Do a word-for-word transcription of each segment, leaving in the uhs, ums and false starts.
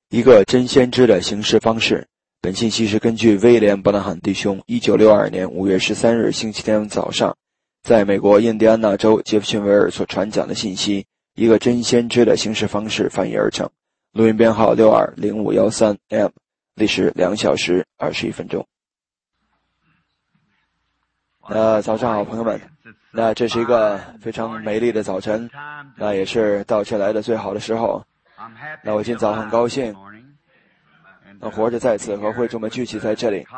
一个真先知的行事方式。本信息是根据威廉·伯纳罕弟兄一九六二年五月十三日星期天早上在美国印第安纳州杰弗逊维尔所传讲的信息，一个真先知的行事方式翻译而成。录音编号六二零五一三 M， 历时两小时二十一分钟。那早上好，朋友们。那这是一个非常美丽的早晨，那也是到这来的最好的时候。那我今早很高兴能活着再次和会众们聚集在这里。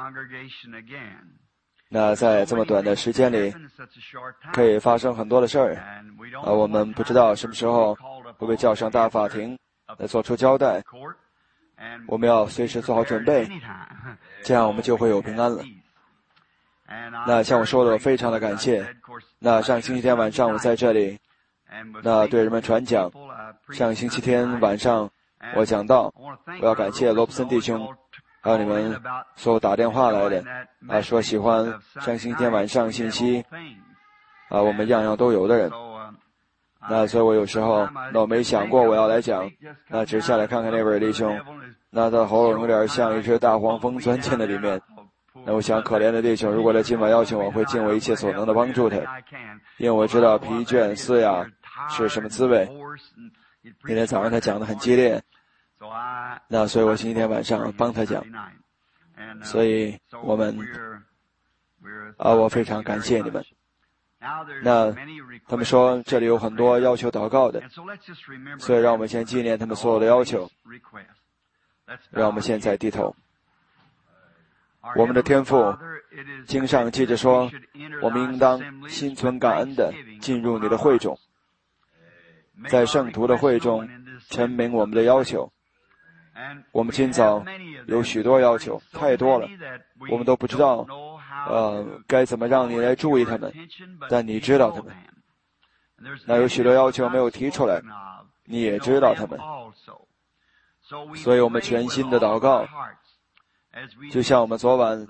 那在这么短的时间里可以发生很多的事儿啊，我们不知道什么时候会被叫上大法庭来做出交代，我们要随时做好准备，这样我们就会有平安了。那像我说的，我非常的感谢。那上星期天晚上我在这里，那对人们传讲。上星期天晚上我讲到，我要感谢罗布森弟兄，还有你们所有打电话来的啊，说喜欢上星期天晚上信息啊，我们样样都有的人。那所以我有时候，那我没想过我要来讲，那只下来看看那位弟兄，那他的喉咙有点像一只大黄蜂钻进了里面。那我想，可怜的弟兄，如果他今晚邀请我，会尽我一切所能的帮助他，因为我知道疲倦嘶哑是什么滋味。今天早上他讲得很激烈，那所以我星期天晚上帮他讲，所以我们啊，我非常感谢你们。那他们说这里有很多要求祷告的，所以让我们先纪念他们所有的要求，让我们现在低头。我们的天父，经上记着说，我们应当心存感恩的进入你的会中，在圣徒的会中陈明我们的要求。我们今早有许多要求，太多了，我们都不知道呃该怎么让你来注意他们，但你知道他们。那有许多要求没有提出来，你也知道他们，所以我们全心的祷告，就像我们昨晚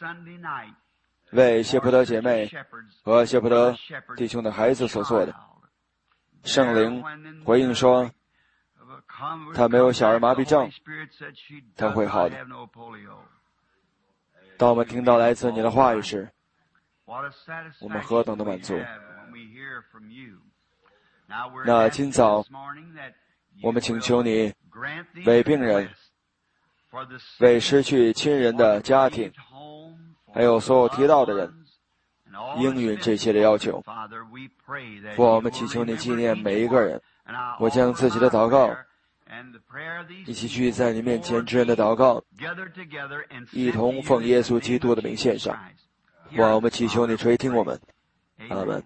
为谢普德姐妹和谢普德弟兄的孩子所做的。圣灵回应说，他没有小儿麻痹症，他会好的。当我们听到来自你的话语时，我们何等的满足。那今早我们请求你为病人，为失去亲人的家庭，还有所有提到的人，应允这些的要求。父，我们祈求你纪念每一个人。我将自己的祷告一起去在你面前之人的祷告一同奉耶稣基督的名献上。父，我们祈求你垂听我们。阿们。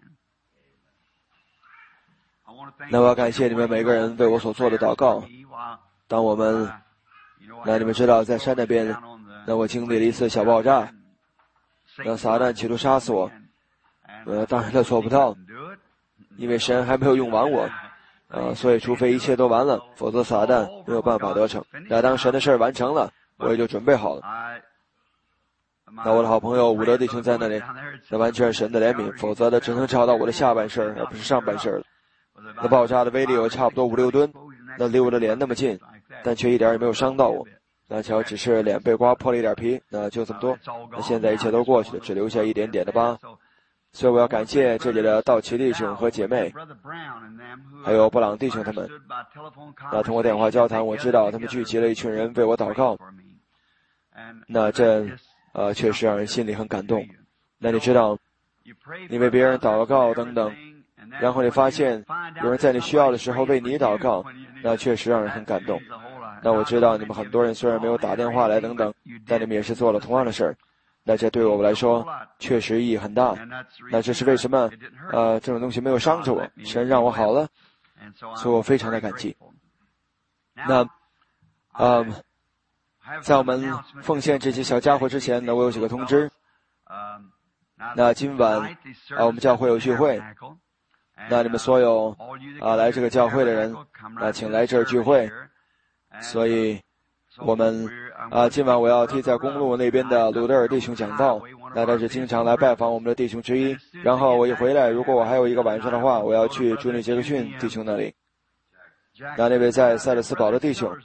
那我要感谢你们每个人为我所做的祷告。当我们那你们知道在山那边，那我经历了一次小爆炸，那撒旦企图杀死我，呃，当然他做不到，因为神还没有用完我，呃，所以除非一切都完了，否则撒旦没有办法得逞。那当神的事儿完成了，我也就准备好了。那我的好朋友伍德弟兄在那里，那完全是神的怜悯，否则他只能找到我的下半身而不是上半身了。那爆炸的威力有差不多五六吨，那离我的脸那么近，但却一点也没有伤到我。那瞧，只是脸被刮破了一点皮，那就这么多。那现在一切都过去了，只留下一点点的疤。所以我要感谢这里的道奇弟兄和姐妹，还有布朗弟兄他们。那通过电话交谈，我知道他们聚集了一群人为我祷告。那这呃确实让人心里很感动。那你知道，你为别人祷告等等，然后你发现有人在你需要的时候为你祷告，那确实让人很感动。那我知道你们很多人虽然没有打电话来等等，但你们也是做了同样的事儿。那这对我们来说确实意义很大。那这是为什么？呃，这种东西没有伤着我，神让我好了，所以我非常的感激。那，呃，在我们奉献这些小家伙之前呢，我有几个通知。那今晚啊，我们教会有聚会。那你们所有啊来这个教会的人，啊，请来这儿聚会。所以我们啊，今晚我要替在公路那边的鲁德尔弟兄讲道，那他是经常来拜访我们的弟兄之一。然后我一回来，如果我还有一个晚上的话，我要去朱尼杰克逊弟兄那里。那那位在塞勒斯堡的弟兄，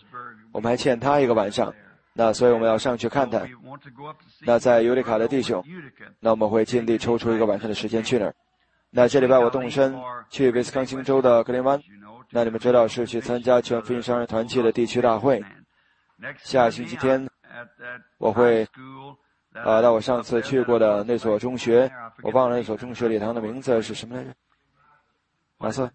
我们还欠他一个晚上，那所以我们要上去看他。那在尤里卡的弟兄，那我们会尽力抽出一个晚上的时间去那儿。那这礼拜我动身去威斯康星州的格林湾，那你们知道是去参加全福音商人团契的地区大会。下星期天我会啊到我上次去过的那所中学，我忘了那所中学礼堂的名字是什么来着？马瑟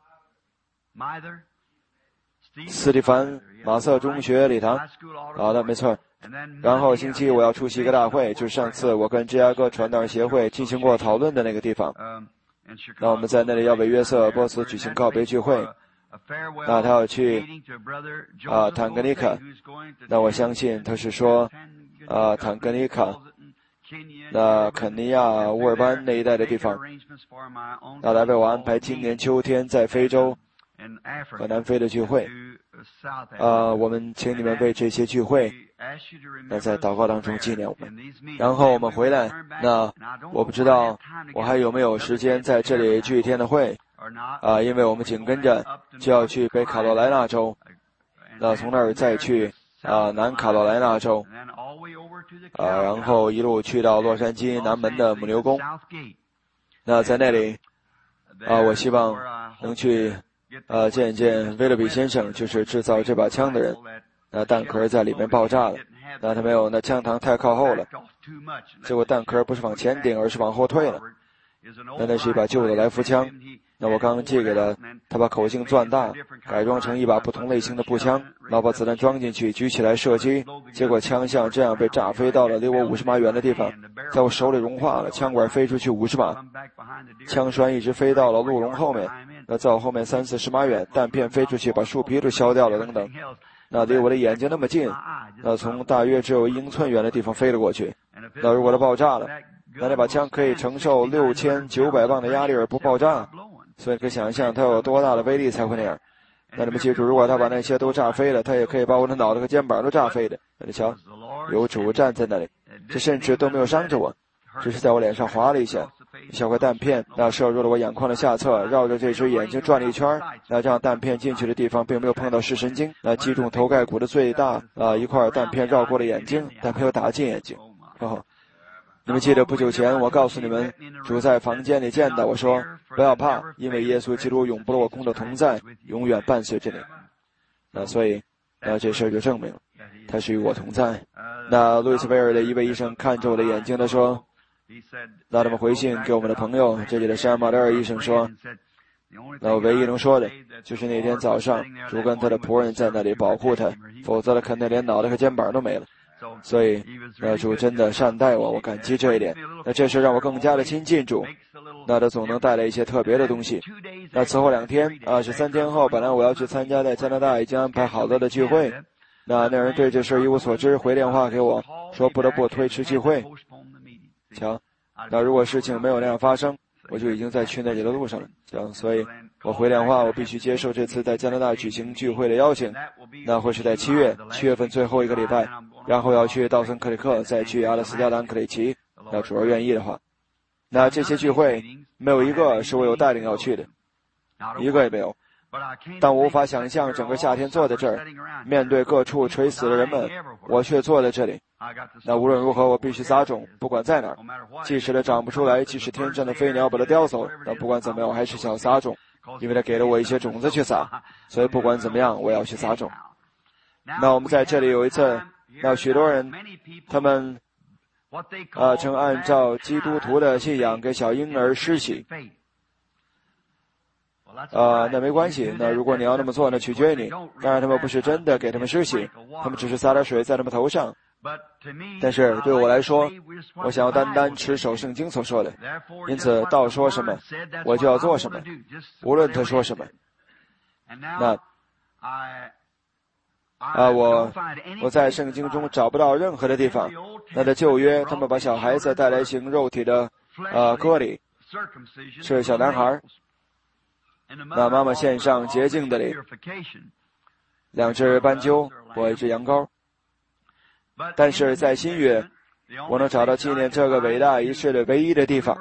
斯蒂凡马瑟中学礼堂，好的，没错。然后星期一我要出席一个大会，就是上次我跟芝加哥传道人协会进行过讨论的那个地方。那我们在那里要为约瑟波斯举行告别聚会。那他要去啊坦格尼卡，那我相信他是说啊坦格尼卡，那肯尼亚、乌尔班那一带的地方。那来为我安排今年秋天在非洲和南非的聚会。啊，我们请你们为这些聚会，那在祷告当中纪念我们。然后我们回来，那我不知道我还有没有时间在这里聚一天的会。啊，因为我们紧跟着就要去北卡罗来纳州，那从那儿再去啊南卡罗来纳州，啊，然后一路去到洛杉矶南门的母牛宫。那在那里，啊，我希望能去啊见一见威勒比先生，就是制造这把枪的人。那弹壳在里面爆炸了，那他没有，那枪膛太靠后了，结果弹壳不是往前顶，而是往后退了。那那是一把旧的来福枪。那我刚寄给他，他把口径钻大，改装成一把不同类型的步枪，然后把子弹装进去，举起来射击，结果枪像这样被炸飞到了离我五十码远的地方，在我手里融化了，枪管飞出去五十码，枪栓一直飞到了鹿笼后面，那在我后面三四十码远，弹片飞出去把树皮都削掉了等等。那离我的眼睛那么近，那从大约只有一英寸远的地方飞了过去，那如果它爆炸了，那那把枪可以承受六千九百磅的压力而不爆炸。所以可以想象它有多大的威力才会那样。那你们记住，如果他把那些都炸飞了，他也可以把我的脑袋和肩膀都炸飞的。你瞧，有主站在那里，这甚至都没有伤着我，只是在我脸上划了一下，一小块弹片那射入了我眼眶的下侧，绕着这只眼睛转了一圈，那这样弹片进去的地方并没有碰到视神经，那击中头盖骨的最大啊一块弹片绕过了眼睛，但没有打进眼睛。哦，你们记得不久前我告诉你们，主在房间里见到我说，不要怕，因为耶稣基督永不落空的同在，永远伴随着你。那所以，那这事儿就证明了，他是与我同在。那路易斯维尔的一位医生看着我的眼睛的说，那他们回信给我们的朋友，这里的山马德尔医生说，那我唯一能说的就是那天早上，主跟他的仆人在那里保护他，否则他肯定连脑袋和肩膀都没了。所以，那主真的善待我，我感激这一点。那这事让我更加的亲近主。那他总能带来一些特别的东西。那此后两天，二十三天后，本来我要去参加在加拿大已经安排好了的聚会。那那人对这事一无所知，回电话给我说不得不推迟聚会。瞧，那如果事情没有那样发生，我就已经在去那里的路上了。行，所以我回电话，我必须接受这次在加拿大举行聚会的邀请。那会是在七月，七月份最后一个礼拜。然后要去道森克里克，再去阿拉斯加的安克里奇，那主要愿意的话，那这些聚会没有一个是我有带领要去的，一个也没有。但我无法想象整个夏天坐在这儿，面对各处垂死的人们，我却坐在这里。那无论如何，我必须撒种，不管在哪儿，即使它长不出来，即使天上的飞鸟把它叼走，那不管怎么样，我还是想撒种，因为它给了我一些种子去撒，所以不管怎么样，我要去撒种。那我们在这里有一次。那许多人，他们啊，曾按照基督徒的信仰给小婴儿施洗。啊，那没关系。那如果你要那么做，那取决于你。当然，他们不是真的给他们施洗，他们只是撒点水在他们头上。但是对我来说，我想要单单持守圣经所说的，因此道说什么，我就要做什么，无论他说什么。那。啊，我我在圣经中找不到任何的地方。那在旧约，他们把小孩子带来行肉体的呃割礼，是小男孩。那妈妈献上洁净的礼，两只斑鸠或一只羊羔。但是在新约，我能找到纪念这个伟大仪式的唯一的地方，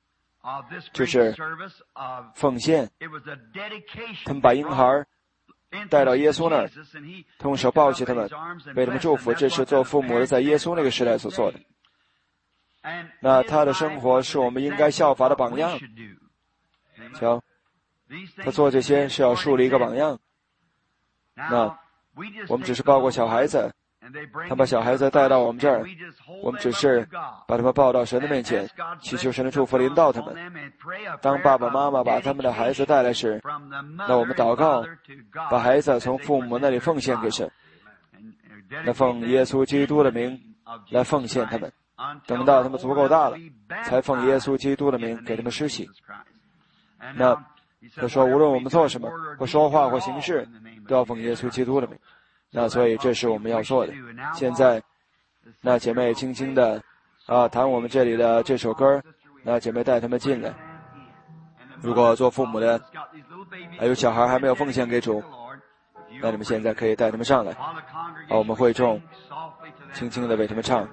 就是奉献。他们把婴孩带到耶稣那儿，同手抱起他们，为他们祝福。这是做父母的在耶稣那个时代所做的。那他的生活是我们应该效法的榜样。瞧，他做这些是要树立一个榜样。那我们只是抱过小孩子，他把小孩子带到我们这儿，我们只是把他们抱到神的面前，祈求神的祝福临到他们。当爸爸妈妈把他们的孩子带来时，那我们祷告，把孩子从父母那里奉献给神，那奉耶稣基督的名来奉献他们。等到他们足够大了，才奉耶稣基督的名给他们施洗。那他说，无论我们做什么，或说话或行事，都要奉耶稣基督的名。那所以这是我们要做的。现在，那姐妹轻轻的啊弹我们这里的这首歌，那姐妹带他们进来。如果做父母的还有小孩还没有奉献给主，那你们现在可以带他们上来。好，我们会众轻轻的为他们唱。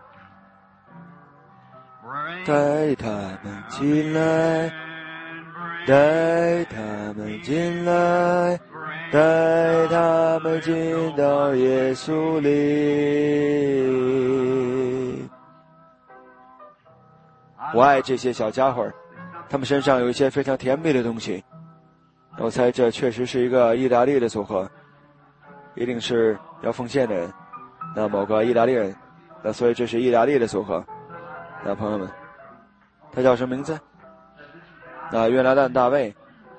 带他们进来，带他们进来，带他们进到耶稣里。我爱这些小家伙，他们身上有一些非常甜蜜的东西。我猜这确实是一个意大利的组合，一定是要奉献的人，那某个意大利人，那所以这是意大利的组合。那朋友们，他叫什么名字？那约拿旦大卫，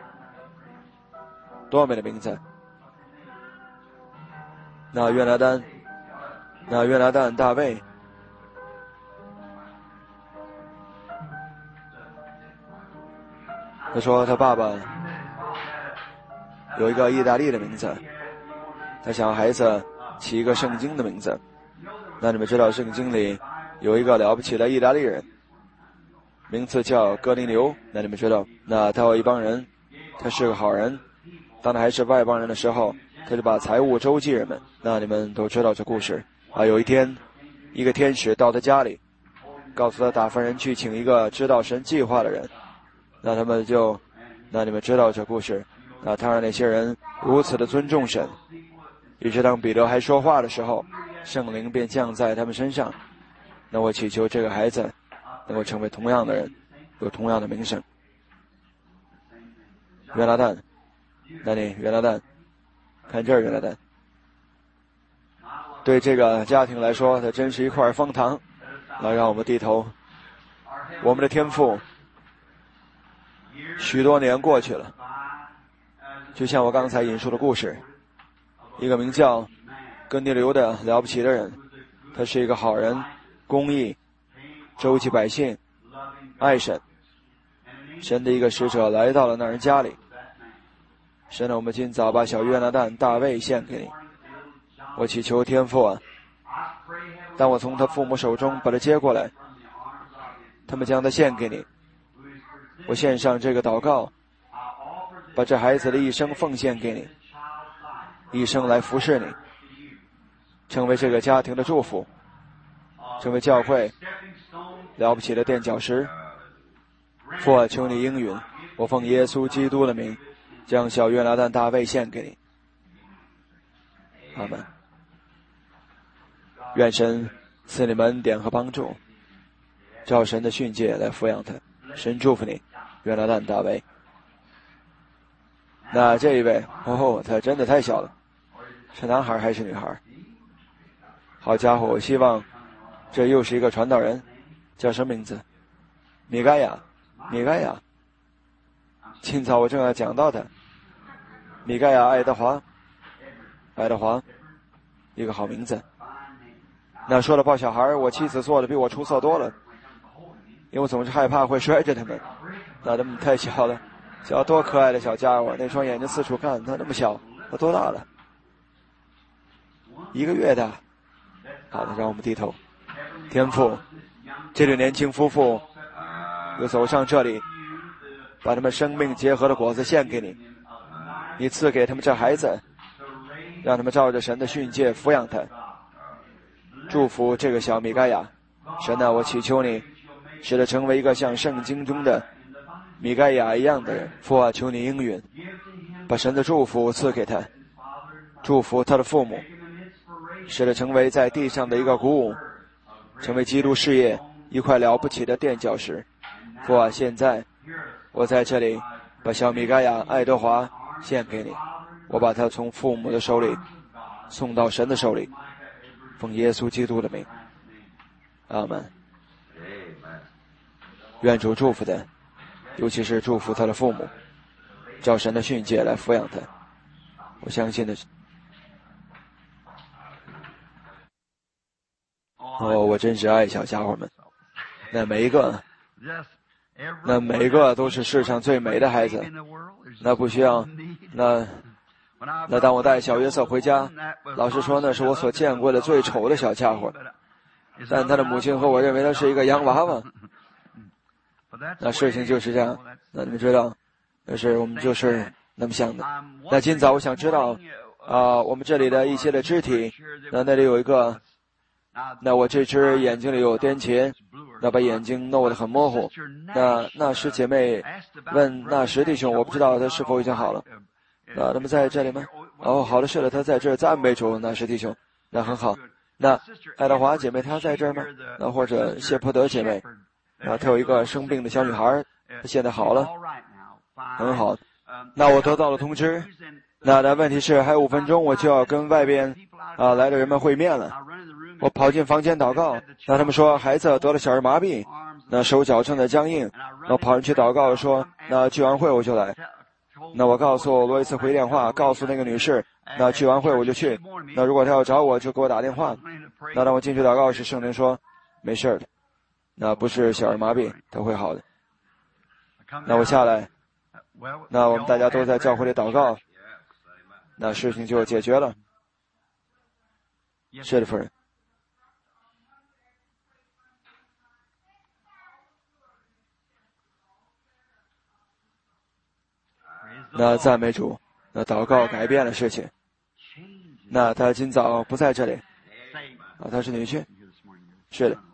多美的名字！那约拿丹，那约拿旦大卫，他说他爸爸有一个意大利的名字，他想孩子起一个圣经的名字。那你们知道圣经里有一个了不起的意大利人，名字叫哥尼流。那你们知道，那他有一帮人，他是个好人。当他还是外邦人的时候，他就把财物周济人们。那你们都知道这故事啊。有一天，一个天使到他家里，告诉他打发人去请一个知道神计划的人。那他们就，那你们知道这故事。那他让那些人如此的尊重神，于是当彼得还说话的时候，圣灵便降在他们身上。那我祈求这个孩子能够成为同样的人，有同样的名声。约拿旦，那你约拿旦，看这儿约拿旦。对这个家庭来说，它真是一块方糖。那让我们低头。我们的天父，许多年过去了，就像我刚才引述的故事，一个名叫哥尼流的了不起的人，他是一个好人，公义，周济百姓，爱神。神的一个使者来到了那人家里。神啊，我们今早把小约拿旦大卫献给你。我祈求天父啊，当我从他父母手中把他接过来，他们将他献给你。我献上这个祷告，把这孩子的一生奉献给你，一生来服侍你，成为这个家庭的祝福，成为教会了不起的垫脚石。父啊，求你应允，我奉耶稣基督的名，将小约拿旦大卫献给你。阿们。愿神赐你们恩典和帮助，照神的训诫来抚养他。神祝福你，约拿旦大卫。那这一位，哦，他真的太小了，是男孩还是女孩？好家伙，我希望这又是一个传道人，叫什么名字？米盖亚，米盖亚。今早我正要讲到他，米盖亚爱德华，爱德华，一个好名字。那说了抱小孩，我妻子做的比我出色多了，因为我总是害怕会摔着他们。那他们太小了，小多可爱的小家伙，那双眼睛四处看，他那么小，他多大了？一个月大。好的，让我们低头。天父，这对年轻夫妇又走上这里，把他们生命结合的果子献给你。你赐给他们这孩子，让他们照着神的训诫抚养他。祝福这个小米盖亚。神啊，我祈求你使他成为一个像圣经中的米盖亚一样的人。父啊，求你应允，把神的祝福赐给他， 祝福他的父母，使他成为在地上的一个鼓舞，成为基督事业一块了不起的垫脚石。父啊，现在我在这里把小米盖亚、爱德华献给你，我把他从父母的手里送到神的手里，奉耶稣基督的名，阿门。愿主祝福他，尤其是祝福他的父母，照神的训诫来抚养他。我相信的是，哦，我真是爱小家伙们，那每一个那每一个都是世上最美的孩子，那不需要那那当我带小约瑟回家，老实说那是我所见过的最丑的小家伙，但他的母亲和我认为他是一个洋娃娃。那事情就是这样，那你们知道，那是我们就是那么想的。那今早我想知道啊、呃，我们这里的一些的肢体，那那里有一个，那我这只眼睛里有癫痫，那把眼睛弄得很模糊。那那时姐妹问那时弟兄，我不知道他是否已经好了。啊，他们在这里吗？哦，好了，是了，他在这儿，赞美主，那是弟兄，那很好。那爱德华姐妹她在这儿吗？那或者谢泼德姐妹？啊，她有一个生病的小女孩，她现在好了，很好。那我得到了通知，那那问题是还有五分钟我就要跟外边啊来的人们会面了。我跑进房间祷告，那他们说孩子得了小儿麻痹，那手脚正在僵硬，那我跑进去祷告说，那聚完会我就来。那我告诉罗伊斯回电话，告诉那个女士，那聚完会我就去。那如果她要找我，就给我打电话。那当我进去祷告时，圣灵说没事的，那不是小儿麻痹，他会好的。那我下来，那我们大家都在教会里祷告，那事情就解决了。是的，夫人。那赞美主，那祷告改变了事情。那他今早不在这里，啊，他是女婿。是的。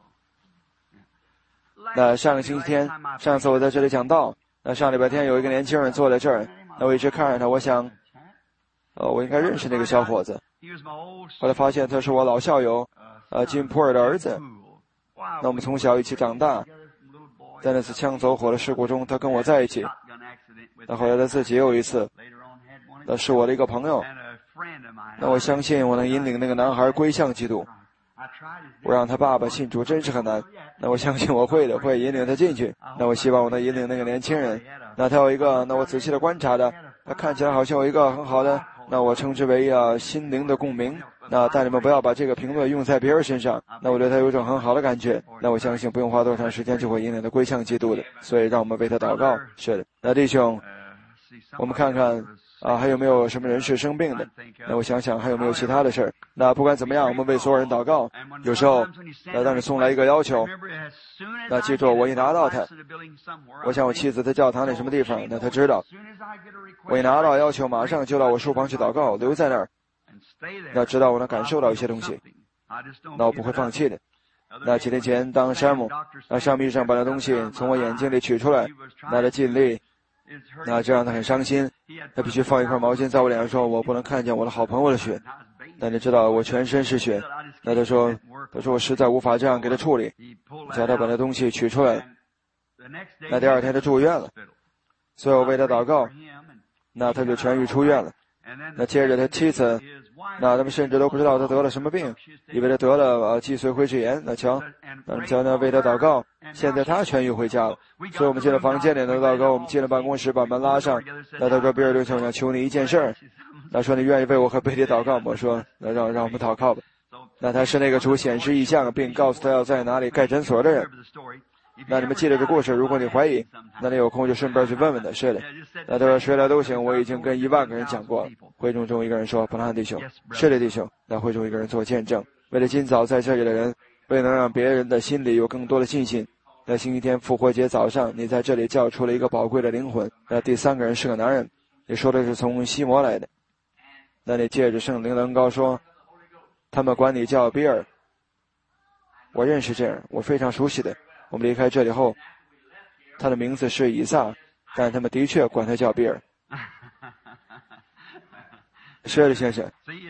那上个星期天，上次我在这里讲道，那上礼拜天有一个年轻人坐在这儿，那我一直看着他，我想，呃，我应该认识那个小伙子。后来发现他是我老校友，呃，金普尔的儿子。那我们从小一起长大，在那次枪走火的事故中，他跟我在一起。那后来他自己也有一次，那是我的一个朋友。那我相信我能引领那个男孩归向基督。我让他爸爸信主真是很难，那我相信我会的，会引领他进去。那我希望我能引领那个年轻人。那他有一个，那我仔细的观察的，他看起来好像有一个很好的，那我称之为啊心灵的共鸣。那但你们不要把这个评论用在别人身上。那我对他有一种很好的感觉。那我相信不用花多长时间就会引领他归向基督的。所以让我们为他祷告。是的，那弟兄，我们看看啊，还有没有什么人是生病的？那我想想还有没有其他的事儿。那不管怎么样，我们为所有人祷告。有时候，那当你送来一个要求，那记住，我一拿到它，我想我妻子在教堂里什么地方，那她知道，我一拿到要求，马上就到我书房去祷告，留在那儿，那直到我能感受到一些东西，那我不会放弃的。那几天前，当山姆那上医生把那东西从我眼睛里取出来，那他尽力。那这让他很伤心，他必须放一块毛巾在我脸上说，我不能看见我的好朋友的血。那你知道我全身是血。那他说，他说我实在无法这样给他处理，叫他把那东西取出来。那第二天他住院了，所以我为他祷告，那他就痊愈出院了。那接着他妻子，那他们甚至都不知道他得了什么病，以为他得了呃脊髓灰质炎。那瞧，那们叫他为他祷告，现在他痊愈回家了。所以我们进了房间里的祷告，我们进了办公室，把门拉上。那他说，比尔对兄，想求你一件事儿。他说，你愿意为我和贝蒂祷告吗？我说，那让让我们祷告吧。那他是那个主显示异象并告诉他要在哪里盖诊所的人。那你们记得这故事，如果你怀疑，那你有空就顺便去问问他。是的，那他说谁来都行，我已经跟一万个人讲过了。会众中一个人说，伯拉弟兄，是的弟兄。那会众一个人做见证，为了今早在这里的人，为了能让别人的心里有更多的信心。那星期天复活节早上，你在这里叫出了一个宝贵的灵魂。那第三个人是个男人，你说的是从西摩来的。那你借着圣灵的恩膏说，他们管你叫比尔。我认识这人，我非常熟悉的。我们离开这里后，他的名字是以撒，但他们的确管他叫比尔。是的，先生。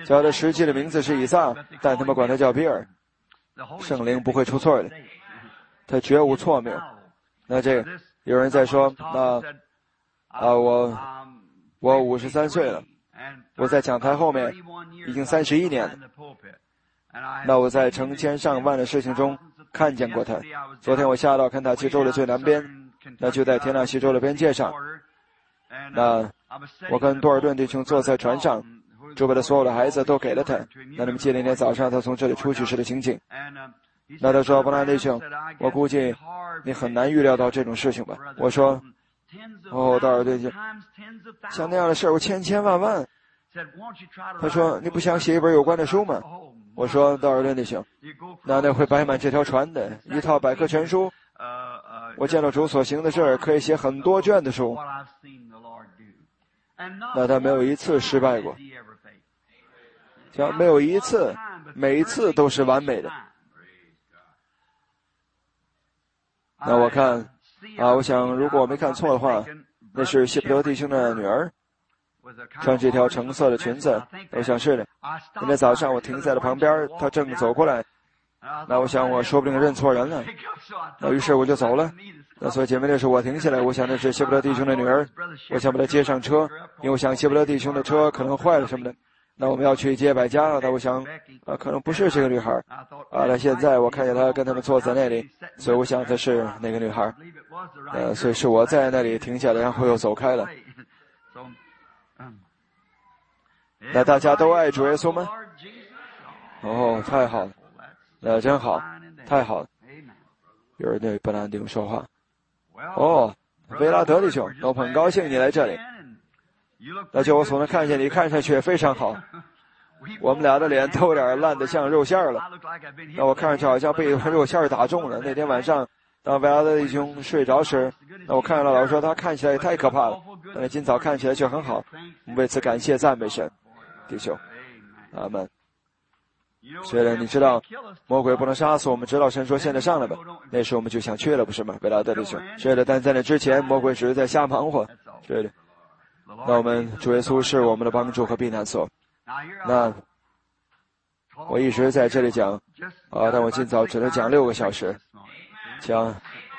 叫他实际的名字是以撒，但他们管他叫比尔。圣灵不会出错的，他绝无错谬。那这个有人在说，那啊我我五十三岁了，我在讲台后面已经三十一年了。那我在成千上万的事情中看见过他。昨天我下到肯塔基州的最南边，那就在田纳西州的边界上。那我跟多尔顿弟兄坐在船上，周围的所有的孩子都给了他。那你们记得那天早上他从这里出去时的情景。那他说，伯纳弟兄，我估计你很难预料到这种事情吧。我说，哦，多尔顿弟兄，像那样的事我千千万万。他说，你不想写一本有关的书吗？我说，道尔顿弟兄，那那会摆满这条船的一套百科全书。我见到主所行的事儿，可以写很多卷的书。那他没有一次失败过，像没有一次，每一次都是完美的。那我看啊，我想如果我没看错的话，那是希普德弟兄的女儿。穿着一条橙色的裙子，我想是的。今天早上我停在了旁边，他正走过来，那我想我说不定认错人了，那于是我就走了。那所以姐妹那时我停下来，我想那是希伯德弟兄的女儿，我想把她接上车，因为我想希伯德弟兄的车可能坏了什么的。那我们要去接百家，那我想啊，可能不是这个女孩啊。那现在我看见她跟他们坐在那里，所以我想她是那个女孩。呃，所以是我在那里停下来，然后又走开了。那大家都爱主耶稣吗？哦，太好了，那真好，太好了。有人对伯南丁说话。哦，维拉德弟兄，我很高兴你来这里。那就我所能看见你看上去也非常好。我们俩的脸都有点烂得像肉馅了。那我看上去好像被肉馅打中了。那天晚上，当维拉德弟兄睡着时，那我看到老师说他看起来也太可怕了。但是今早看起来却很好。我们为此感谢赞美神。弟兄，阿们。虽然你知道魔鬼不能杀死我们，直到神说现在上来吧，那时我们就想去了，不是吗？维拉德弟兄，是的，但在那之前，魔鬼只是在瞎忙活。是的，那我们主耶稣是我们的帮助和避难所。那我一直在这里讲啊，但我今早只能讲六个小时，讲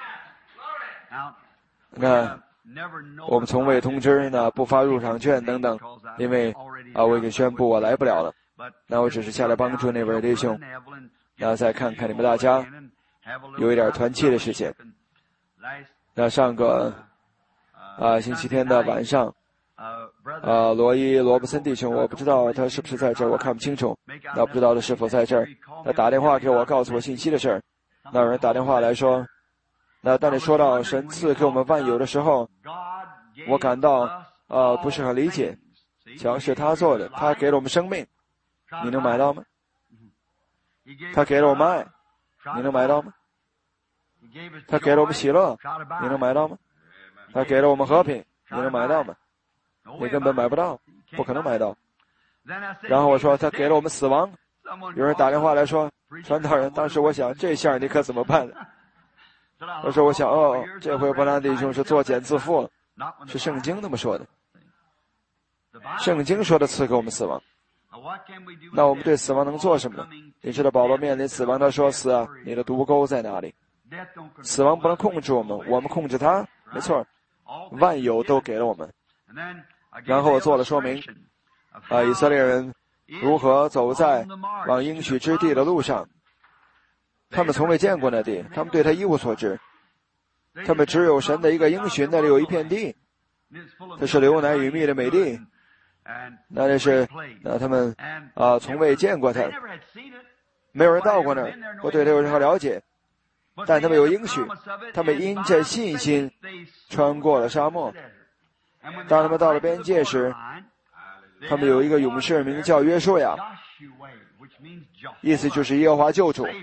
那我们从未通知呢，不发入场券等等，因为啊，我已经宣布我来不了了。那我只是下来帮助那位弟兄，那再看看你们大家有一点团契的事情。那上个啊星期天的晚上，啊罗伊罗伯森弟兄，我不知道他是不是在这儿，我看不清楚。那不知道他是否在这儿，他打电话给我，告诉我信息的事儿。那有人打电话来说，那当你说到神赐给我们万有的时候，我感到呃不是很理解。强是他做的，他给了我们生命，你能买到吗？他给了我们爱，你能买到吗？他给了我们喜乐，你能买到吗？他给了我们和平，你能买到吗？你根本买不到，不可能买到。然后我说他给了我们死亡，有人打电话来说，传道人，当时我想这下你可怎么办呢？我说我想哦，这回伯南弟兄是作茧自缚了，是圣经那么说的。圣经说的赐给我们死亡，那我们对死亡能做什么呢？你知道保罗面临死亡，他说死啊，你的毒钩在哪里？死亡不能控制我们，我们控制它，没错，万有都给了我们。然后我做了说明啊，以色列人如何走在往应许之地的路上，他们从未见过那地，他们对他一无所知，他们只有神的一个应许，那里有一片地，这是流奶与蜜的美地，那这是那他们啊从未见过它，没有人到过那儿，不对他有任何了解，但他们有应许，他们因着信心穿过了沙漠。当他们到了边界时，他们有一个勇士名叫约书亚，意思就是耶和华救主。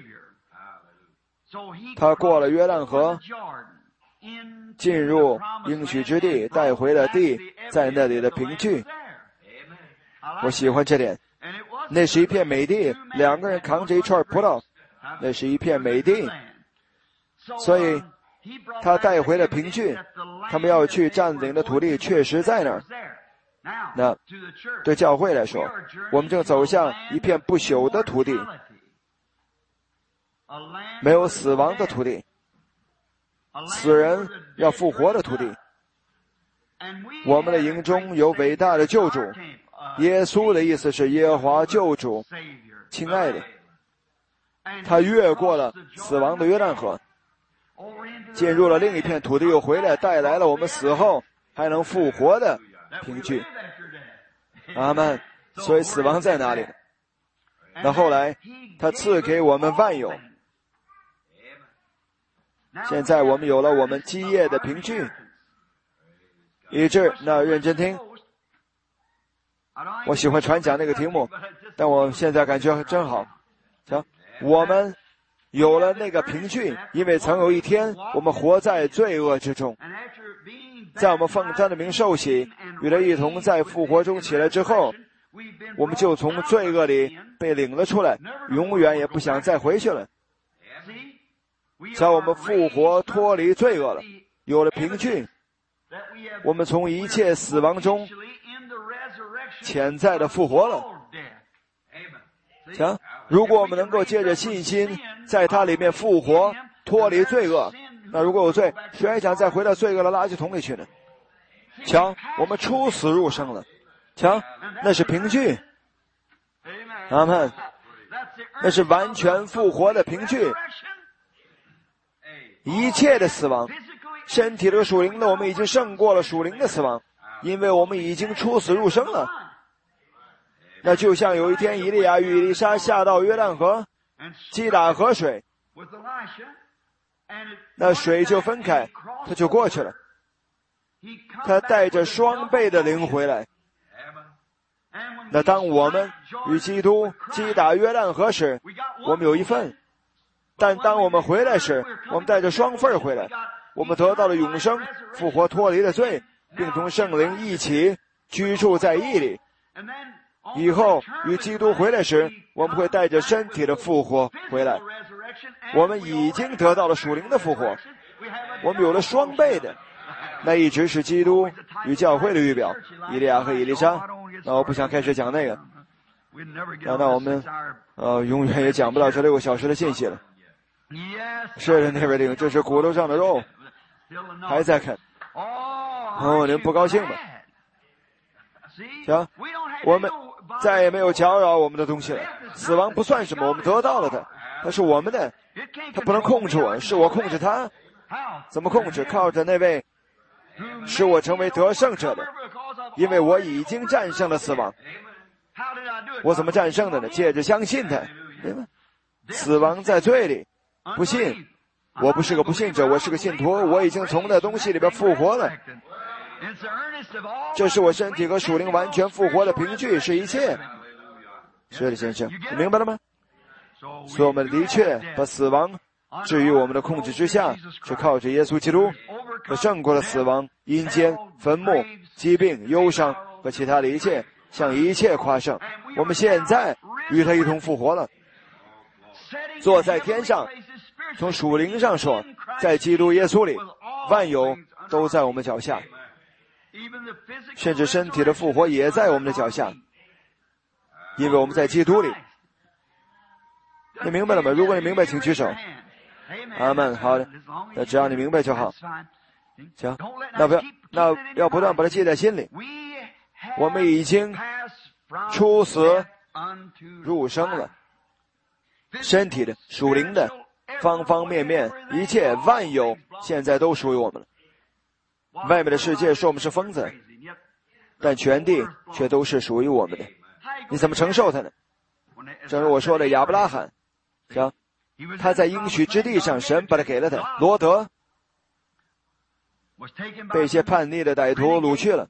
他过了约旦河，进入应许之地，带回了地在那里的凭据。我喜欢这点，那是一片美地，两个人扛着一串葡萄，那是一片美地，所以他带回了凭据，他们要去占领的土地确实在那儿。 那对教会来说，我们正走向一片不朽的土地，没有死亡的土地，死人要复活的土地。我们的营中有伟大的救主，耶稣的意思是耶和华救主，亲爱的，他越过了死亡的约旦河，进入了另一片土地，又回来带来了我们死后还能复活的凭据。阿们。所以死亡在哪里？那后来他赐给我们万有，现在我们有了我们基业的凭据，以致那认真听，我喜欢传讲那个题目，但我现在感觉真好。行，我们有了那个凭据，因为曾有一天我们活在罪恶之中，在我们奉他的名受洗，与他一同在复活中起来之后，我们就从罪恶里被领了出来，永远也不想再回去了。在我们复活脱离罪恶了，有了凭据，我们从一切死亡中潜在的复活了。行，如果我们能够借着信心在它里面复活脱离罪恶，那如果有罪，谁还想再回到罪恶的垃圾桶里去呢？瞧，我们出死入生了。瞧，那是凭据。阿们，那是完全复活的凭据。一切的死亡，身体的属灵的，我们已经胜过了属灵的死亡，因为我们已经出死入生了。那就像有一天以利亚与以利沙下到约旦河，击打河水，那水就分开，他就过去了。他带着双倍的灵回来。那当我们与基督击打约旦河时，我们有一份；但当我们回来时，我们带着双份回来。我们得到了永生，复活脱离了罪，并同圣灵一起居住在义里。以后与基督回来时，我们会带着身体的复活回来。我们已经得到了属灵的复活，我们有了双倍的。那一直是基督与教会的预表，以利亚和以利沙。那我不想开始讲那个，那那我们呃永远也讲不到这六个小时的信息了。是的，那位领，这是骨头上的肉，还在看。哦，您不高兴吧？行，我们再也没有搅扰我们的东西了。死亡不算什么，我们得到了它，它是我们的，它不能控制我，是我控制它。怎么控制？靠着那位使我成为得胜者的，因为我已经战胜了死亡。我怎么战胜的呢？借着相信他。死亡在罪里，不信。我不是个不信者，我是个信徒，我已经从那东西里边复活了。这是我身体和属灵完全复活的凭据，是一切。是的，先生，你明白了吗？所以我们的确把死亡置于我们的控制之下，是靠着耶稣基督，他胜过了死亡、阴间、坟墓、疾病、忧伤和其他的一切，向一切夸胜。我们现在与他一同复活了，坐在天上。从属灵上说，在基督耶稣里，万有都在我们脚下，甚至身体的复活也在我们的脚下，因为我们在基督里。你明白了吗？如果你明白，请举手。阿们。好的，那只要你明白就好。行，那不要，那要不断把它记在心里。我们已经出死入生了，身体的、属灵的、方方面面，一切万有，现在都属于我们了。外面的世界说我们是疯子，但全地却都是属于我们的。你怎么承受它呢？正如我说的，亚伯拉罕，行，他在应许之地上，神把他给了他。罗德被一些叛逆的歹徒掳去了，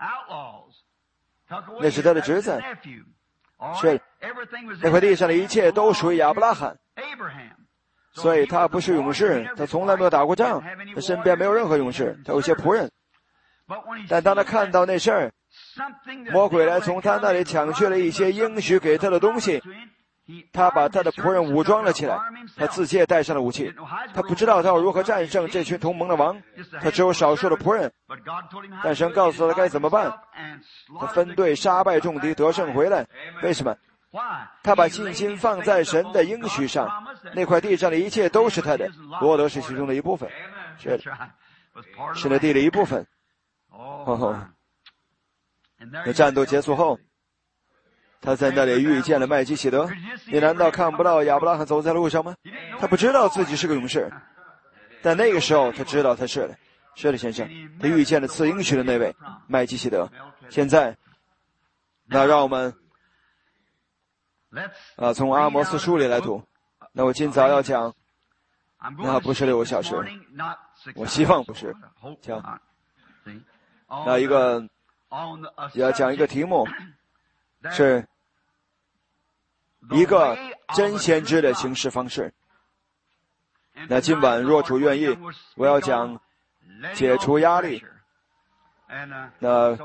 那是他的侄子。是，那块地上的一切都属于亚伯拉罕，所以他不是勇士，他从来没有打过仗，他身边没有任何勇士，他有些仆人。但当他看到那事儿，魔鬼来从他那里抢去了一些应许给他的东西， 他把他的仆人武装了起来，他自己也带上了武器。他不知道他要如何战胜这群同盟的王，他只有少数的仆人。但神告诉他该怎么办，他分队杀败众敌，得胜回来。为什么？他把信心放在神的应许上，那块地上的一切都是他的，罗德是其中的一部分，是的，是那地的一部分。哦，那战斗结束后，他在那里遇见了麦基洗德。你难道看不到亚伯拉罕走在路上吗？他不知道自己是个勇士，但那个时候他知道他是的，是的，先生，他遇见了赐应许的那位麦基洗德。现在，那让我们啊从阿摩斯书里来读。那我今早要讲，那不是六个小时，我希望不是讲那一个要讲一个题目是一个真先知的行事方式。那今晚若主愿意，我要讲解除压力。那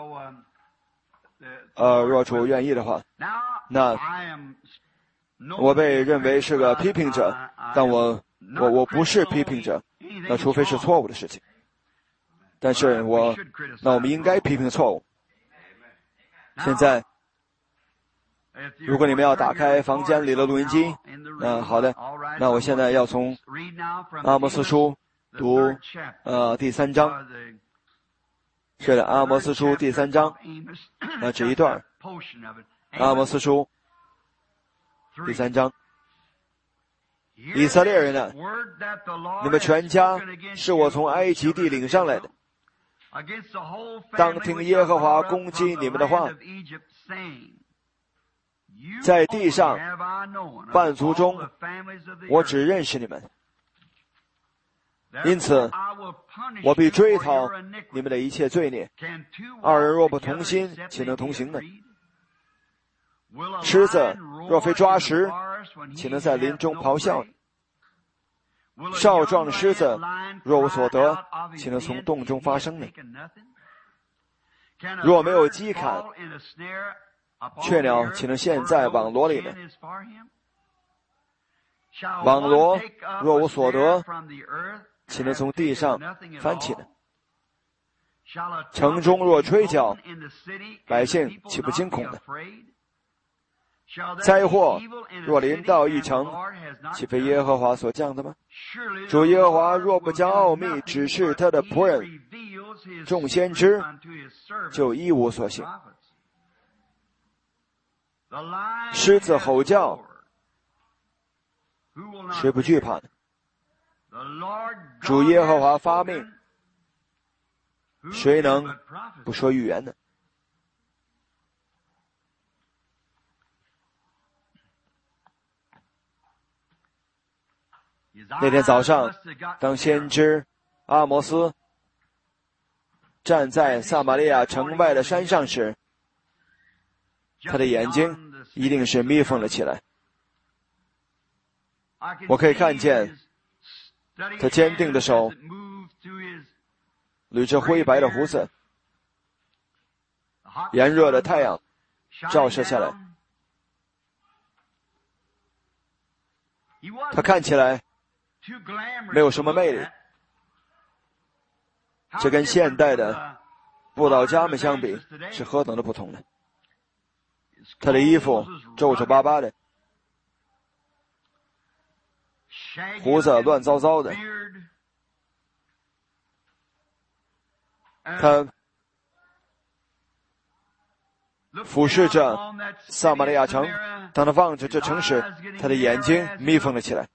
呃，若主愿意的话，那我被认为是个批评者，但我我我不是批评者，那除非是错误的事情。但是我那我们应该批评错误。现在如果你们要打开房间里的录音机，那好的，那我现在要从阿摩斯书读呃第三章。是的，阿摩斯书第三章，那这一段，阿摩斯书第三章，以色列人啊，你们全家是我从埃及地领上来的，当听耶和华攻击你们的话。在地上万族中，我只认识你们，因此我必追讨你们的一切罪孽。二人若不同心，岂能同行呢？狮子若非抓食，岂能在林中咆哮呢？少壮的狮子若无所得，岂能从洞中发声呢？若没有饥坎，雀鸟岂能陷在网罗里呢？网罗若无所得，岂能从地上翻起呢？城中若吹角，百姓岂不惊恐呢？灾祸若临到一城，岂非耶和华所降的吗？主耶和华若不将奥秘指示他的仆人众先知，就一无所幸。狮子吼叫，谁不惧怕呢？主耶和华发命，谁能不说预言呢？那天早上，当先知阿摩斯站在撒玛利亚城外的山上时，他的眼睛一定是眯缝了起来。我可以看见他坚定的手捋着灰白的胡子，炎热的太阳照射下来，他看起来没有什么魅力，这跟现代的布道家们相比是何等的不同呢？他的衣服皱皱巴巴的，胡子乱糟糟的，他俯视着撒玛利亚城，当他望着这城时，他的眼睛眯缝了起来。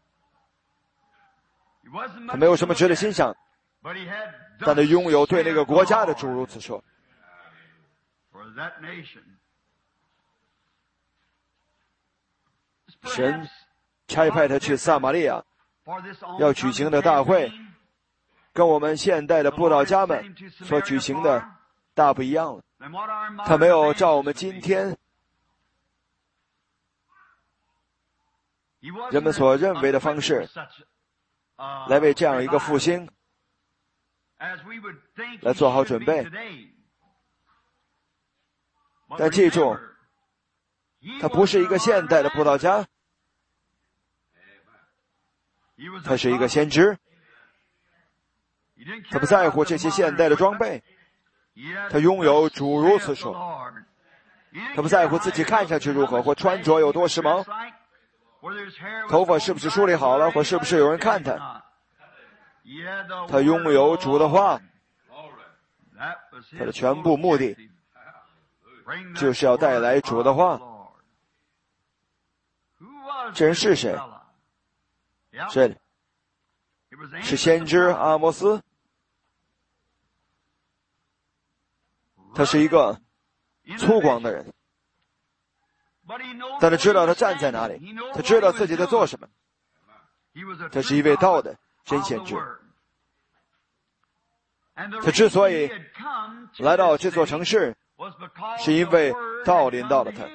他没有什么值得欣赏，但他拥有对那个国家的主如此说。神差派他去撒玛利亚，要举行的大会，跟我们现代的布道家们所举行的大不一样了。他没有照我们今天人们所认为的方式来为这样一个复兴来做好准备。但记住， 他不是一个现代的布道家，他是一个先知。他不在乎这些现代的装备，他拥有主如此说。他不在乎自己看上去如何，或穿着有多时髦，头发是不是梳理好了，或是不是有人看他。他拥有主的话，他的全部目的就是要带来主的话。这人是谁？是的，是先知阿摩斯。他是一个粗犷的人，但他知道他站在哪里，他知道自己在做什么。他是一位道的真先知。他之所以来到这座城市，是因为道临到了他。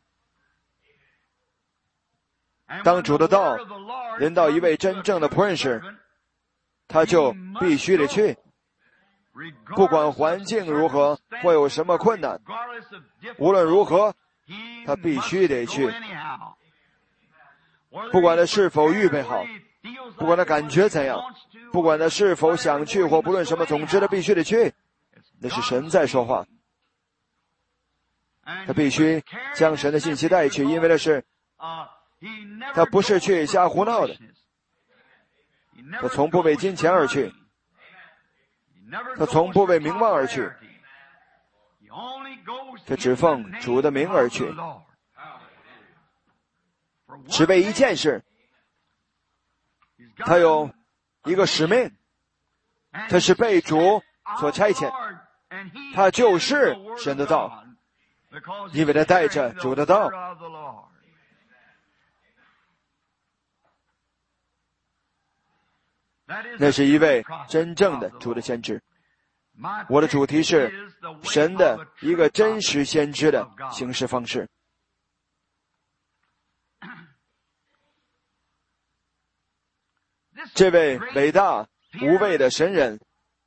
当主的道临到一位真正的仆人时，他就必须得去，不管环境如何，会有什么困难，无论如何，他必须得去。不管他是否预备好，不管他感觉怎样，不管他是否想去或不论什么，总之他必须得去。那是神在说话。他必须将神的信息带去，因为那是他不是去瞎胡闹的。他从不为金钱而去，他从不为名望而去，他只奉主的名而去，只为一件事。他有一个使命，他是被主所差遣，他就是神的道，因为他带着主的道。那是一位真正的主的先知。我的主题是神的一个真实先知的行事方式。这位伟大无畏的神人，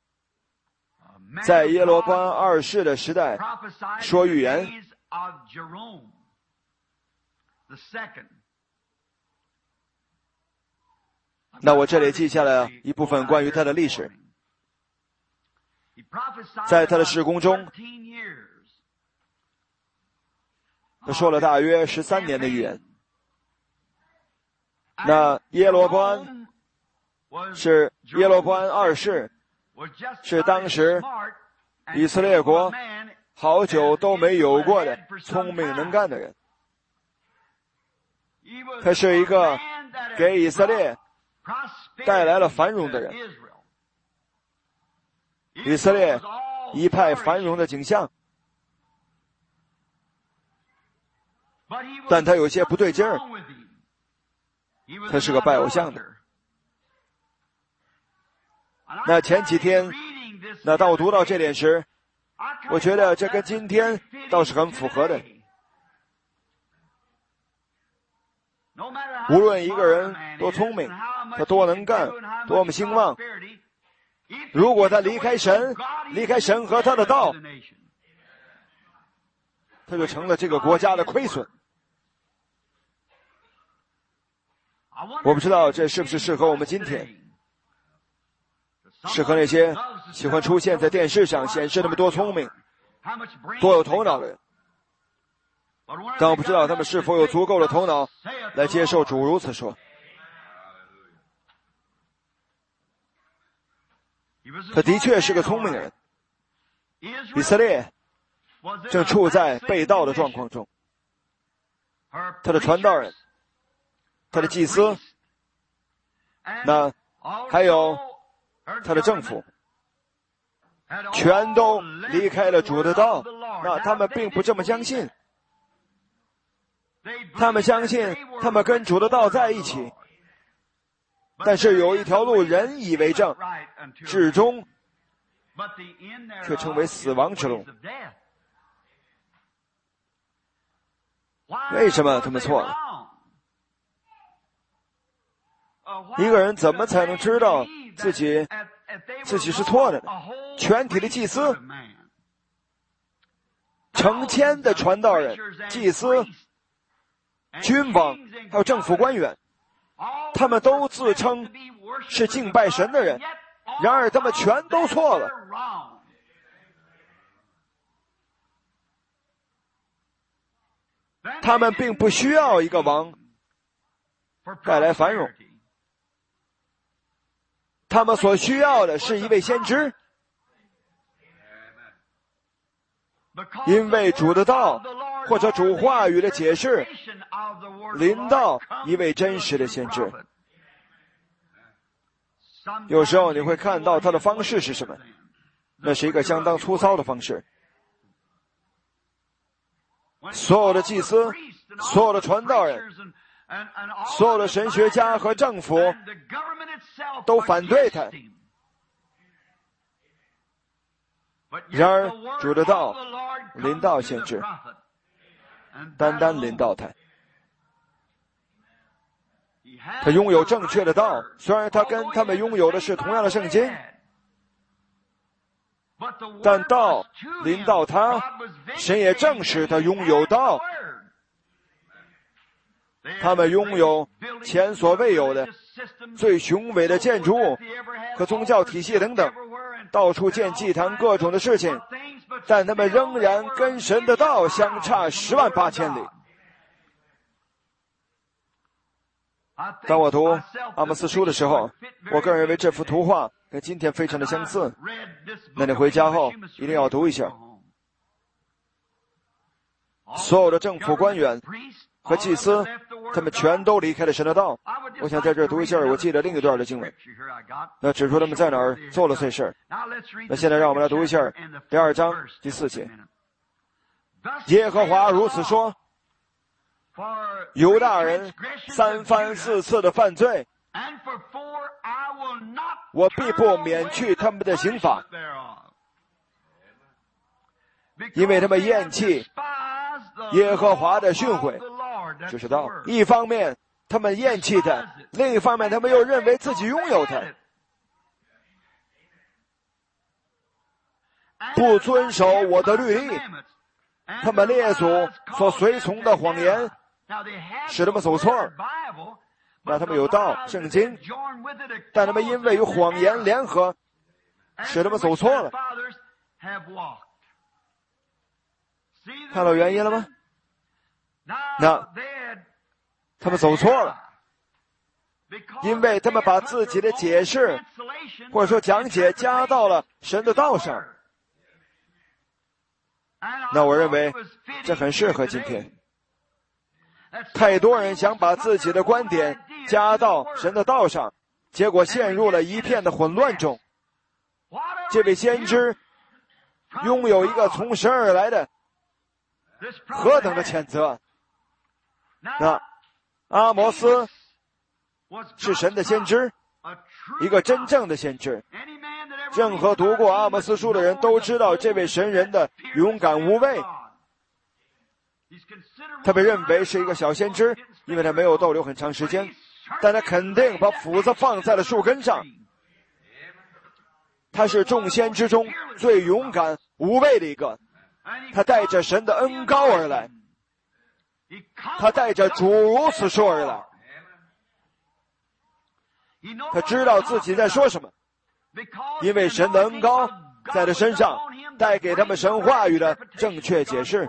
在耶罗波安二世的时代说预言。那我这里记下了一部分关于他的历史。在他的事工中，他说了大约十三年的预言。那耶罗波安是耶罗波安二世，是当时以色列国好久都没有过的聪明能干的人。他是一个给以色列带来了繁荣的人。以色列一派繁荣的景象，但他有些不对劲儿，他是个拜偶像的。那前几天，那当我读到这点时，我觉得这跟今天倒是很符合的。无论一个人多聪明，他多能干，多么兴旺，如果他离开神，离开神和他的道，他就成了这个国家的亏损。我不知道这是不是适合我们今天，适合那些喜欢出现在电视上显示那么多聪明、多有头脑的人。但我不知道他们是否有足够的头脑来接受主如此说。他的确是个聪明人。以色列正处在被盗的状况中，他的传道人，他的祭司，那还有他的政府，全都离开了主的道。那他们并不这么相信，他们相信他们跟主的道在一起，但是有一条路人以为正，至终却称为死亡之路。为什么他们错了？一个人怎么才能知道自己自己是错的呢？全体的祭司，成千的传道人、祭司， 君王，还有政府官员，他们都自称是敬拜神的人，然而他们全都错了。他们并不需要一个王带来繁荣，他们所需要的是一位先知，因为主的道或者主话语的解释临到一位真实的先知。有时候你会看到他的方式是什么，那是一个相当粗糙的方式。所有的祭司，所有的传道人，所有的神学家和政府都反对他。然而主的道临到先知，单单临到他。他拥有正确的道，虽然他跟他们拥有的是同样的圣经，但道临到他，神也证实他拥有道。他们拥有前所未有的最雄伟的建筑物和宗教体系等等，到处建祭坛各种的事情，但他们仍然跟神的道相差十万八千里。当我读阿摩斯书的时候，我个人认为这幅图画跟今天非常的相似。那你回家后一定要读一下。所有的政府官员和祭司，他们全都离开了神的道。我想在这儿读一下我记得另一段的经文，那指出他们在哪儿做了这事儿。那现在让我们来读一下第二章第四节。耶和华如此说，犹大人三番四次的犯罪，我必不免去他们的刑罚，因为他们厌弃耶和华的训诲，就是道。一方面他们厌弃他，另一方面他们又认为自己拥有他，不遵守我的律例，他们列祖所随从的谎言使他们走错了。那他们有道圣经，但他们因为与谎言联合，使他们走错了。看到原因了吗？那他们走错了，因为他们把自己的解释或者说讲解加到了神的道上。那我认为这很适合今天。太多人想把自己的观点加到神的道上，结果陷入了一片的混乱中。这位先知拥有一个从神而来的何等的谴责！那阿摩斯是神的先知，一个真正的先知。任何读过阿摩斯书的人都知道这位神人的勇敢无畏。他被认为是一个小先知，因为他没有逗留很长时间，但他肯定把斧子放在了树根上。他是众先知中最勇敢无畏的一个，他带着神的恩膏而来，他带着主如此说而来。他知道自己在说什么，因为神的恩膏在他身上，带给他们神话语的正确解释。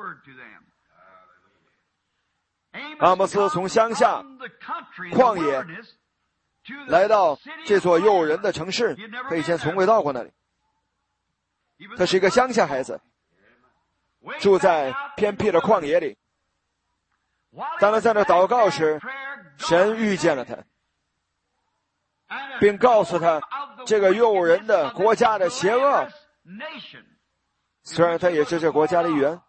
阿摩斯从乡下旷野来到这座诱人的城市，他以前从未到过那里。他是一个乡下孩子，住在偏僻的旷野里。当他在那祷告时，神遇见了他，并告诉他这个诱人的国家的邪恶，虽然他也是这国家的一员。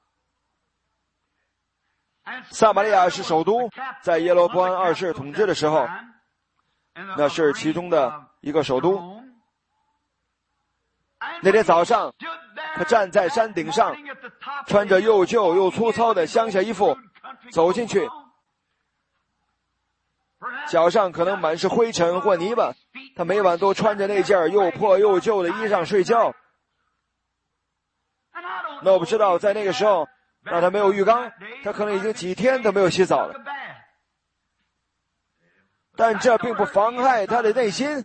撒玛利亚是首都，在耶罗波安二世统治的时候，那是其中的一个首都。那天早上，他站在山顶上，穿着又旧又粗糙的乡下衣服走进去，脚上可能满是灰尘或泥巴。他每晚都穿着那件又破又旧的衣裳睡觉。那我不知道在那个时候，那他没有浴缸，他可能已经几天都没有洗澡了。 但这并不妨害他的内心。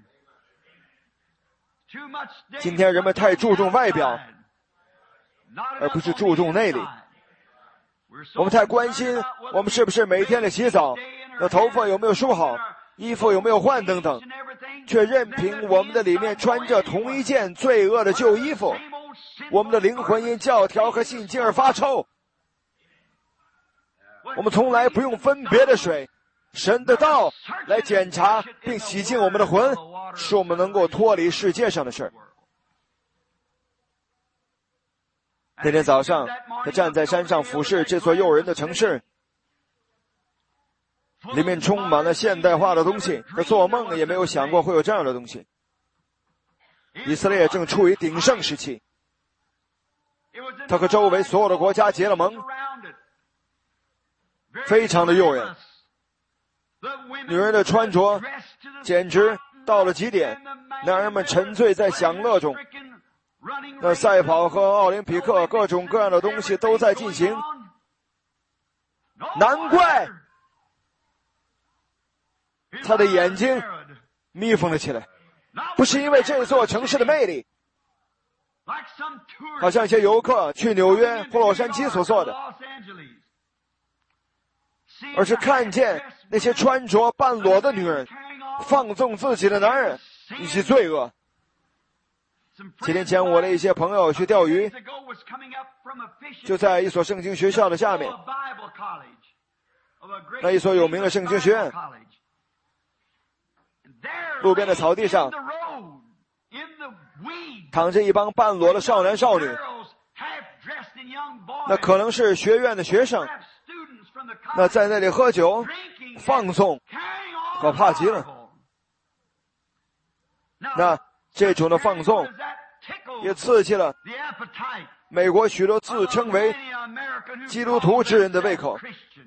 今天人们太注重外表，而不是注重内里。我们太关心我们是不是每天的洗澡，那头发有没有梳好，衣服有没有换等等，却任凭我们的里面穿着同一件罪恶的旧衣服，我们的灵魂因教条和性劲而发臭。我们从来不用分别的水，神的道来检查并洗净我们的魂，使我们能够脱离世界上的事儿。那天早上，他站在山上俯视这座诱人的城市，里面充满了现代化的东西，他做梦也没有想过会有这样的东西。以色列正处于鼎盛时期，他和周围所有的国家结了盟，非常的诱人。女人的穿着简直到了极点，男人们沉醉在享乐中，那赛跑和奥林匹克各种各样的东西都在进行。难怪他的眼睛眯缝了起来，不是因为这座城市的魅力，好像一些游客去纽约或洛杉矶所做的，而是看见那些穿着半裸的女人放纵自己的男人以及罪恶。几天前我的一些朋友去钓鱼，就在一所圣经学校的下面，那一所有名的圣经学院，路边的草地上躺着一帮半裸的少男少女，那可能是学院的学生，那在那里喝酒放纵，可怕极了。那这种的放纵也刺激了美国许多自称为基督徒之人的胃口。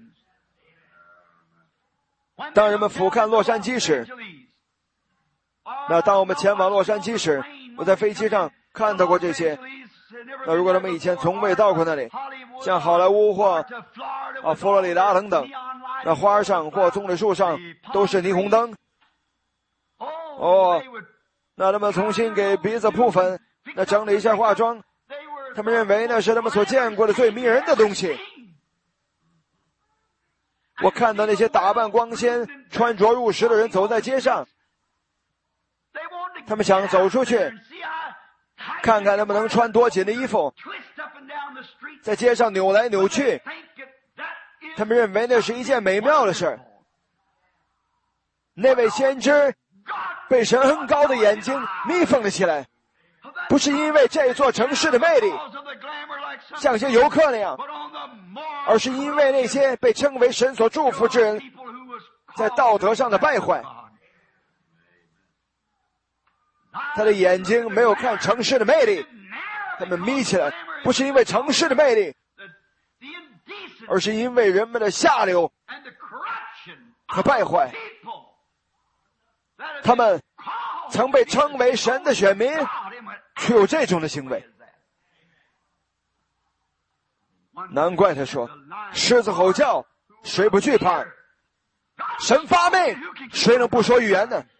当人们俯瞰洛杉矶时，那当我们前往洛杉矶时，我在飞机上看到过这些。那如果他们以前从未到过那里，像好莱坞或啊佛罗里达等等，那花上或棕榈树上都是霓虹灯。哦，那他们重新给鼻子铺粉，那整理一下化妆，他们认为那是他们所见过的最迷人的东西。我看到那些打扮光鲜、穿着入时的人走在街上，他们想走出去看看他们能穿多紧的衣服，在街上扭来扭去，他们认为那是一件美妙的事。那位先知被神很高的眼睛眯缝了起来，不是因为这座城市的魅力像些游客那样，而是因为那些被称为神所祝福之人在道德上的败坏。他的眼睛没有看城市的魅力，他们眯起来，不是因为城市的魅力，而是因为人们的下流和败坏。他们曾被称为神的选民，却有这种的行为。难怪他说，狮子吼叫，谁不惧怕？神发命，谁能不说预言呢？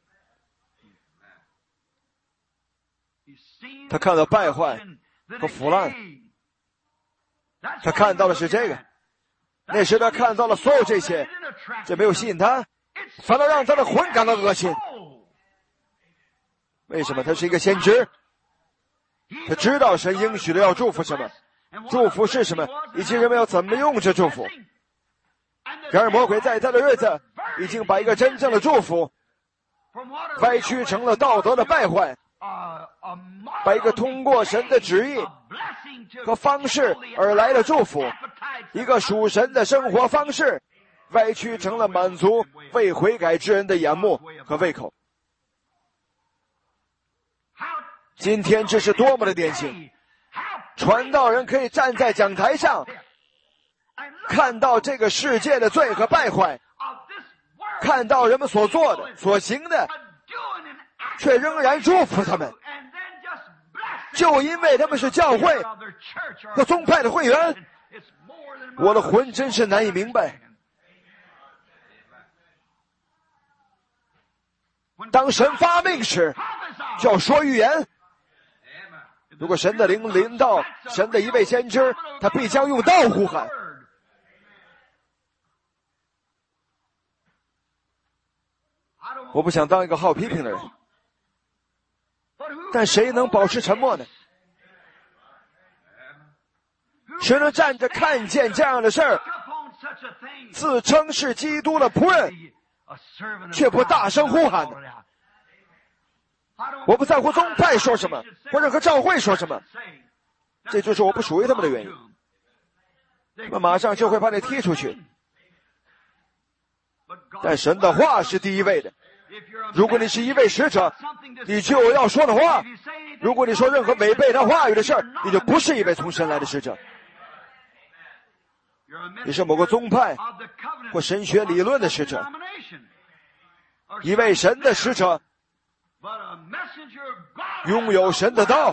他看到败坏和腐烂，他看到的是这个。那时他看到了所有这些，这没有吸引他，反倒让他的魂感到恶心。为什么？他是一个先知，他知道神应许的要祝福什么，祝福是什么，以及人们要怎么用这祝福。然而魔鬼在他的日子已经把一个真正的祝福歪曲成了道德的败坏，把一个通过神的旨意和方式而来的祝福，一个属神的生活方式，歪曲成了满足未悔改之人的眼目和胃口。今天这是多么的典型，传道人可以站在讲台上看到这个世界的罪和败坏，看到人们所做的所行的，却仍然祝福他们，就因为他们是教会和宗派的会员。我的魂真是难以明白。 当神发命时，就要说预言。如果神的灵临到神的一位先知，他必将用道呼喊。我不想当一个好批评的人，但谁能保持沉默呢？谁能站着看见这样的事儿，自称是基督的仆人，却不大声呼喊呢？我不在乎宗派说什么，或任何教会说什么，这就是我不属于他们的原因。他们马上就会把你踢出去。但神的话是第一位的。如果你是一位使者，你就有要说的话；如果你说任何违背他话语的事儿，你就不是一位从神来的使者。你是某个宗派或神学理论的使者，一位神的使者，拥有神的道。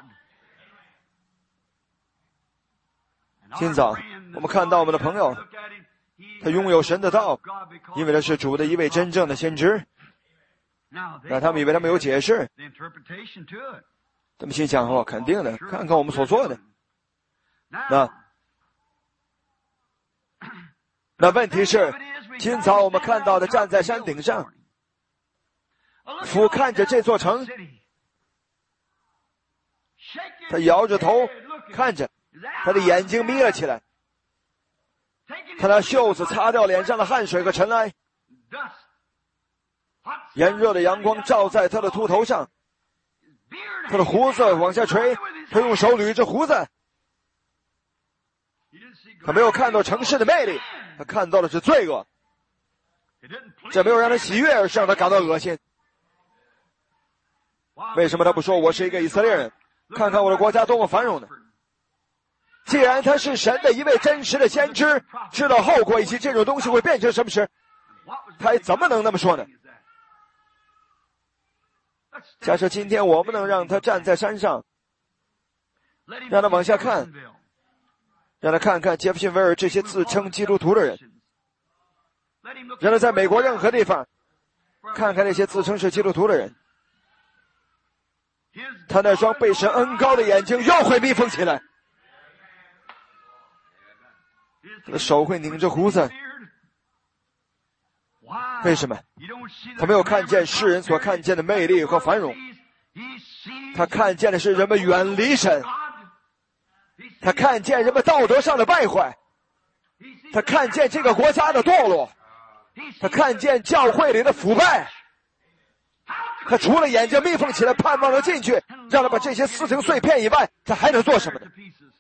今早我们看到我们的朋友，他拥有神的道，因为他是主的一位真正的先知。那他们以为他们有解释，他们心想哦，肯定的，看看我们所做的。那那问题是，今早我们看到的站在山顶上，俯瞰着这座城，他摇着头看着，他的眼睛眯了起来，他拿袖子擦掉脸上的汗水和尘埃，炎热的阳光照在他的秃头上，他的胡子往下垂，他用手捋着胡子。他没有看到城市的魅力，他看到的是罪恶。这没有让他喜悦，而是让他感到恶心。为什么他不说我是一个以色列人，看看我的国家多么繁荣呢？既然他是神的一位真实的先知，知道后果以及这种东西会变成什么时，他还怎么能那么说呢？假设今天我们能让他站在山上，让他往下看，让他看看杰弗逊维尔这些自称基督徒的人，让他在美国任何地方看看那些自称是基督徒的人，他那双被神恩膏的眼睛又会眯缝起来，他的手会拧着胡子。为什么？他没有看见世人所看见的魅力和繁荣，他看见的是人们远离神，他看见人们道德上的败坏，他看见这个国家的堕落，他看见教会里的腐败。他除了眼睛眯缝起来盼望着进去，让他把这些撕成碎片以外，他还能做什么呢？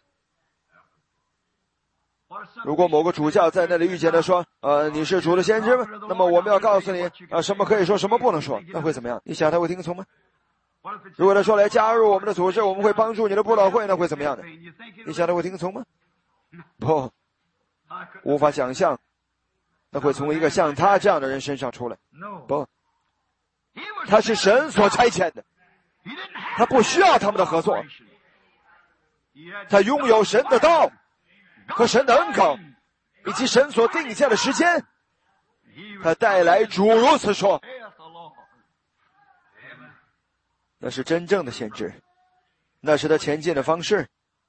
如果某个主教在那里遇见他说，呃，你是主的先知吗？那么我们要告诉你，啊，什么可以说，什么不能说，那会怎么样？你想他会听从吗？如果他说来加入我们的组织，我们会帮助你的布道会，那会怎么样呢？你想他会听从吗？不，无法想象，那会从一个像他这样的人身上出来。不，他是神所差遣的，他不需要他们的合作，他拥有神的道和神的恩膏，以及神所定下的时间，他带来主如此说。那是真正的先知，那是他前进的方式，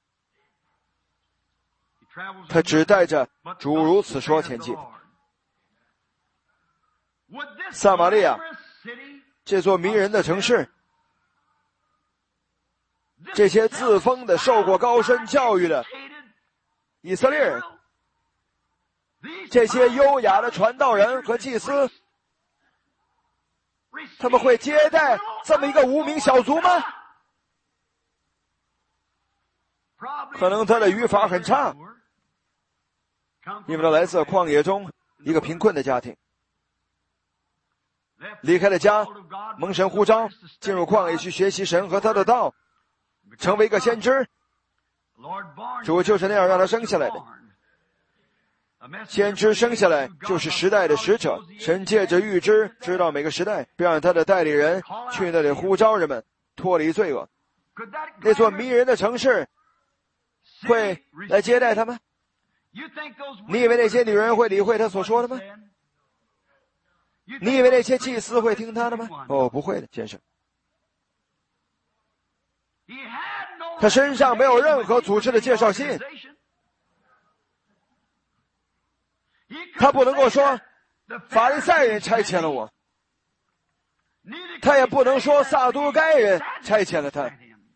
他只带着主如此说前进。撒玛利亚这座迷人的城市，这些自封的受过高深教育的以色列人，这些优雅的传道人和祭司，他们会接待这么一个无名小卒吗？可能他的语法很差，因为他来自旷野中一个贫困的家庭，离开了家，蒙神呼召，进入旷野去学习神和他的道，成为一个先知。主就是那样让他生下来的。先知生下来就是时代的使者，神借着预知知道每个时代，并让他的代理人去那里呼召人们脱离罪恶。那座迷人的城市会来接待他们？你以为那些女人会理会他所说的吗？ 你以为那些祭司会听他的吗？哦，不会的，先生。他身上没有任何组织的介绍信，他不能够说法利赛人差遣了我，他也不能说撒都该人差遣了他，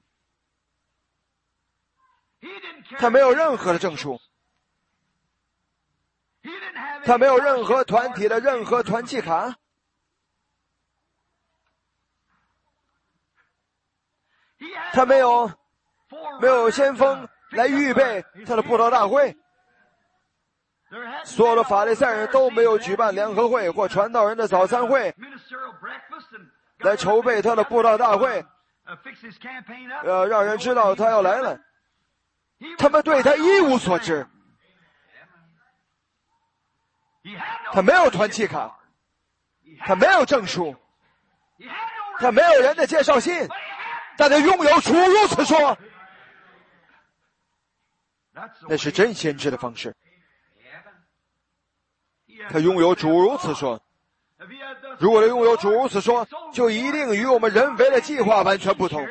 他没有任何的证书，他没有任何团体的任何团契卡，他没有没有先锋来预备他的布道大会，所有的法利赛人都没有举办联合会或传道人的早餐会来筹备他的布道大会，呃，让人知道他要来了。他们对他一无所知，他没有团契卡，他没有证书，他没有人的介绍信，但他拥有主如此说。那是真先知的方式，他拥有主如此说。如果他拥有主如此说，就一定与我们人为的计划完全不同。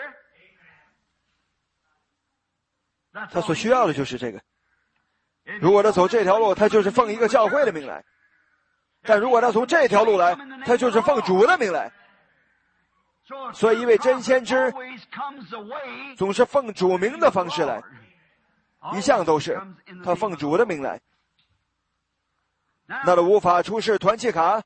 他所需要的就是这个。如果他走这条路，他就是奉一个教会的命来；但如果他从这条路来，他就是奉主的命来。所以一位真先知总是奉主名的方式来，一向都是他奉主的名来。那他无法出示团契卡，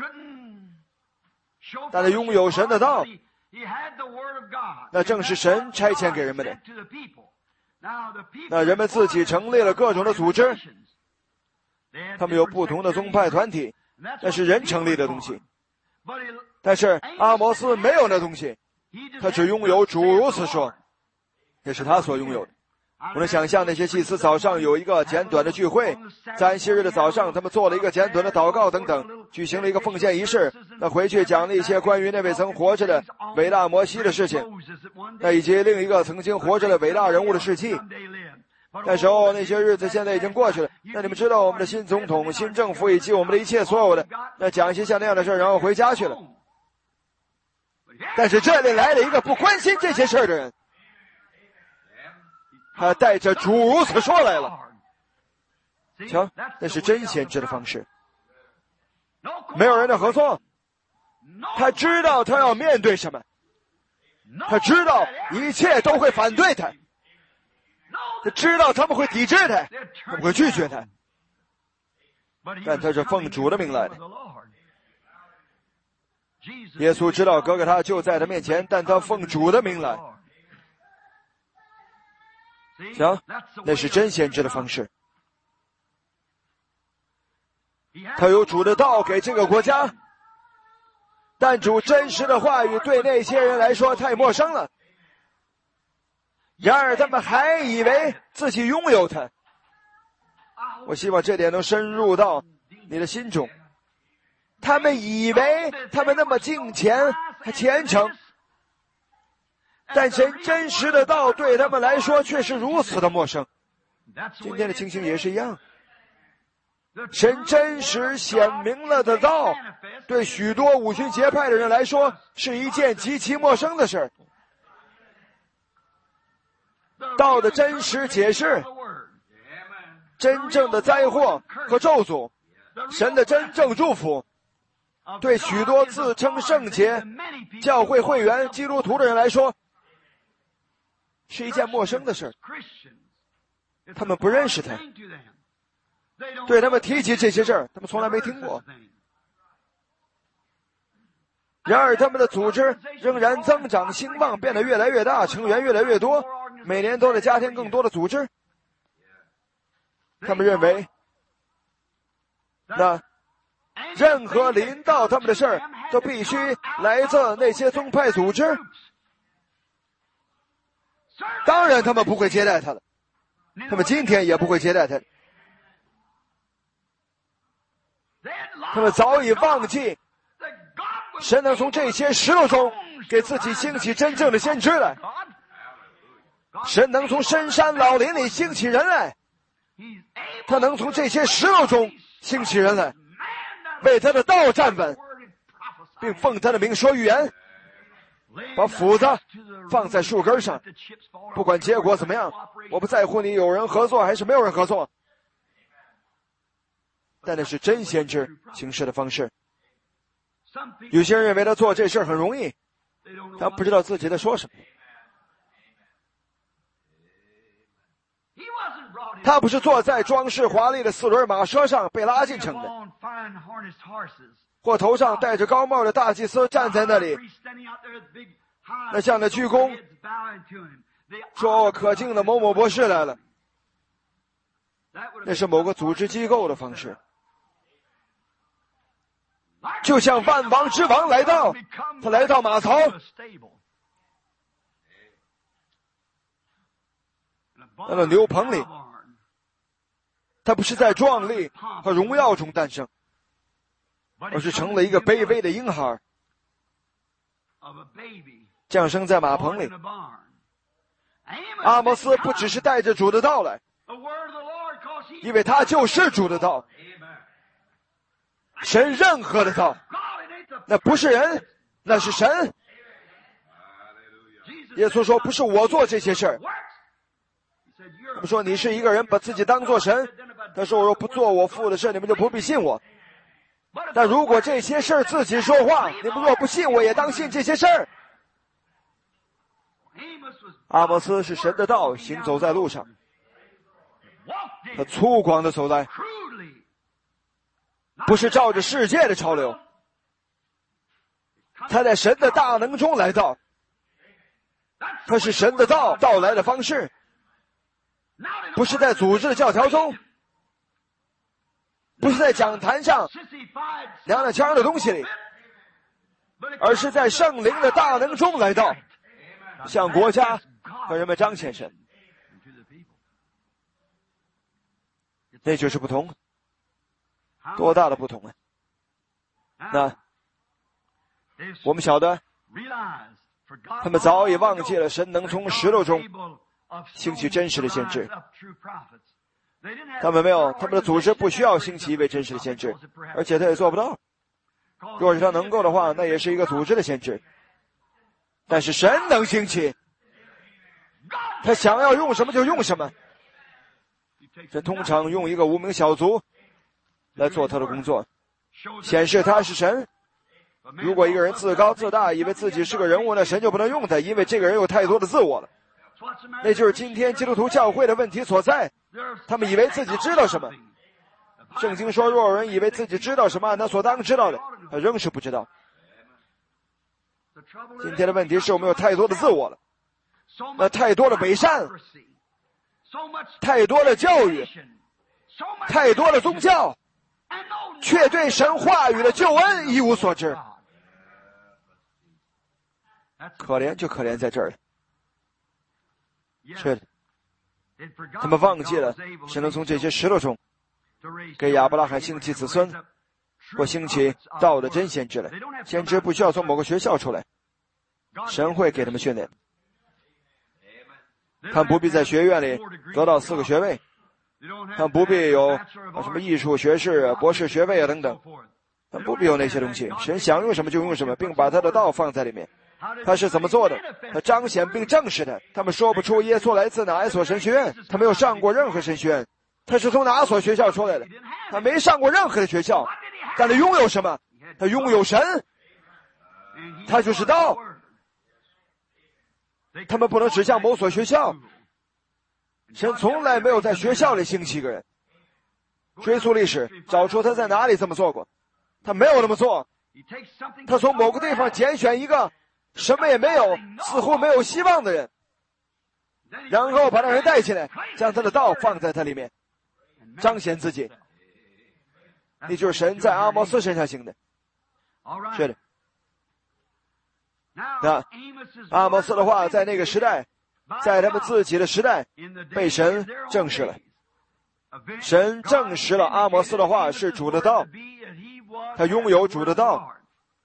但他拥有神的道，那正是神差遣给人们的。那人们自己成立了各种的组织，他们有不同的宗派团体，那是人成立的东西。但是阿摩斯没有那东西，他只拥有主如此说，这是他所拥有的。我能想象那些祭司早上有一个简短的聚会，在安息日的早上他们做了一个简短的祷告等等，举行了一个奉献仪式，那回去讲了一些关于那位曾活着的伟大摩西的事情，那以及另一个曾经活着的伟大人物的事迹。那时候那些日子现在已经过去了，那你们知道我们的新总统、新政府以及我们的一切所有的，那讲一些像那样的事，然后回家去了。但是这里来了一个不关心这些事的人，他带着主如此说来了。瞧，那是真先知的方式。没有人的合作，他知道他要面对什么，他知道一切都会反对他，他知道他们会抵制他，他们会拒绝他，但他是奉主的名来的。耶稣知道哥哥他就在他面前，但他奉主的名来。行，那是真先知的方式。他有主的道给这个国家，但主真实的话语对那些人来说太陌生了。然而他们还以为自己拥有它。我希望这点能深入到你的心中。他们以为他们那么敬虔和虔诚，但神真实的道对他们来说却是如此的陌生。今天的情形也是一样，神真实显明了的道对许多五旬节派的人来说是一件极其陌生的事。道的真实解释，真正的灾祸和咒诅，神的真正祝福，对许多自称圣洁、教会会员、基督徒的人来说是一件陌生的事。他们不认识他，对他们提起这些事儿，他们从来没听过。然而他们的组织仍然增长兴旺，变得越来越大，成员越来越多，每年都在加添更多的组织。他们认为那任何临到他们的事儿都必须来自那些宗派组织。当然他们不会接待他了，他们今天也不会接待他。他们早已忘记神能从这些石头中给自己兴起真正的先知来，神能从深山老林里兴起人来，他能从这些石头中兴起人来，为他的道站稳， 并奉他的名说预言，把斧子放在树根上，不管结果怎么样，我不在乎你有人合作还是没有人合作。但那是真先知行事的方式。有些人认为他做这事很容易，他不知道自己在说什么。他不是坐在装饰华丽的四轮马车上被拉进城的，或头上戴着高帽的大祭司站在那里，那向他鞠躬，说我可敬的某某博士来了。那是某个组织机构的方式。就像万王之王来到，他来到马槽，那个牛棚里，他不是在壮丽和荣耀中诞生，而是成了一个卑微的婴孩，降生在马棚里。阿摩斯不只是带着主的道来，因为他就是主的道，神任何的道，那不是人，那是神。耶稣说，不是我做这些事儿。他们说你是一个人把自己当作神，他说我若不做我父的事，你们就不必信我。但如果这些事儿自己说话，你们若不信我，也当信这些事儿。阿摩斯是神的道行走在路上，他粗犷的走来，不是照着世界的潮流，他在神的大能中来到，他是神的道到来的方式，不是在组织的教条中，不是在讲坛上娘娘腔的东西里，而是在圣灵的大能中来到，向国家和人们彰显神。那就是不同，多大的不同啊！那我们晓得，他们早已忘记了神能从石头中兴起真实的先知。他们没有，他们的组织不需要兴起一位真实的先知，而且他也做不到。若是他能够的话，那也是一个组织的先知。但是神能兴起，他想要用什么就用什么。这通常用一个无名小卒来做他的工作，显示他是神。如果一个人自高自大，以为自己是个人物，那神就不能用他，因为这个人有太多的自我了。那就是今天基督徒教会的问题所在，他们以为自己知道什么。圣经说，若有人以为自己知道什么，那所当知道的，他仍是不知道。今天的问题是我们有太多的自我了，那太多的伪善，太多的教育，太多的宗教，却对神话语的救恩一无所知。可怜就可怜在这儿了。是的，他们忘记了神能从这些石头中给亚伯拉罕兴起子孙，或兴起道的真先知来。先知不需要从某个学校出来，神会给他们训练。他们不必在学院里得到四个学位，他们不必有什么艺术学士、博士学位啊等等，他们不必有那些东西。神想用什么就用什么，并把他的道放在里面。他是怎么做的？他彰显并证实的。他们说不出耶稣来自哪一所神学院，他没有上过任何神学院。他是从哪所学校出来的？他没上过任何的学校。但他拥有什么？他拥有神，他就是道。他们不能指向某所学校，神从来没有在学校里兴起一个人。追溯历史，找出他在哪里这么做过，他没有那么做。他从某个地方拣选一个什么也没有、似乎没有希望的人，然后把那人带起来，将他的道放在他里面，彰显自己。那就是神在阿摩斯身上行的。是的。那阿摩斯的话在那个时代，在他们自己的时代被神证实了。神证实了阿摩斯的话是主的道，他拥有主的道。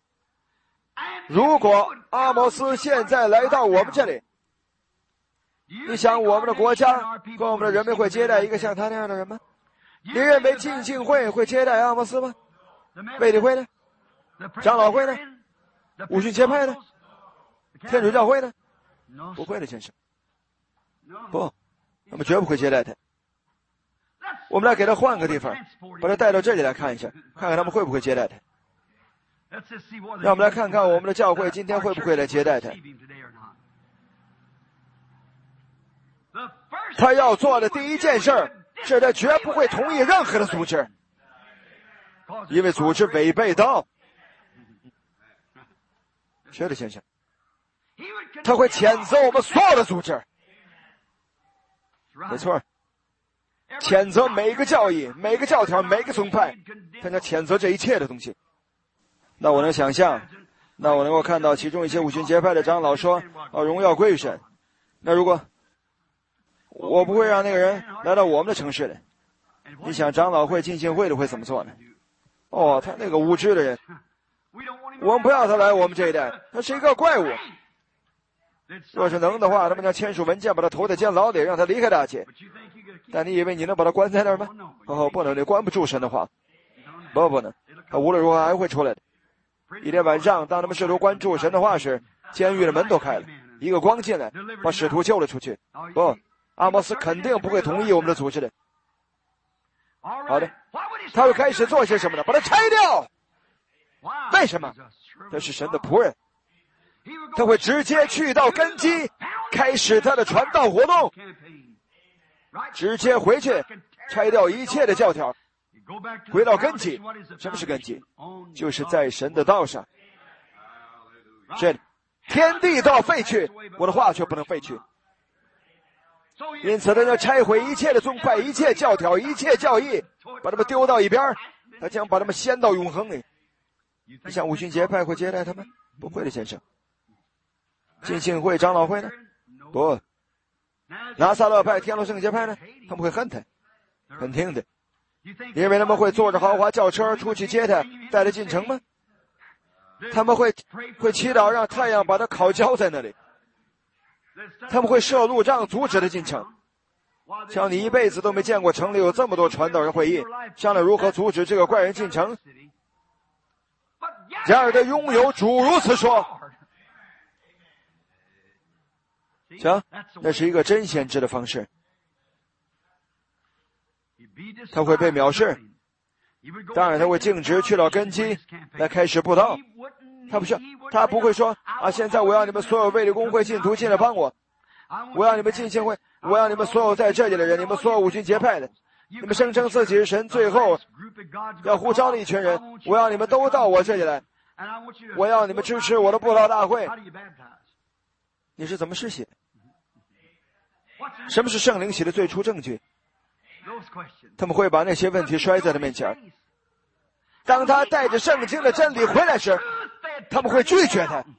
如果阿摩斯现在来到我们这里，你想我们的国家和我们的人民会接待一个像他那样的人吗？你认为浸信会会接待阿摩斯吗？卫理会呢？长老会呢？ 五旬节派呢？天主教会呢？不会的，先生。不，他们绝不会接待他。我们来给他换个地方，把他带到这里来看一下，看看他们会不会接待他。让我们来看看我们的教会今天会不会来接待他。他要做的第一件事是他绝不会同意任何的组织，因为组织违背道。是的，先生。他会谴责我们所有的组织。没错，谴责每个教义、每个教条、每个宗派，他将谴责这一切的东西。那我能想象，那我能够看到其中一些五旬节派的长老说：“哦，荣耀归于神。”那如果我不会让那个人来到我们的城市的，你想长老会、浸信会的会怎么做呢？哦，他那个无知的人，我们不要他来我们这一带，他是一个怪物。若是能的话，他们将签署文件把他投在监牢里，让他离开大街。但你以为你能把他关在那儿吗？哦，不能，你关不住神的话。不，不能，他无论如何还会出来的。一天晚上，当他们试图关注神的话时，监狱的门都开了，一个光进来，把使徒救了出去。不，阿摩斯肯定不会同意我们的组织的。好的，他会开始做些什么呢？把它拆掉。为什么？这是神的仆人。他会直接去到根基，开始他的传道活动，直接回去拆掉一切的教条，回到根基。什么是根基？就是在神的道上。这里天地都要废去，我的话却不能废去。因此他要拆毁一切的宗派、一切教条、一切教义，把他们丢到一边，他将把他们掀到永恒里。你想五旬节派会接待他们？不会的，先生。浸信会、长老会呢？不。拿撒勒派、天路圣洁派呢？他们会恨他，肯定的，因为他们会坐着豪华轿车出去接他，带他进城吗？他们会会祈祷让太阳把他烤焦在那里，他们会设路障阻止他进城。像你一辈子都没见过城里有这么多传道人会议，商量如何阻止这个怪人进城。然而他拥有主如此说。行，那是一个真先知的方式。他会被藐视，当然他会径直去到根基来开始布道。他不是，他不会说啊，现在我要你们所有卫理公会信徒进来帮我，我要你们浸信会，我要你们所有在这里的人，你们所有五旬节派的，你们声称自己是神，最后要呼召的一群人，我要你们都到我这里来，我要你们支持我的布道大会。你是怎么施洗的？什么是圣灵洗的最初证据？他们会把那些问题摔在他面前。当他带着圣经的真理回来时，他们会拒绝他。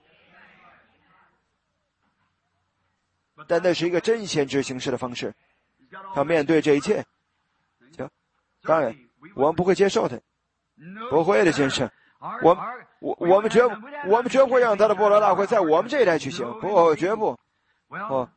但那是一个真先知行事的方式。他面对这一切，行，当然我们不会接受他，不会的，先生。我我我们绝我们绝不会让他的布道大会在我们这一代举行，不，绝不。哦，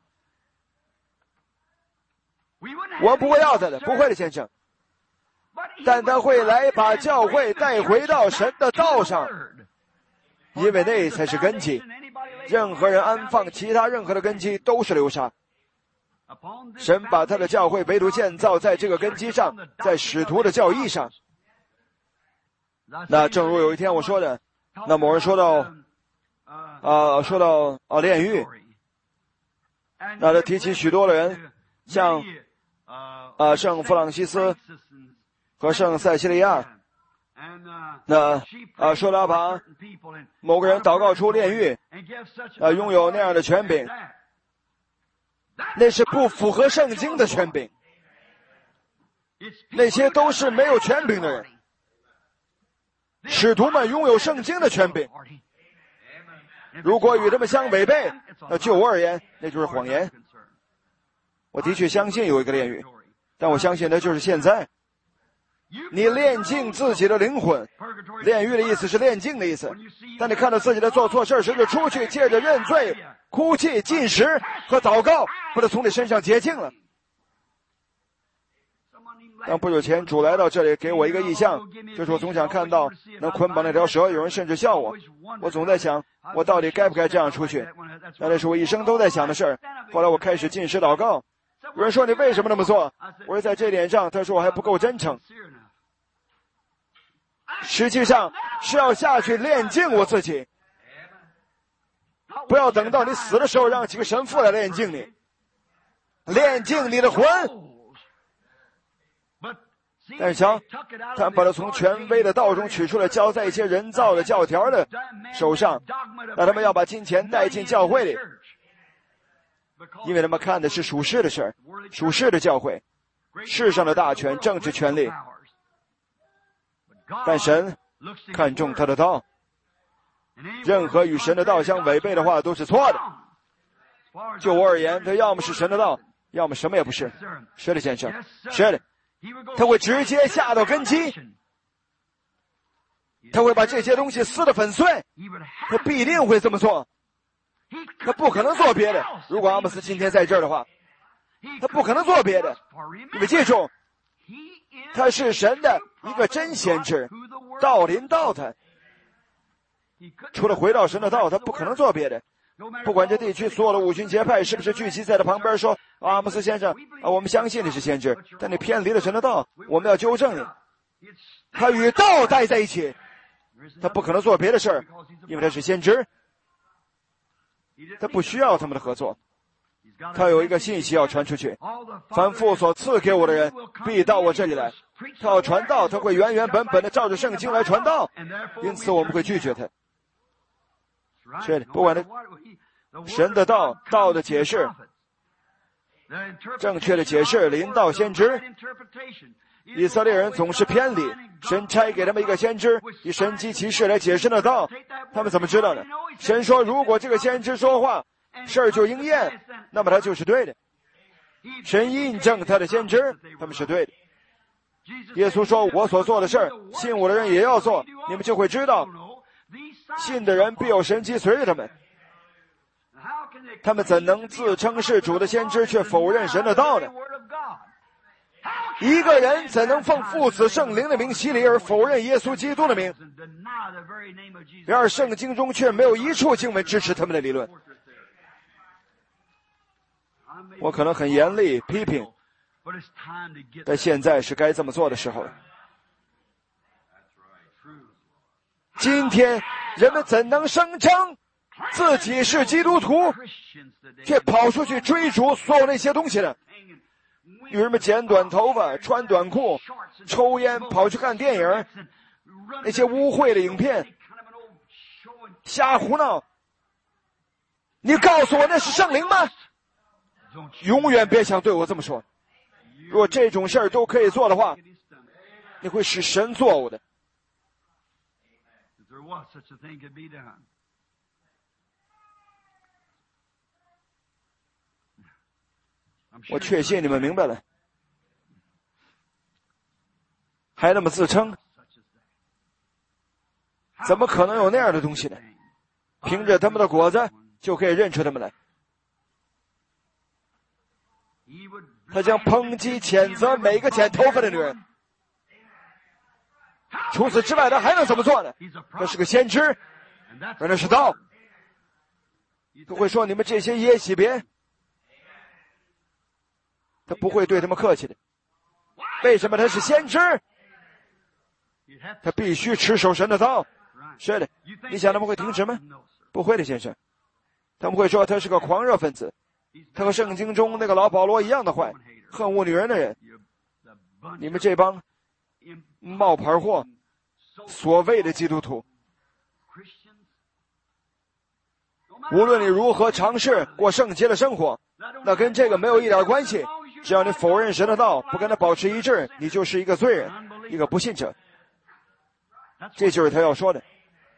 我们不会要他的，不会的，先生。但他会来把教会带回到神的道上，因为那才是根基。任何人安放其他任何的根基都是流沙。神把他的教会唯独建造在这个根基上，在使徒的教义上。那正如有一天我说的，那某人说到呃说到啊炼狱，那他提起许多的人，像啊圣弗朗西斯和圣塞西利亚，那啊说他把某个人祷告出炼狱，啊拥有那样的权柄，那是不符合圣经的权柄，那些都是没有权柄的人。使徒们拥有圣经的权柄，如果与他们相违背，那就我而言，那就是谎言。我的确相信有一个炼狱，但我相信那就是现在。你炼净自己的灵魂，炼狱的意思是炼净的意思。当你看到自己的做错事时，就出去，借着认罪、哭泣、进食和祷告，把它从你身上洁净了。当不久前主来到这里给我一个意象，就是我总想看到能捆绑那条蛇，有人甚至笑我。我总在想， 我到底该不该这样出去？那这是我一生都在想的事儿。后来我开始进食祷告，有人说你为什么那么做？我说在这点上，他说我还不够真诚。实际上是要下去炼净我自己，不要等到你死的时候让几个神父来炼净你，炼净你的魂。但是瞧，他们把它从权威的道中取出来，交在一些人造的教条的手上，让他们要把金钱带进教会里，因为他们看的是属世的事儿，属世的教会，世上的大权、政治权力。但神看重他的道，任何与神的道相违背的话都是错的。就我而言，他要么是神的道，要么什么也不是。是的，先生，是的。他会直接下到根基，他会把这些东西撕得粉碎，他必定会这么做，他不可能做别的。如果阿莫斯今天在这儿的话，他不可能做别的。你们记住，他是神的一个真先知，道临到他，除了回到神的道，他不可能做别的。不管这地区所有的五旬节派是不是聚集在他旁边说，阿莫斯先生啊，我们相信你是先知，但你偏离了神的道，我们要纠正你。他与道待在一起，他不可能做别的事儿，因为他是先知，他不需要他们的合作。他有一个信息要传出去，凡父所赐给我的人必到我这里来，他要传道，他会原原本本的照着圣经来传道，因此我们会拒绝他。是的，不管他神的道，道的解释，正确的解释临到先知。以色列人总是偏离，神差给他们一个先知，以神迹奇事来解释的道，他们怎么知道呢？神说如果这个先知说话，事儿就应验，那么他就是对的。神印证他的先知，他们是对的。耶稣说我所做的事儿，信我的人也要做，你们就会知道，信的人必有神迹随着他们。他们怎能自称是主的先知，却否认神的道呢？一个人怎能奉父子圣灵的名洗礼而否认耶稣基督的名？然而圣经中却没有一处经文支持他们的理论。我可能很严厉批评，但现在是该这么做的时候了。今天人们怎能声称自己是基督徒，却跑出去追逐所有那些东西呢？女人们剪短头发，穿短裤，抽烟，跑去看电影，那些污秽的影片，瞎胡闹。你告诉我那是圣灵吗？永远别想对我这么说。如果这种事儿都可以做的话，你会使神作恶的。我确信你们明白了，还那么自称，怎么可能有那样的东西呢？凭着他们的果子就可以认出他们来。他将抨击谴责每个剪头发的女人，除此之外他还能怎么做呢？他是个先知，而那是道。他会说你们这些耶洗别，他不会对他们客气的。为什么他是先知？他必须持守神的道。是的，你想他们会停止吗？不会的，先生。他们会说他是个狂热分子，他和圣经中那个老保罗一样的坏，恨恶女人的人。你们这帮冒牌货，所谓的基督徒，无论你如何尝试过圣洁的生活，那跟这个没有一点关系。只要你否认神的道，不跟他保持一致，你就是一个罪人，一个不信者。这就是他要说的。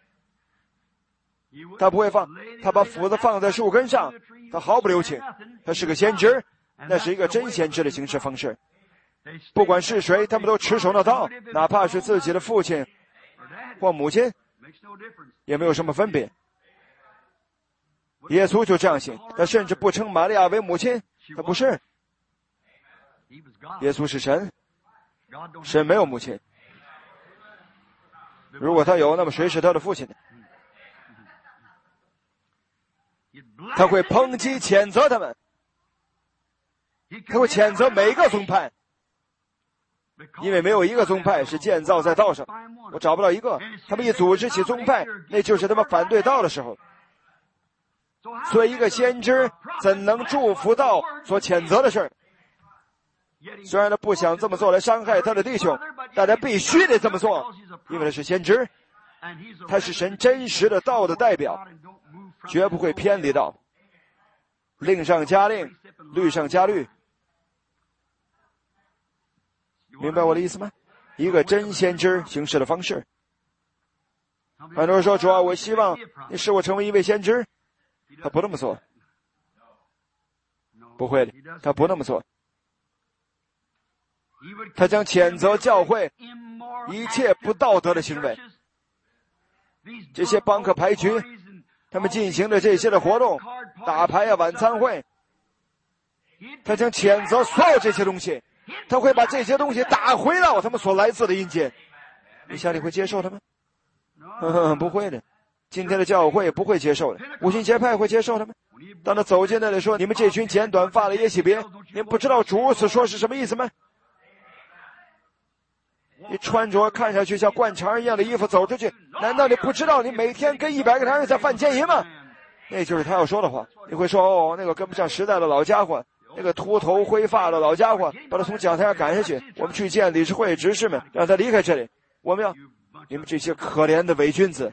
他不会放，他把斧子放在树根上，他毫不留情。他是个先知，那是一个真先知的行事方式。不管是谁，他们都持守那道，哪怕是自己的父亲或母亲，也没有什么分别。耶稣就这样行，他甚至不称玛利亚为母亲，他不是。耶稣是神，神没有母亲。如果他有，那么谁是他的父亲呢？ 他会抨击谴责他们，他会谴责每个宗派，因为没有一个宗派是建造在道上，我找不到一个。他们一组织起宗派，那就是他们反对道的时候。所以一个先知怎能祝福道所谴责的事儿？虽然他不想这么做来伤害他的弟兄，但他必须得这么做，因为他是先知，他是神真实的道的代表，绝不会偏离道。令上加令，律上加律，明白我的意思吗？一个真先知行事的方式。很多人说，主啊，我希望你使我成为一位先知。他不那么做，不会的，他不那么做。他将谴责教会一切不道德的行为，这些帮客牌局，他们进行的这些的活动，打牌啊、晚餐会，他将谴责所有这些东西，他会把这些东西打回到他们所来自的阴间。你想你会接受他们？嗯，不会的。今天的教会不会接受的，五旬节派会接受他们。当他走进那里说：“你们这群剪短发的耶洗别，你们不知道主所说是什么意思吗？”你穿着看上去像灌肠一样的衣服走出去，难道你不知道你每天跟一百个男人在犯奸淫吗？那就是他要说的话。你会说：“哦，那个跟不上时代的老家伙，那个秃头灰发的老家伙，把他从讲台上赶下去，我们去见理事会执事们，让他离开这里。我们要你们这些可怜的伪君子。”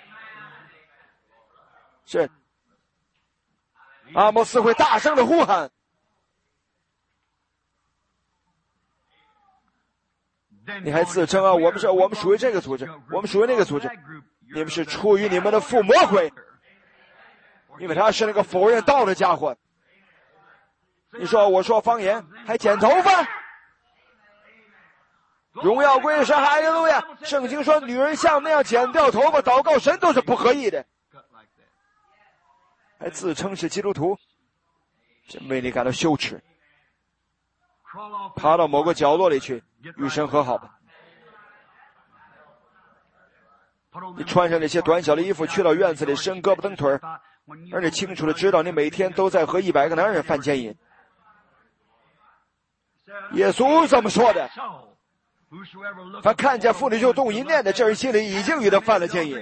是，阿摩斯会大声的呼喊。你还自称啊，我们是我们属于这个组织，我们属于那个组织，你们是出于你们的父魔鬼，因为他是那个否认道的家伙。你说我说方言还剪头发，荣耀归神，哈利路亚！圣经说女人像那样剪掉头发祷告神都是不合意的，还自称是基督徒，真为你感到羞耻。爬到某个角落里去，与神和好吧。你穿上那些短小的衣服，去到院子里伸胳膊蹬腿儿，而你清楚的知道你每天都在和一百个男人犯奸淫。耶稣这么说的：凡看见妇女就动淫念的，这人心里已经与他犯了奸淫。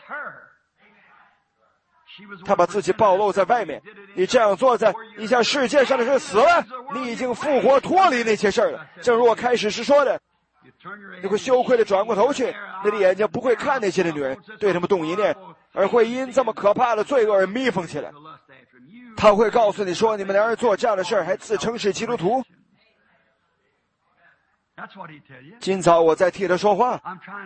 他把自己暴露在外面，你这样做在你向世界上的人死了，你已经复活脱离那些事儿了。正如我开始时说的，你会羞愧的转过头去，你的眼睛不会看那些的女人，对他们动淫念，而会因这么可怕的罪恶而迷疯起来。他会告诉你说，你们两人做这样的事儿还自称是基督徒。今早我在替他说话，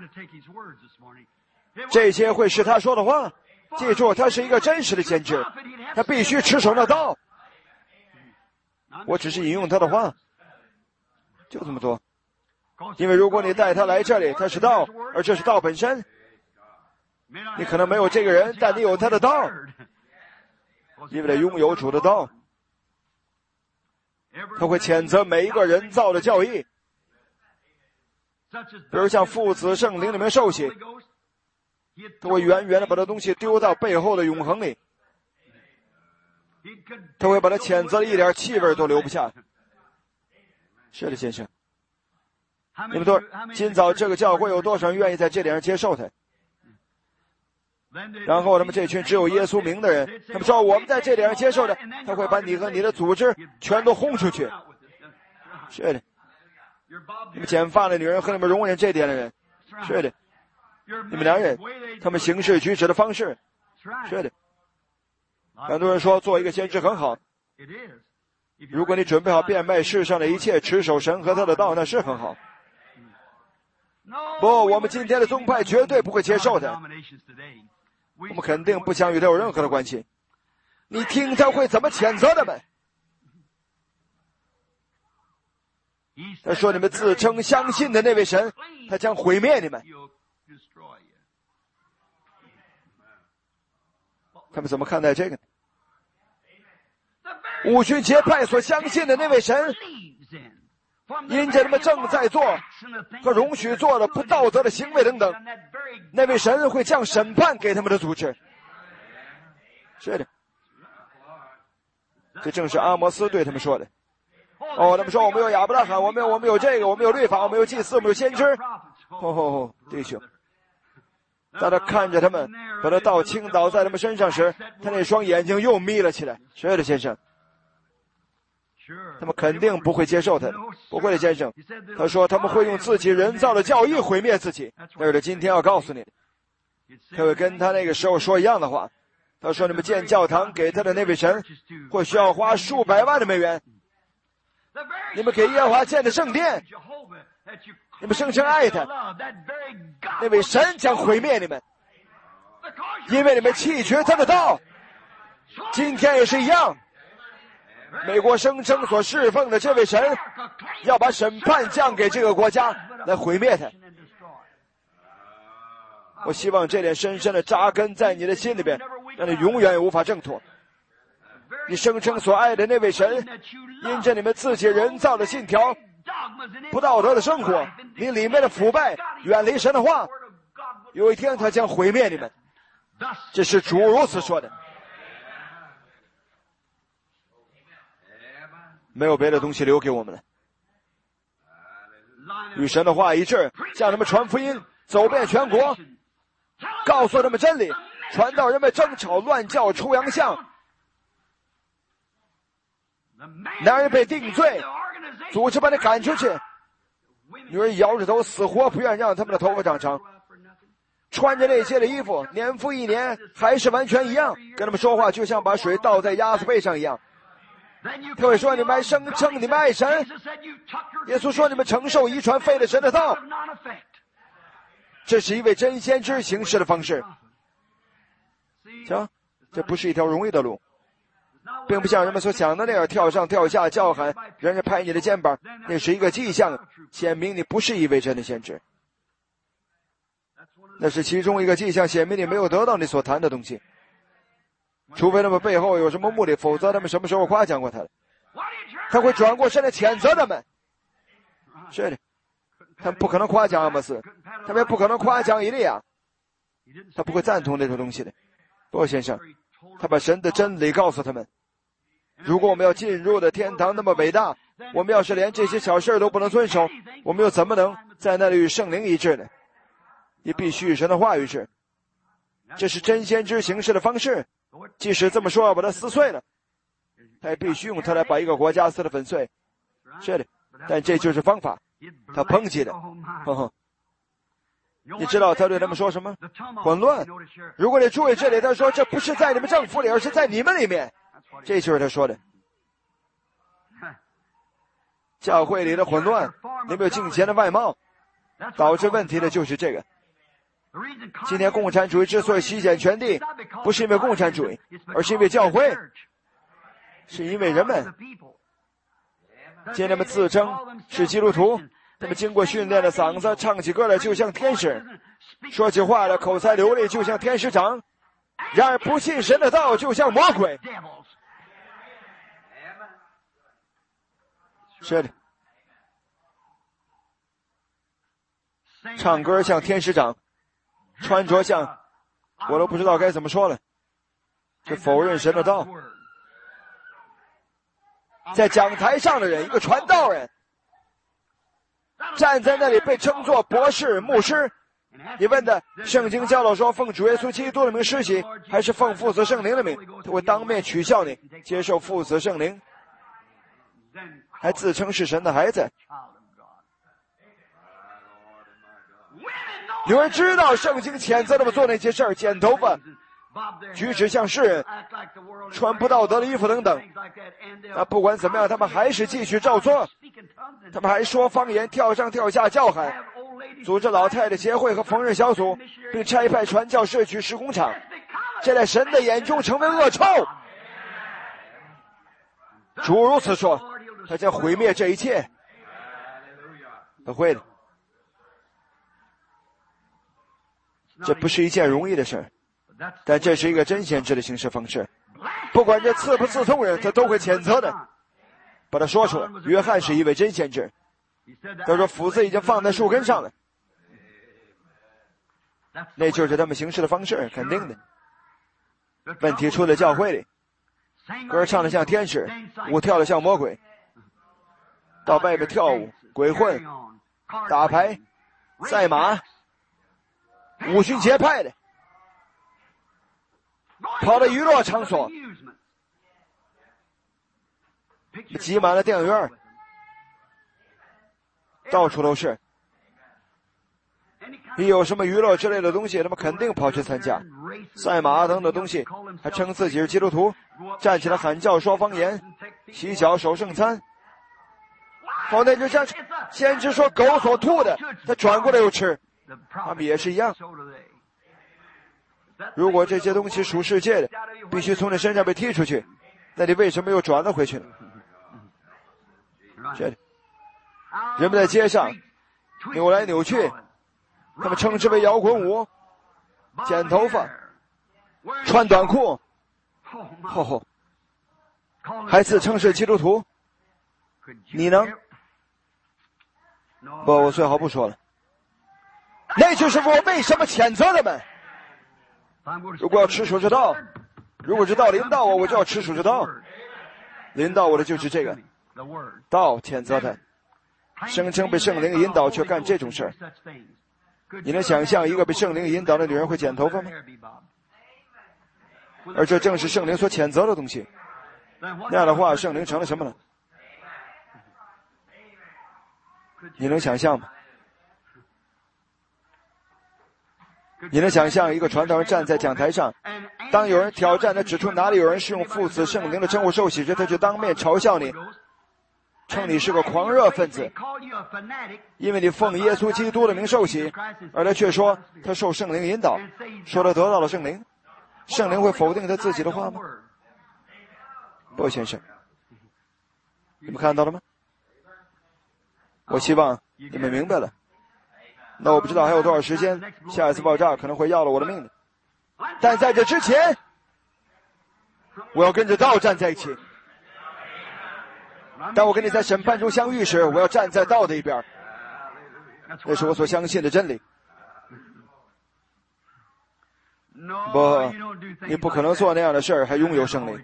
这些会是他说的话。记住，他是一个真实的先知，他必须持守那道。我只是引用他的话，就这么多。因为如果你带他来这里，他是道，而这是道本身。你可能没有这个人，但你有他的道，因为他拥有主的道。他会谴责每一个人造的教义，比如像父子圣灵里面受洗，他会远远的把这东西丢到背后的永恒里，他会把它谴责的一点气味都留不下。是的，先生，你们多今早这个教会有多少人愿意在这点上接受他？然后他们这群只有耶稣名的人，他们说我们在这点上接受的，他会把你和你的组织全都轰出去。是的，你们剪发的女人和你们容忍这点的人，是的，你们男人他们行事举止的方式，是的。很多人说做一个先知很好，如果你准备好变卖世上的一切，持守神和他的道，那是很好。不，我们今天的宗派绝对不会接受的，我们肯定不想与他有任何的关系。你听他会怎么谴责他们？他说你们自称相信的那位神，他将毁灭你们。他们怎么看待这个呢？五旬节派所相信的那位神，因着他们正在做和容许做的不道德的行为等等，那位神会降审判给他们的组织。是的， 这正是阿摩斯对他们说的。哦，他们说我们有亚伯拉罕，我们有我们有这个，我们有律法，我们有祭司，我们有先知。哦哦哦，弟兄，当他看着他们把那道倾倒在他们身上时，他那双眼睛又眯了起来。是的，先生，他们肯定不会接受他的，不会的，先生。他说他们会用自己人造的教义毁灭自己。但是他今天要告诉你，他会跟他那个时候说一样的话。他说你们建教堂给他的那位神，会需要花数百万的美元。你们给耶和华建的圣殿，你们声称爱他，那位神将毁灭你们，因为你们弃绝他的道。今天也是一样，美国声称所侍奉的这位神要把审判降给这个国家来毁灭他。我希望这点深深的扎根在你的心里边，让你永远也无法挣脱。你声称所爱的那位神，因着你们自己人造的信条、不道德的生活，你里面的腐败，远离神的话，有一天他将毁灭你们。这是主如此说的，没有别的东西留给我们了。与神的话一致，向他们传福音，走遍全国，告诉他们真理，传到人们争吵乱叫出洋相，男人被定罪，组织把你赶出去，女人摇着头死活不愿让他们的头发长长，穿着那些的衣服，年复一年还是完全一样，跟他们说话就像把水倒在鸭子背上一样。他会说你们还声称你们爱神，耶稣说你们承受遗传废了神的道。这是一位真先知行事的方式。瞧，这不是一条容易的路，并不像人们所想的那样跳上跳下叫喊，人家拍你的肩膀，那是一个迹象，显明你不是一位真的先知。那是其中一个迹象，显明你没有得到你所谈的东西。除非他们背后有什么目的，否则他们什么时候夸奖过他的？他会转过身来谴责他们。是的，他们不可能夸奖阿摩斯，他们也不可能夸奖以利亚，他不会赞同这种东西的。不，先生，他把神的真理告诉他们。如果我们要进入的天堂那么伟大，我们要是连这些小事都不能遵守，我们又怎么能在那里与圣灵一致呢？你必须与神的话一致，这是真先知行事的方式。即使这么说要把它撕碎了，他也必须用它来把一个国家撕得粉碎。是的，但这就是方法，他抨击的。呵呵，你知道他对他们说什么？混乱。如果你注意这里，他说这不是在你们政府里，而是在你们里面。这就是他说的。教会里的混乱，你们有敬虔的外貌，导致问题的就是这个。今天共产主义之所以席卷全地，不是因为共产主义，而是因为教会，是因为人们。今天他们自称是基督徒，他们经过训练的嗓子唱起歌来就像天使，说起话来口才流利就像天使长，然而不信神的道就像魔鬼。是的，唱歌像天使长，穿着像，我都不知道该怎么说了，这否认神的道。在讲台上的人，一个传道人站在那里被称作博士牧师，你问的圣经教导说奉主耶稣基督的名施洗，还是奉父子圣灵的名，他会当面取笑你，接受父子圣灵，还自称是神的孩子。有人知道圣经谴责他们做那些事儿，剪头发，举止像世人，穿不道德的衣服等等。那不管怎么样，他们还是继续照做，他们还说方言，跳上跳下叫喊，组织老太太协会和缝纫小组，并差派传教士去施工厂，这在神的眼中成为恶臭。主如此说，他将毁灭这一切。他会的，这不是一件容易的事，但这是一个真先知的行事方式。不管这刺不刺痛人，他都会谴责的，把他说出来。约翰是一位真先知，他说斧子已经放在树根上了，那就是他们行事的方式，肯定的。问题出在教会里， 歌唱的像天使，舞跳的像魔鬼，到外面跳舞、鬼混、打牌、赛马、五旬节派的，跑到娱乐场所，挤满了电影院，到处都是。一有什么娱乐之类的东西，他们肯定跑去参加。赛马等等东西，还称自己是基督徒，站起来喊叫说方言，洗脚守圣餐。好，那就像先知说狗所吐的，他转过来又吃，他们也是一样。如果这些东西属世界的，必须从你身上被踢出去，那你为什么又转了回去呢？这里，人们在街上扭来扭去，他们称之为摇滚舞，剪头发，穿短裤，吼吼，还自称是基督徒。你呢？不，我最好不说了。那就是我为什么谴责他们。如果要吃属之道，如果是道临到我，我就要吃属之道。临到我的就是这个道，谴责他，声称被圣灵引导却干这种事儿。你能想象一个被圣灵引导的女人会剪头发吗？而这正是圣灵所谴责的东西。那样的话，圣灵成了什么呢？你能想象吗？你能想象一个传道人站在讲台上，当有人挑战他，指出哪里有人是用父子圣灵的称呼受洗时，他就当面嘲笑你，称你是个狂热分子，因为你奉耶稣基督的名受洗，而他却说他受圣灵引导，说他得到了圣灵。圣灵会否定他自己的话吗？不，先生，你们看到了吗？我希望你们明白了。那我不知道还有多少时间，下一次爆炸可能会要了我的命的。但在这之前，我要跟着道站在一起。当我跟你在审判中相遇时，我要站在道的一边，那是我所相信的真理。不，你不可能做那样的事儿还拥有圣灵。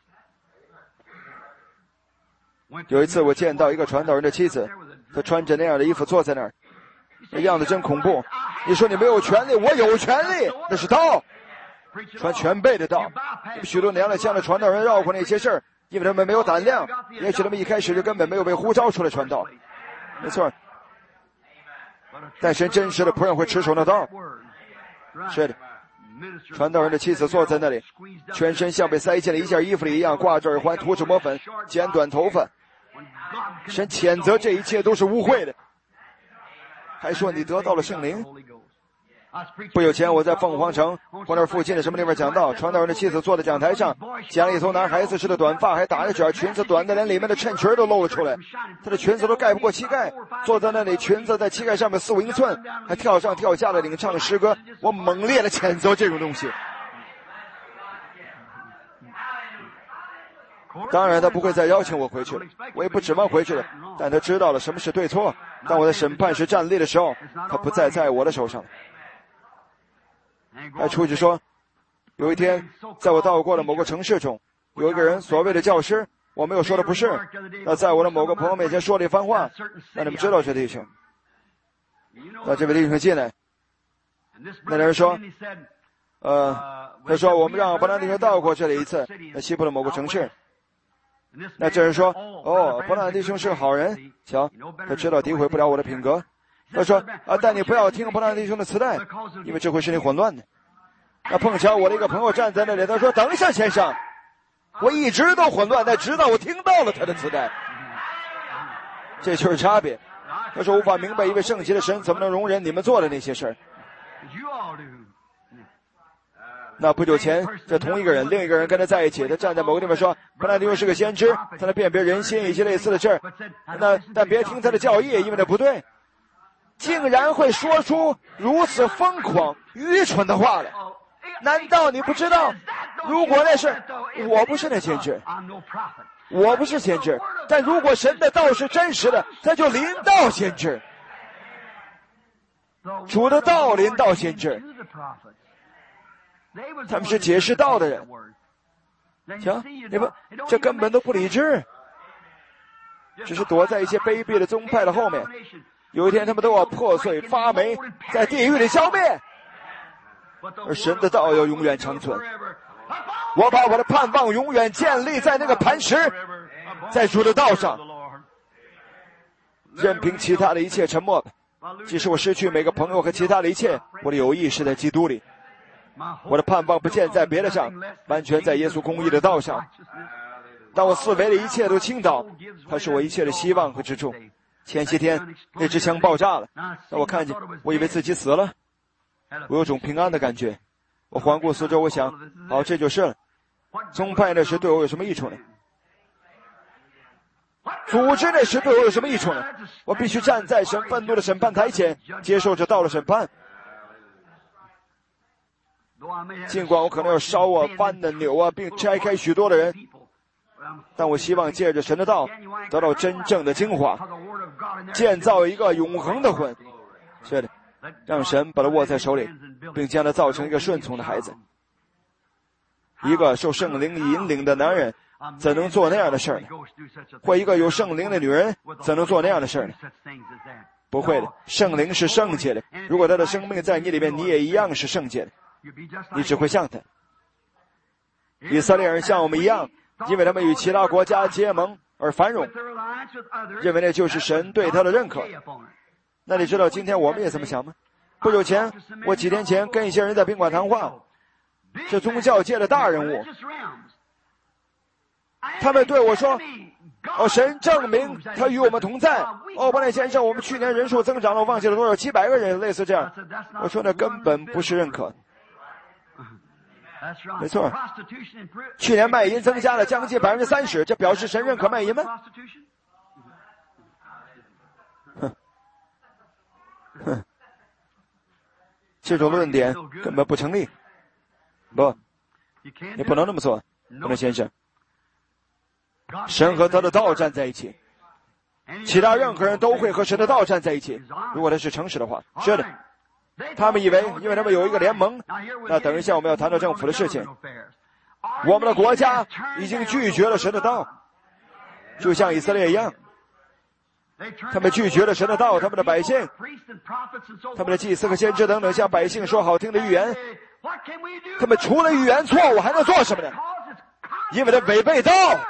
有一次我见到一个传道人的妻子，她穿着那样的衣服坐在那儿，那样子真恐怖。你说你没有权利，我有权利，那是道，传全备的道。许多娘的乡的传道人绕过那些事儿，因为他们没有胆量，也许他们一开始就根本没有被呼召出来传道。没错，但神真实的仆人会持守那道。是的，传道人的妻子坐在那里，全身像被塞进了一件衣服里一样，挂着耳环，涂着抹粉，剪短头发。神谴责这一切都是污秽的，还说你得到了圣灵。不久前我在凤凰城或那附近的什么地方讲道，传道人的妻子坐在讲台上，剪了一头男孩子似的短发，还打着卷，裙子短的连里面的衬裙都露了出来，她的裙子都盖不过膝盖，坐在那里，裙子在膝盖上面四五英寸，还跳上跳下的领唱诗歌。我猛烈的谴责这种东西。当然他不会再邀请我回去了，我也不指望回去了，但他知道了什么是对错。当我在审判时站立的时候，他不再在我的手上。还出去说，有一天在我到过的某个城市中，有一个人所谓的教师，我没有说的不是，那在我的某个朋友面前说了一番话。那你们知道这弟兄，那这位弟兄进来，那人说呃，他说我们让伯南弟兄到过这里一次，在西部的某个城市。那这人说，哦，伯南弟兄是个好人，瞧，他知道诋毁不了我的品格。他说啊，但你不要听伯南弟兄的磁带，因为这会使你混乱的。那碰巧我的一个朋友站在那里，他说，等一下先生，我一直都混乱，但直到我听到了他的磁带。这就是差别。他说无法明白一位圣洁的神怎么能容忍你们做的那些事儿。那不久前，这同一个人，另一个人跟他在一起，他站在某个地方说，伯南弟兄是个先知，他能辨别人心以及类似的事儿。那但别听他的教义，因为那不对。竟然会说出如此疯狂愚蠢的话来，难道你不知道？如果那是，我不是那先知，我不是先知，但如果神的道是真实的，他就临到先知，主的道临到先知，他们是解释道的人， 瞧，你们这根本都不理智，只是躲在一些卑鄙的宗派的后面。有一天他们都要破碎发霉，在地狱里消灭，而神的道要永远长存。我把我的盼望永远建立在那个磐石，在主的道上，任凭其他的一切沉默吧。即使我失去每个朋友和其他的一切，我的友谊是在基督里。我的盼望不建在别的上，完全在耶稣公义的道上。当我四围的一切都倾倒，他是我一切的希望和支柱。前些天那支枪爆炸了，当我看见，我以为自己死了，我有种平安的感觉。我环顾四周，我想，好，这就是了。宗派那时对我有什么益处呢？组织那时对我有什么益处呢？我必须站在神愤怒的审判台前，接受这道的审判。尽管我可能要烧啊、翻的扭啊，并拆开许多的人，但我希望借着神的道得到真正的精华，建造一个永恒的魂。是的，让神把它握在手里，并将它造成一个顺从的孩子。一个受圣灵引领的男人怎能做那样的事儿呢？或一个有圣灵的女人怎能做那样的事儿呢？不会的，圣灵是圣洁的，如果他的生命在你里面，你也一样是圣洁的，你只会像他。以色列人像我们一样，因为他们与其他国家结盟而繁荣，认为那就是神对他的认可。那你知道今天我们也这么想吗？不久前，我几天前跟一些人在宾馆谈话，是宗教界的大人物，他们对我说，哦，神证明他与我们同在。哦，伯内先生，我们去年人数增长了，我忘记了多少，七百个人，类似这样。我说那根本不是认可。没错，去年卖淫增加了将近百分之三十，这表示神认可卖淫吗？哼，哼，这种论点根本不成立。不，你不能那么做，伯内先生。神和他的道站在一起，其他任何人都会和神的道站在一起，如果他是诚实的话。是的，他们以为因为他们有一个联盟，那等一下我们要谈到政府的事情。我们的国家已经拒绝了神的道，就像以色列一样，他们拒绝了神的道，他们的百姓，他们的祭司和先知等等向百姓说好听的预言，他们除了预言错误还能做什么呢？因为他违背道，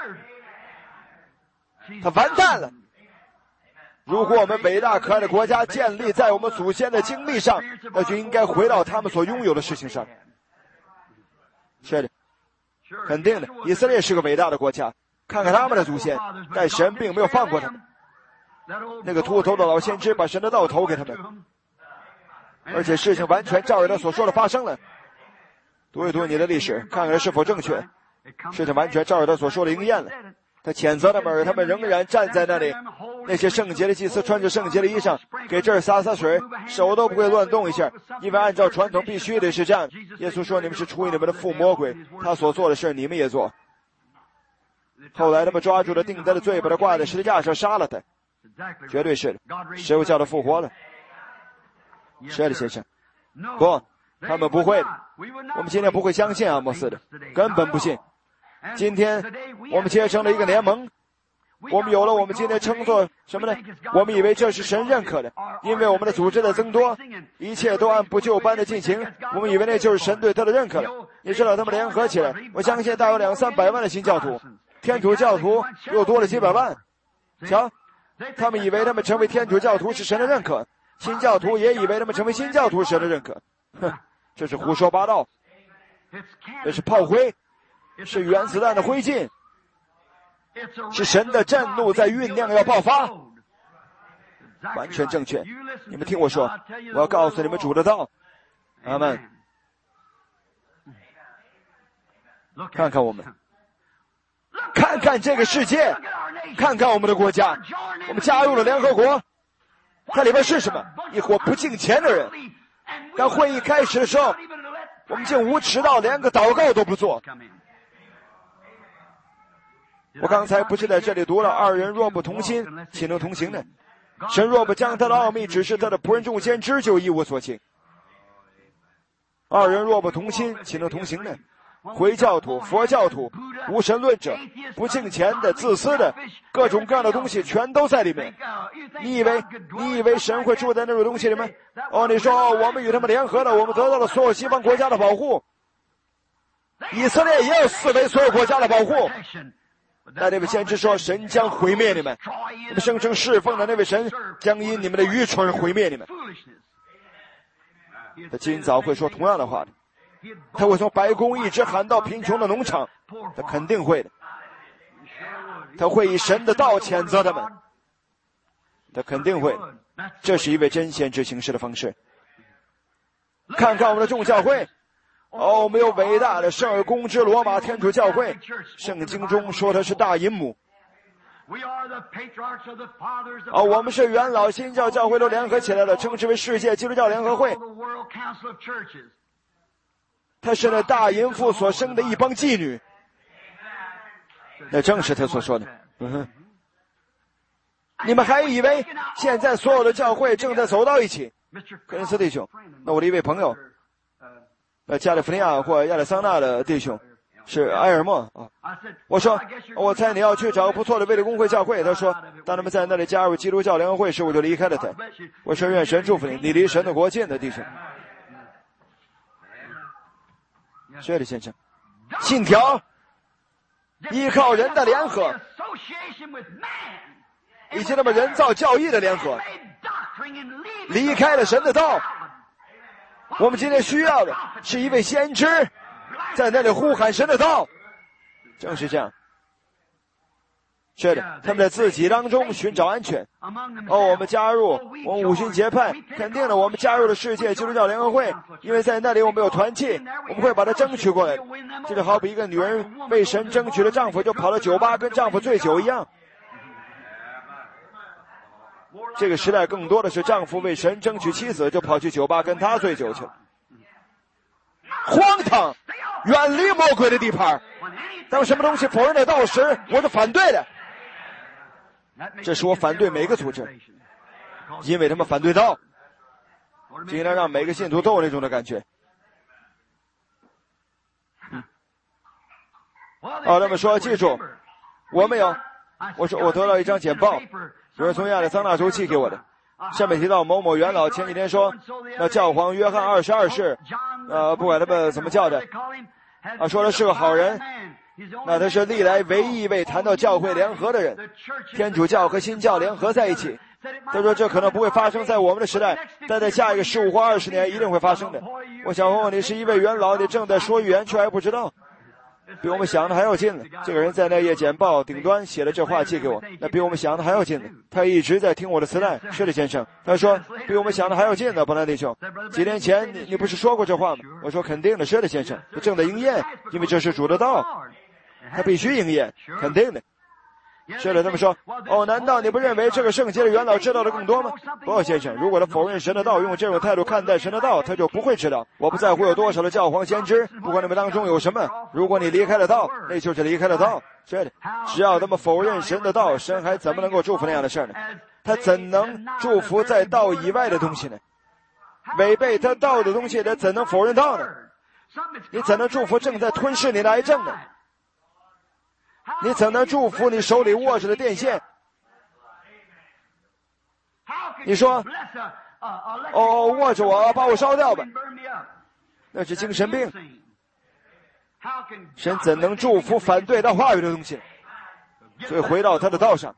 他完蛋了。如果我们伟大可爱的国家建立在我们祖先的经历上，那就应该回到他们所拥有的事情上。是的，肯定的，以色列是个伟大的国家，看看他们的祖先，但神并没有放过他们。那个秃头的老先知把神的道投给他们，而且事情完全照着他所说的发生了。读一读你的历史，看看是否正确。事情完全照着他所说的应验了。他谴责他们，而他们仍然站在那里。那些圣洁的祭司穿着圣洁的衣裳，给这儿洒洒水，手都不会乱动一下，因为按照传统必须得是这样。耶稣说，你们是出于你们的父魔鬼，他所做的事你们也做。后来他们抓住了定他的罪，把他挂在十字架上杀了他。绝对是的，谁又叫他复活了？是的，先生。不，他们不会的。我们今天不会相信阿摩斯的，根本不信。今天我们结成了一个联盟，我们有了我们今天称作什么呢？我们以为这是神认可的，因为我们的组织的增多，一切都按部就班的进行，我们以为那就是神对他的认可了。你知道他们联合起来，我相信大有两三百万的新教徒，天主教徒又多了几百万。瞧，他们以为他们成为天主教徒是神的认可，新教徒也以为他们成为新教徒是神的认可。哼，这是胡说八道，这是炮灰，是原子弹的灰烬，是神的震怒在酝酿要爆发。完全正确。你们听我说，我要告诉你们主的道。阿们。看看我们，看看这个世界，看看我们的国家，我们加入了联合国，它里边是什么？一伙不敬钱的人。当会议开始的时候，我们竟无耻到连个祷告都不做。我刚才不是在这里读了二人若不同心，岂能同行呢？神若不将他的奥秘指示他的仆人众先知，就一无所行。二人若不同心，岂能同行呢？回教徒、佛教徒无神论者、不敬虔的、自私的，各种各样的东西全都在里面。你以为你以为神会住在那种东西里面？哦，你说、哦、我们与他们联合了，我们得到了所有西方国家的保护。以色列也有四围所有国家的保护。但那位先知说，神将毁灭你们，你们声称侍奉的那位神将因你们的愚蠢毁灭你们。他今早会说同样的话的，他会从白宫一直喊到贫穷的农场，他肯定会的。他会以神的道谴责他们，他肯定会。这是一位真先知行事的方式。看看我们的众教会，哦，我们有伟大的圣而公之罗马天主教会，圣经中说它是大阴母。哦，我们是元老新教教会都联合起来了，称之为世界基督教联合会。他是那大淫妇所生的一帮妓女，那正是他所说的。嗯哼，你们还以为现在所有的教会正在走到一起？克林斯弟兄，那我的一位朋友，呃，加利福尼亚或亚利桑那的弟兄，是埃尔默啊。我说，我猜你要去找个不错的卫理公会教会。他说，当他们在那里加入基督教联合会时，我就离开了他。我说，愿神祝福你，你离神的国近的弟兄。薛里先生，信条依靠人的联合，以及那么人造教义的联合，离开了神的道。我们今天需要的是一位先知在那里呼喊神的道。正是这样，是的，他们在自己当中寻找安全。哦，我们加入我们五旬节派，肯定的，我们加入了世界基督教联合会，因为在那里我们有团契，我们会把它争取过来。这就好比一个女人为神争取了丈夫，就跑到酒吧跟丈夫醉酒一样。这个时代更多的是丈夫为神争取妻子，就跑去酒吧跟他醉酒去了。荒唐，远离魔鬼的地盘。当什么东西否认的道时，我是反对的。这是我反对每个组织，因为他们反对道，就应该让每个信徒都有那种的感觉。嗯、哦，那么说，记住，我没有，我说我得到一张简报，有人从亚利桑那州寄给我的，上面提到某某元老前几天说，那教皇约翰二十二世，呃，不管他们怎么叫的，啊，说他是个好人。那他是历来唯一一位谈到教会联合的人，天主教和新教联合在一起。他说这可能不会发生在我们的时代，但在下一个十五或二十年一定会发生的。我想问问你，是一位元老，你正在说预言却还不知道，比我们想的还要近了。这个人在那页简报顶端写了这话寄给我，那比我们想的还要近了。他一直在听我的磁带。是的，先生。他说比我们想的还要近呢，伯南弟兄。几年前你你不是说过这话吗？我说肯定的，是的，先生。这正在应验，因为这是主的道，他必须应验，肯定的。是的，这么说。哦，难道你不认为这个圣洁的元老知道的更多吗？不，先生，如果他否认神的道，用这种态度看待神的道，他就不会知道。我不在乎有多少的教皇先知，不管你们当中有什么，如果你离开了道，那就是离开了道。是的，只要他们否认神的道，神还怎么能够祝福那样的事呢？他怎能祝福在道以外的东西呢？违背他道的东西，他怎能否认道呢？你怎能祝福正在吞噬你的癌症呢？你怎能祝福你手里握着的电线？你说，哦，握着我，把我烧掉吧，那是精神病。神怎能祝福反对他话语的东西？所以回到他的道上，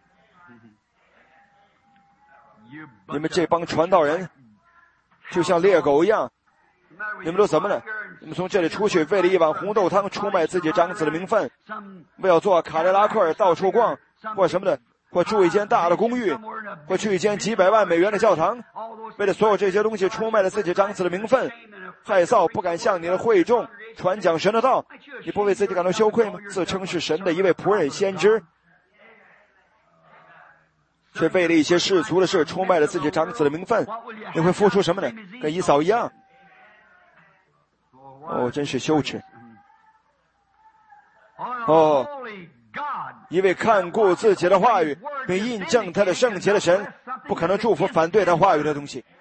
你们这帮传道人就像猎狗一样，你们都怎么了？你们从这里出去，为了一碗红豆汤出卖自己长子的名分，为了做卡迪拉克到处逛，或什么的，或住一间大的公寓，或去一间几百万美元的教堂，为了所有这些东西出卖了自己长子的名分，害臊不敢向你的会众传讲神的道，你不为自己感到羞愧吗？自称是神的一位仆人先知，却为了一些世俗的事出卖了自己长子的名分，你会付出什么呢？跟以扫一样。哦，真是羞耻！哦，一位看顾自己的话语并印证他的圣洁的神，不可能祝福反对他话语的东西。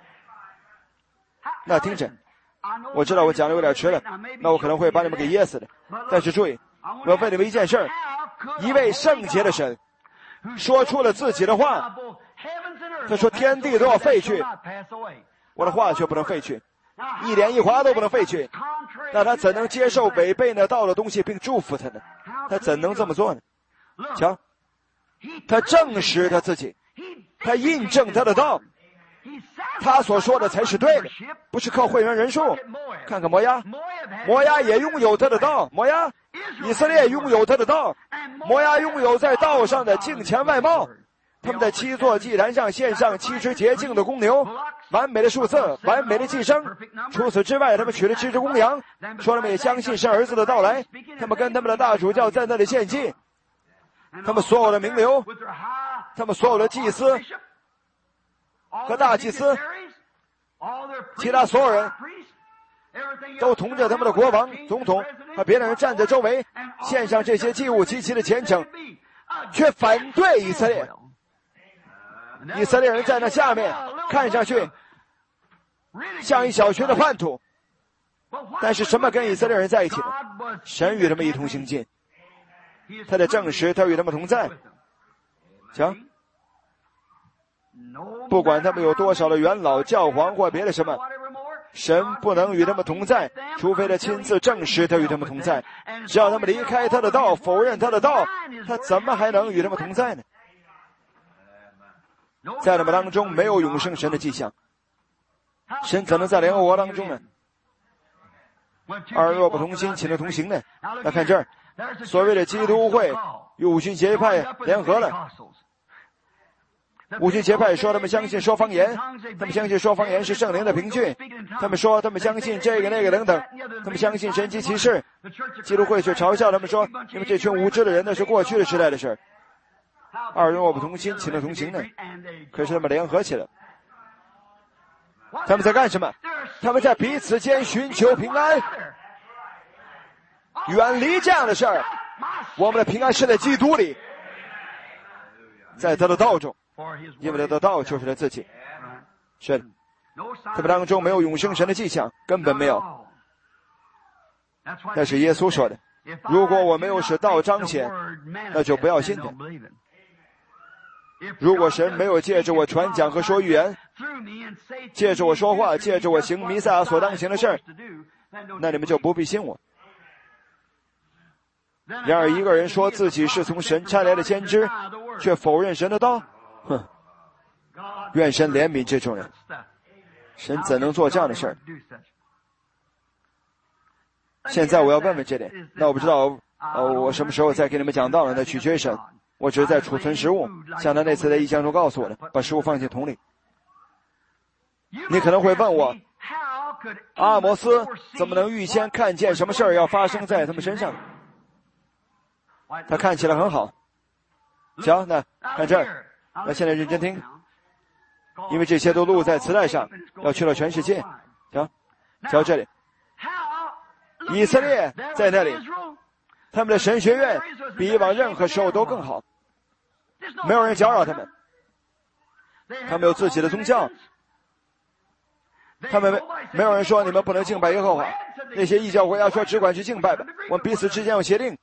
那听着，我知道我讲的有点迟了，那我可能会把你们给噎死的。但是注意， 我要问你们一件事儿，一位圣洁的神说出了自己的话，他说天地都要废去，我的话却不能废去，一点一划都不能废去，那他怎能接受违背那道的东西并祝福他呢？他怎能这么做呢？瞧，他证实他自己，他印证他的道，他所说的才是对的，不是靠会员人数。看看摩押，摩押也拥有他的道，摩押以色列拥有他的道，摩押拥有在道上的敬虔外貌，他们在七座祭坛上献上七只洁净的公牛，完美的数色，完美的祭牲。除此之外，他们取了七只公羊，说他们也相信神儿子的到来，他们跟他们的大主教在那里献祭，他们所有的名流，他们所有的祭司和大祭司，其他所有人都同着他们的国王、总统和别的人站在周围，献上这些祭物，极其的虔诚，却反对以色列。以色列人在那下面看上去像一小群的叛徒，但是什么跟以色列人在一起呢？神与他们一同行进，他在证实他与他们同在。瞧，不管他们有多少的元老、教皇或别的什么，神不能与他们同在，除非他亲自证实他与他们同在。只要他们离开他的道，否认他的道，他怎么还能与他们同在呢？在他们当中没有永生神的迹象，神怎能在联合国当中呢？二人若不同心，岂能同行呢？那看这儿，所谓的基督会与五旬节派联合了。五旬节派说他们相信说方言，他们相信说方言是圣灵的凭据，他们说他们相信这个那个等等，他们相信神迹奇事。基督会却嘲笑他们说，你们这群无知的人，那是过去的时代的事。二人若不同心，岂能同行呢？可是他们联合起来，他们在干什么？他们在彼此间寻求平安，远离这样的事儿。我们的平安是在基督里，在他的道中，因为他的道就是他自己。是的，他们当中没有永生神的迹象，根本没有。那是耶稣说的，如果我没有使道彰显，那就不要信他。如果神没有借着我传讲和说预言，借着我说话，借着我行弥赛亚所当行的事儿，那你们就不必信我。然而一个人说自己是从神差来的先知，却否认神的道，哼，愿神怜悯这种人。神怎能做这样的事儿？现在我要问问这点，那我不知道呃，我什么时候再给你们讲道了，那取决于神。我只是在储存食物，像他那次在异象中告诉我的，把食物放进桶里。你可能会问我，阿摩斯怎么能预先看见什么事儿要发生在他们身上？他看起来很好。瞧，那看这儿，那现在认真听，因为这些都录在磁带上，要去到全世界。瞧，瞧这里，以色列在那里，他们的神学院比以往任何时候都更好，没有人搅扰他们，他们有自己的宗教，他们没没有人说你们不能敬拜耶和华，那些异教国家说只管去敬拜吧，我们彼此之间有协定。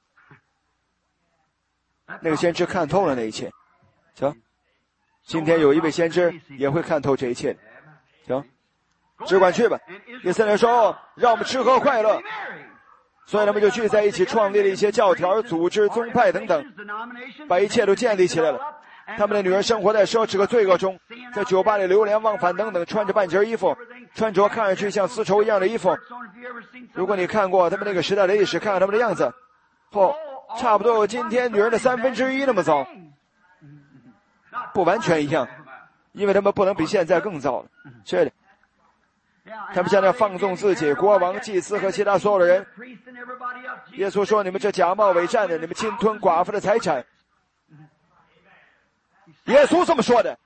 那个先知看透了那一切。瞧，今天有一位先知也会看透这一切。瞧，只管去吧。以色列说让我们吃喝快乐，所以他们就聚在一起，创立了一些教条、组织、宗派等等，把一切都建立起来了。他们的女人生活在奢侈和罪恶中，在酒吧里流连忘返等等，穿着半截衣服，穿着看上去像丝绸一样的衣服。如果你看过他们那个时代的历史，看看他们的样子，哦，差不多有今天女人的三分之一那么糟，不完全一样，因为他们不能比现在更糟了。是的，他们现在放纵自己，国王、祭司和其他所有的人。耶稣说，你们这假冒伪善的，你们侵吞寡妇的财产。耶稣这么说的。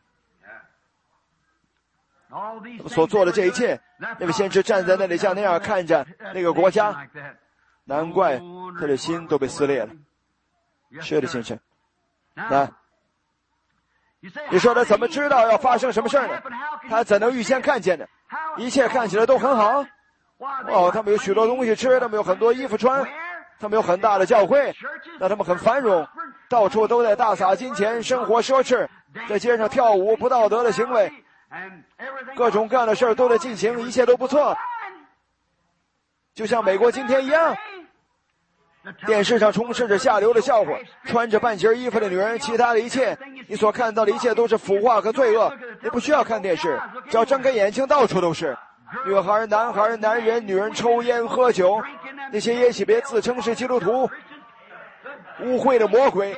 他们所做的这一切，那位先知站在那里像那样看着那个国家，难怪他的心都被撕裂了。是的，先生。那你说他怎么知道要发生什么事呢？他怎能预先看见呢？一切看起来都很好。哦，他们有许多东西吃，他们有很多衣服穿， 他们有很大的教会，那他们很繁荣，到处都在大撒金钱，生活奢侈，在街上跳舞，不道德的行为，各种各样的事儿都在进行，一切都不错，就像美国今天一样。电视上充斥着下流的笑话，穿着半截衣服的女人，其他的一切，你所看到的一切都是腐化和罪恶。你不需要看电视，只要睁开眼睛，到处都是女孩、男孩、男人、女人抽烟喝酒，那些耶洗别自称是基督徒，污秽的魔鬼，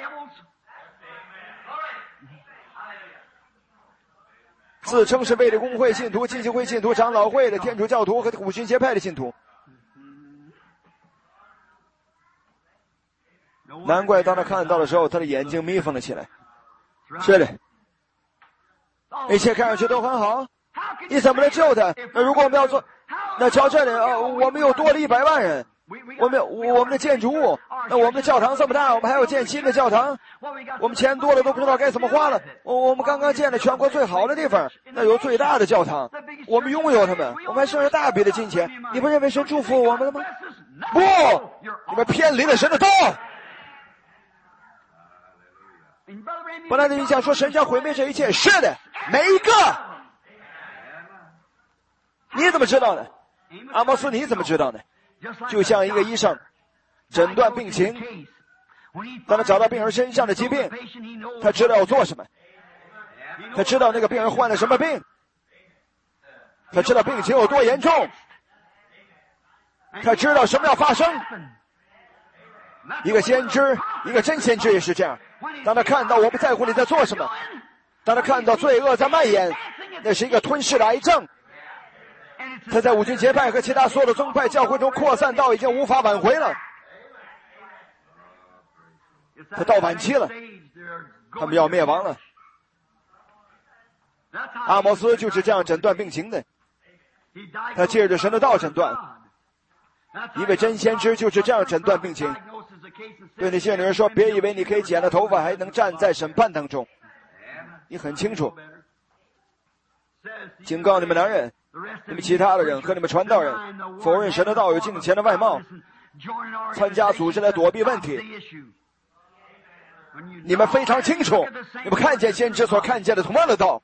自称是卫理公会信徒、浸信会信徒、长老会的天主教徒和五旬节派的信徒。难怪当他看到的时候，他的眼睛眯缝了起来。是的，一切看上去都很好，你怎么能救他？那如果我们要做，那瞧这里啊，我们又多了一百万人，我们有我们的建筑物，那我们的教堂这么大，我们还要建新的教堂，我们钱多了都不知道该怎么花了。我我们刚刚建了全国最好的地方，那有最大的教堂，我们拥有它们，我们还剩下大笔的金钱。你不认为神祝福我们了吗？不，你们偏离了神的道。本来你想说神将毁灭这一切，是的，每一个。你怎么知道呢？阿摩斯，你怎么知道呢？就像一个医生诊断病情，当他找到病人身上的疾病，他知道要做什么，他知道那个病人患了什么病，他知道病情有多严重，他知道什么要发生。一个先知，一个真先知也是这样，当他看到我不在乎你在做什么，当他看到罪恶在蔓延，那是一个吞噬的癌症，他在五旬节派和其他所有的宗派教会中扩散到已经无法挽回了，他到晚期了，他们要灭亡了。阿摩斯就是这样诊断病情的，他借着神的道诊断。一位真先知就是这样诊断病情。对那些女人说，别以为你可以剪了头发还能站在审判当中，你很清楚。警告你们男人，你们其他的人和你们传道人否认神的道有敬虔的外貌，参加组织来躲避问题。你们非常清楚，你们看见先知所看见的同样的道。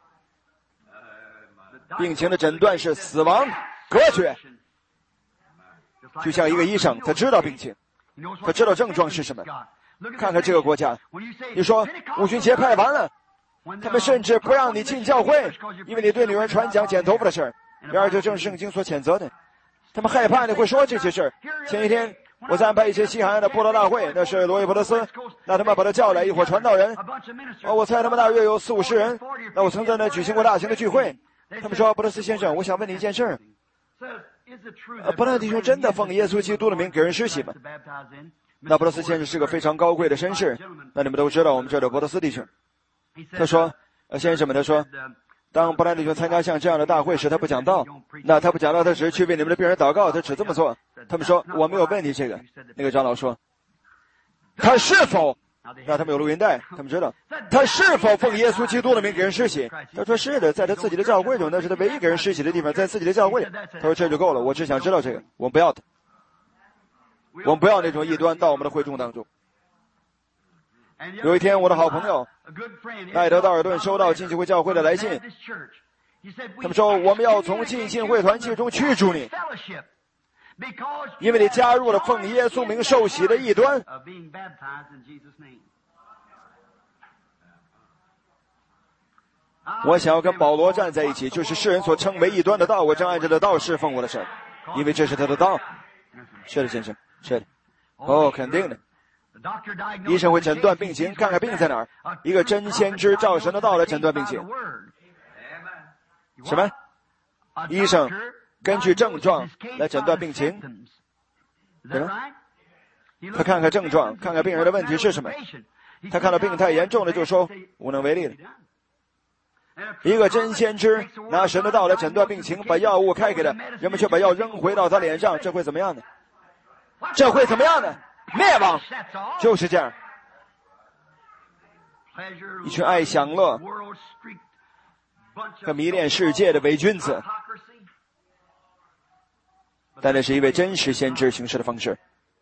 病情的诊断是死亡、隔绝，就像一个医生，他知道病情，他知道症状是什么。看看这个国家，你说五旬节派完了，他们甚至不让你进教会，因为你对女人传讲剪头发的事儿。然而这正是圣经所谴责的，他们害怕你会说这些事儿。前一天我在安排一些西海岸的布道大会，那是罗伊伯特斯，那他们把他叫来，一伙传道人，哦，我猜他们大约有四五十人。那我曾在那举行过大型的聚会，他们说，伯特斯先生，我想问你一件事儿，呃，伯特弟兄真的奉耶稣基督的名给人施洗吗？那伯特斯先生是个非常高贵的绅士，那你们都知道我们这儿的伯特斯弟兄。他说，呃，先生们，他说，当伯特弟兄参加像这样的大会时，他不讲道，那他不讲道，他只是去为你们的病人祷告，他只这么做。他们说，我没有问题这个。那个长老说，他是否，让他们有录音带，他们知道，他是否奉耶稣基督的名给人施洗？他说是的，在他自己的教会中，那是他唯一给人施洗的地方，在自己的教会里。他说这就够了，我只想知道这个，我们不要他，我们不要那种异端到我们的会众当中。有一天，我的好朋友艾德道尔顿收到浸信会教会的来信，他们说我们要从浸信会团契中驱逐你，因为你加入了奉耶稣名受洗的异端。我想要跟保罗站在一起，就是世人所称为异端的道，我正按着的道侍奉我的神，因为这是他的道。是的，先生，是的。哦，肯定的。医生会诊断病情，看看病在哪儿。一个真先知照神的道来诊断病情。什么？医生根据症状来诊断病情。什么？他看看症状，看看病人的问题是什么。他看到病太严重了，就说无能为力了。一个真先知拿神的道来诊断病情，把药物开给他，人们却把药扔回到他脸上，这会怎么样呢？这会怎么样呢？灭亡。就是这样。一群爱享乐和迷恋世界的伪君子，但那是一位真实先知行事的方式。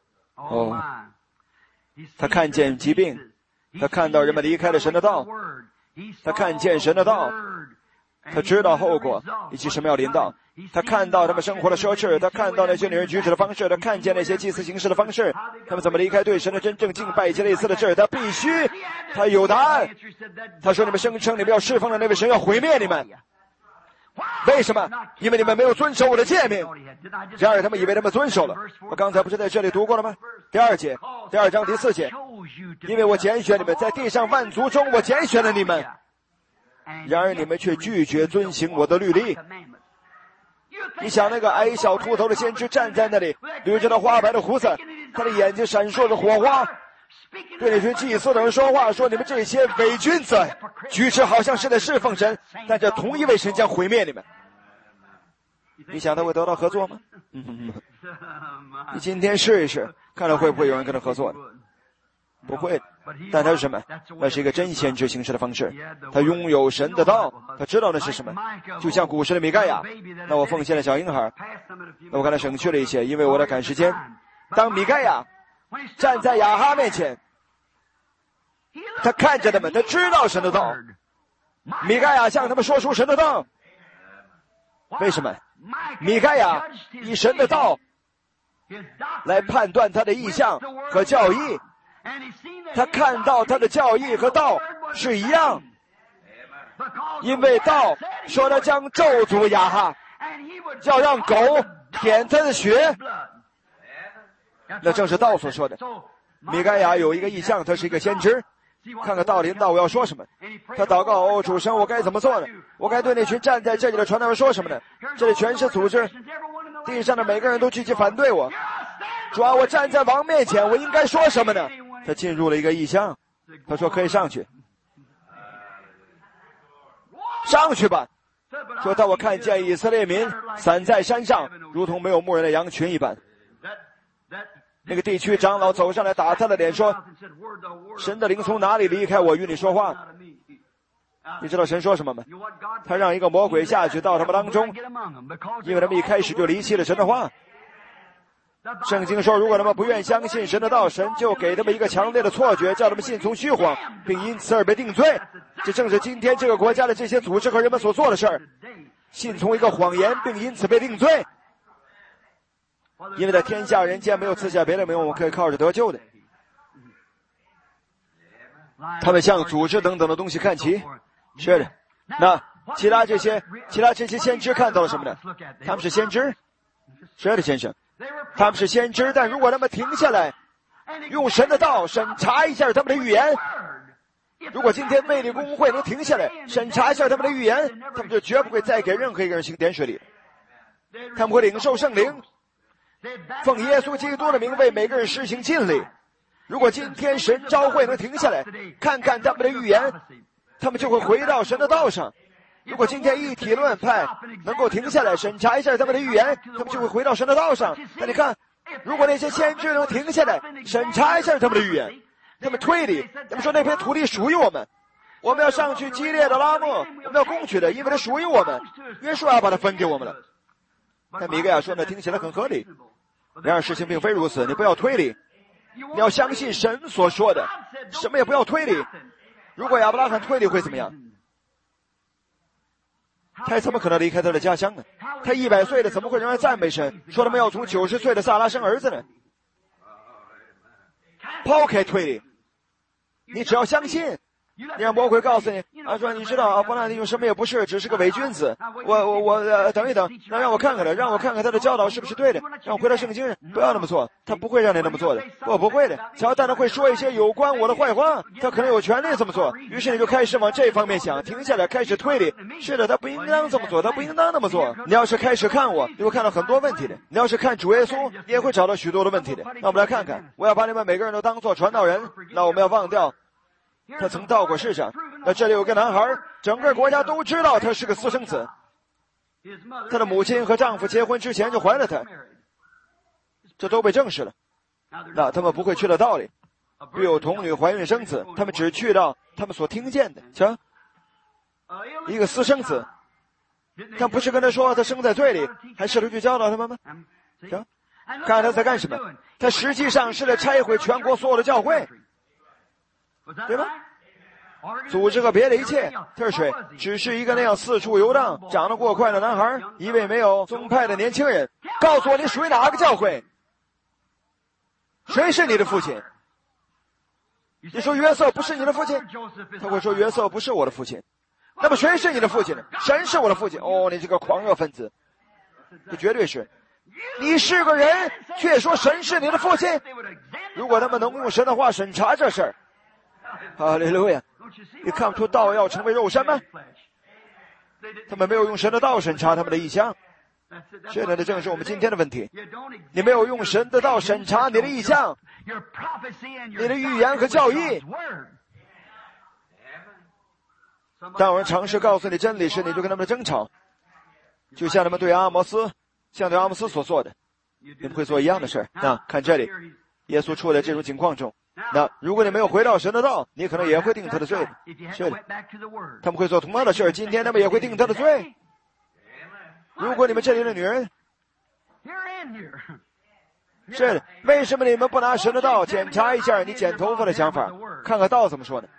哦，他看见疾病，他看到人们离开了神的道，他看见神的道，他知道后果以及什么要临到，他看到他们生活的奢侈，他看到那些女人举止的方式，他看见那些祭司行事的方式，他们怎么离开对神的真正敬拜以及类似的事，他必须，他有答案。他说你们声称你们要释放的那位神要毁灭你们，为什么？因为你们没有遵守我的诫命。然而他们以为他们遵守了。我刚才不是在这里读过了吗？第二节，第二章第四节，因为我拣选你们，在地上万族中我拣选了你们，然而你们却拒绝遵行我的律例。你想那个矮小秃头的先知站在那里，留着他花白的胡子，他的眼睛闪烁着火花，对那群祭司的人说话，说你们这些伪君子，举止好像是在侍奉神，但这同一位神将毁灭你们。你想他会得到合作吗？嗯，你今天试一试，看看会不会有人跟他合作。不会，但他是什么？那是一个真先知行事的方式。他拥有神的道，他知道那是什么。就像古时的米盖亚，那我奉献了小婴孩，那我刚才省去了一些，因为我在赶时间。当米盖亚站在亚哈面前，他看着他们，他知道神的道。米盖亚向他们说出神的道。为什么？米盖亚以神的道来判断他的意象和教义，他看到他的教义和道是一样，因为道说他将咒诅亚哈，要让狗舔他的血，那正是道所说的。米盖亚有一个意象，他是一个先知，看看道临到我要说什么。他祷告，哦，主神，我该怎么做呢？我该对那群站在这里的传道人说什么呢？这里全是组织，地上的每个人都积极反对我。主啊，我站在王面前，我应该说什么呢？他进入了一个异象，他说可以上去，上去吧。说当我看见以色列民散在山上，如同没有牧人的羊群一般。那个地区长老走上来打他的脸说，神的灵从哪里离开我与你说话？你知道神说什么吗？他让一个魔鬼下去到他们当中，因为他们一开始就离弃了神的话。圣经说，如果他们不愿相信神的道，神就给他们一个强烈的错觉，叫他们信从虚谎，并因此而被定罪。这正是今天这个国家的这些组织和人们所做的事儿，信从一个谎言，并因此被定罪。因为在天下人间没有赐下别的名，我们可以靠着得救的。他们向组织等等的东西看齐，是的。那其他这些其他这些先知看到了什么呢？他们是先知，是的，先生，他们是先知。但如果他们停下来，用神的道审查一下他们的预言，如果今天卫理公会能停下来审查一下他们的预言，他们就绝不会再给任何一个人行点水礼，他们会领受圣灵，奉耶稣基督的名为每个人施行浸礼。如果今天神召会能停下来看看他们的预言，他们就会回到神的道上。如果今天一体论派能够停下来审查一下他们的预言，他们就会回到神的道上。那你看，如果那些先知能停下来审查一下他们的预言，他们推理，他们说那片土地属于我们，我们要上去激烈的拉莫，我们要攻取的，因为它属于我们，约书亚把它分给我们了。但米盖亚说呢，听起来很合理。然而事情并非如此，你不要推理，你要相信神所说的，什么也不要推理。如果亚伯拉罕推理会怎么样？他怎么可能离开他的家乡呢？他一百岁了，怎么会仍然赞美神，说他们要从九十岁的撒拉生儿子呢？抛开推理，你只要相信。你让魔鬼告诉你，啊，说你知道啊，伯拉利用什么也不是，只是个伪君子。我我我、呃，等一等，那让我看看他，让我看看他的教导是不是对的，让我回到圣经上，不要那么做，他不会让你那么做的，我不会的。乔丹会说一些有关我的坏话，他可能有权利这么做，于是你就开始往这方面想，停下来开始推理，是的，他不应当这么做，他不应当那么做。你要是开始看我，你会看到很多问题的；你要是看主耶稣，你也会找到许多的问题的。那我们来看看，我要把你们每个人都当作传道人，那我们要忘掉他曾到过世上。那这里有个男孩，整个国家都知道他是个私生子，他的母亲和丈夫结婚之前就怀了他，这都被证实了。那他们不会去的道理，育有童女怀孕生子，他们只去到他们所听见的。瞧，一个私生子，他不是跟他说他生在罪里，还试图去教导他们吗？瞧， 看他在干什么？他实际上是在拆毁全国所有的教会，对吗？组织和别的一切。他是谁？只是一个那样四处游荡、长得过快的男孩，一位没有宗派的年轻人。告诉我，你属于哪个教会？谁是你的父亲？你说约瑟不是你的父亲，他会说约瑟不是我的父亲。那么谁是你的父亲呢？神是我的父亲。哦，你这个狂热分子，这绝对是。你是个人，却说神是你的父亲。如果他们能用神的话审查这事儿，哈利路亚！你看不出道要成为肉身吗？他们没有用神的道审查他们的意向。这才正是我们今天的问题。你没有用神的道审查你的意向，你的预言和教义。当有人尝试告诉你真理时，你就跟他们争吵，就像他们对阿摩斯，像对阿摩斯所做的，你们会做一样的事儿。那看这里，耶稣处在这种情况中。那如果你没有回到神的道，你可能也会定他的罪。是的，他们会做同样的事儿，今天他们也会定他的罪。如果你们这里的女人，是的，为什么你们不拿神的道检查一下你剪头发的想法，看看道怎么说呢？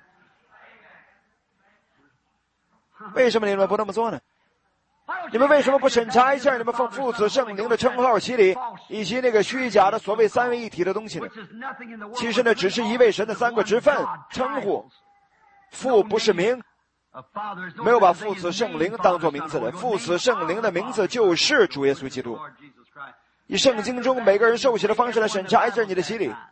为什么你们不那么做呢？你们为什么不审查一下你们奉父子圣灵的称号洗礼，以及那个虚假的所谓三位一体的东西呢？其实呢，只是一位神的三个职分称呼。父不是名，没有把父子圣灵当作名字的，父子圣灵的名字就是主耶稣基督。以圣经中每个人受洗的方式来审查一下你的洗礼。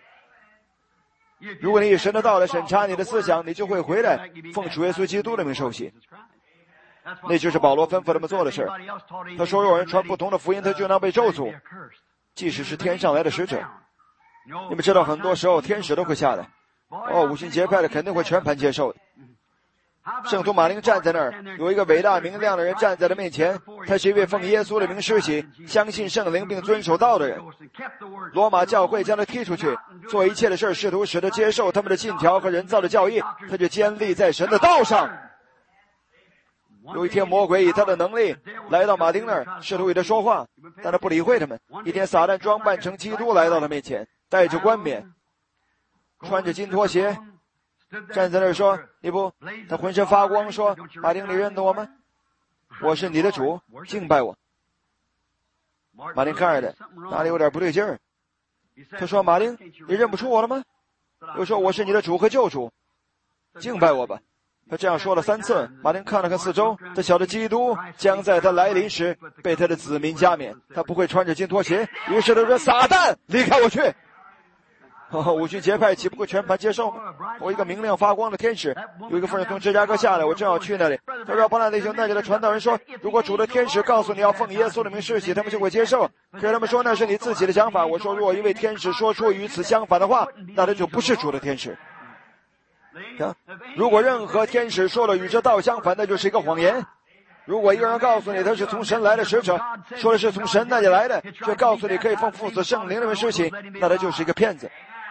如果你以神的道来审查你的思想，你就会回来奉主耶稣基督的名受洗。那就是保罗吩咐他们做的事。他说有人传不同的福音，他就能被咒诅，即使是天上来的使者。你们知道很多时候天使都会下来，哦，五旬节派的肯定会全盘接受的。圣徒马丁站在那儿，有一个伟大明亮的人站在他面前，他是一位奉耶稣的名施洗，相信圣灵并遵守道的人。罗马教会将他踢出去，做一切的事试图使他接受他们的信条和人造的教义，他就坚立在神的道上。有一天魔鬼以他的能力来到马丁那儿，试图与他说话，但他不理会他们。一天撒旦装扮成基督来到他面前，戴着冠冕，穿着金拖鞋，站在那儿说，你不，他浑身发光，说，马丁，你认得我吗？我是你的主，敬拜我。马丁看着他，哪里有点不对劲儿。他说，马丁，你认不出我了吗？又说，我是你的主和救主，敬拜我吧。他这样说了三次。马丁看了看四周，他晓得基督将在他来临时被他的子民加冕，他不会穿着金拖鞋。于是他说，撒旦，离开我去。哦，五旬节派岂不会全盘接受吗？我一个明亮发光的天使，有一个妇人从芝加哥下来，我正要去那里。他说，伯纳弟兄，那里的传道人说，如果主的天使告诉你要奉耶稣的名施洗，他们就会接受。可是他们说那是你自己的想法。我说，如果一位天使说出与此相反的话，那他就不是主的天使。啊，如果任何天使说了与这道相反，那就是一个谎言。如果一个人告诉你他是从神来的使者，说的是从神那里来的，却告诉你可以奉父子圣灵的名施洗，那他就是一个骗子。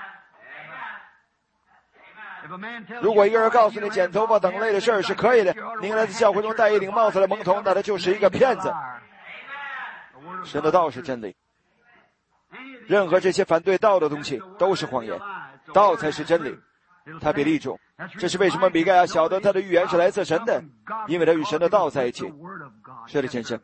如果一个人告诉你剪头发等类的事儿是可以的，您来自教会中戴一顶帽子来蒙头，那他就是一个骗子。神的道是真理，任何这些反对道的东西都是谎言，道才是真理。他被立住，这是为什么米盖亚晓得他的预言是来自神的，因为他与神的道在一起。是的，先生，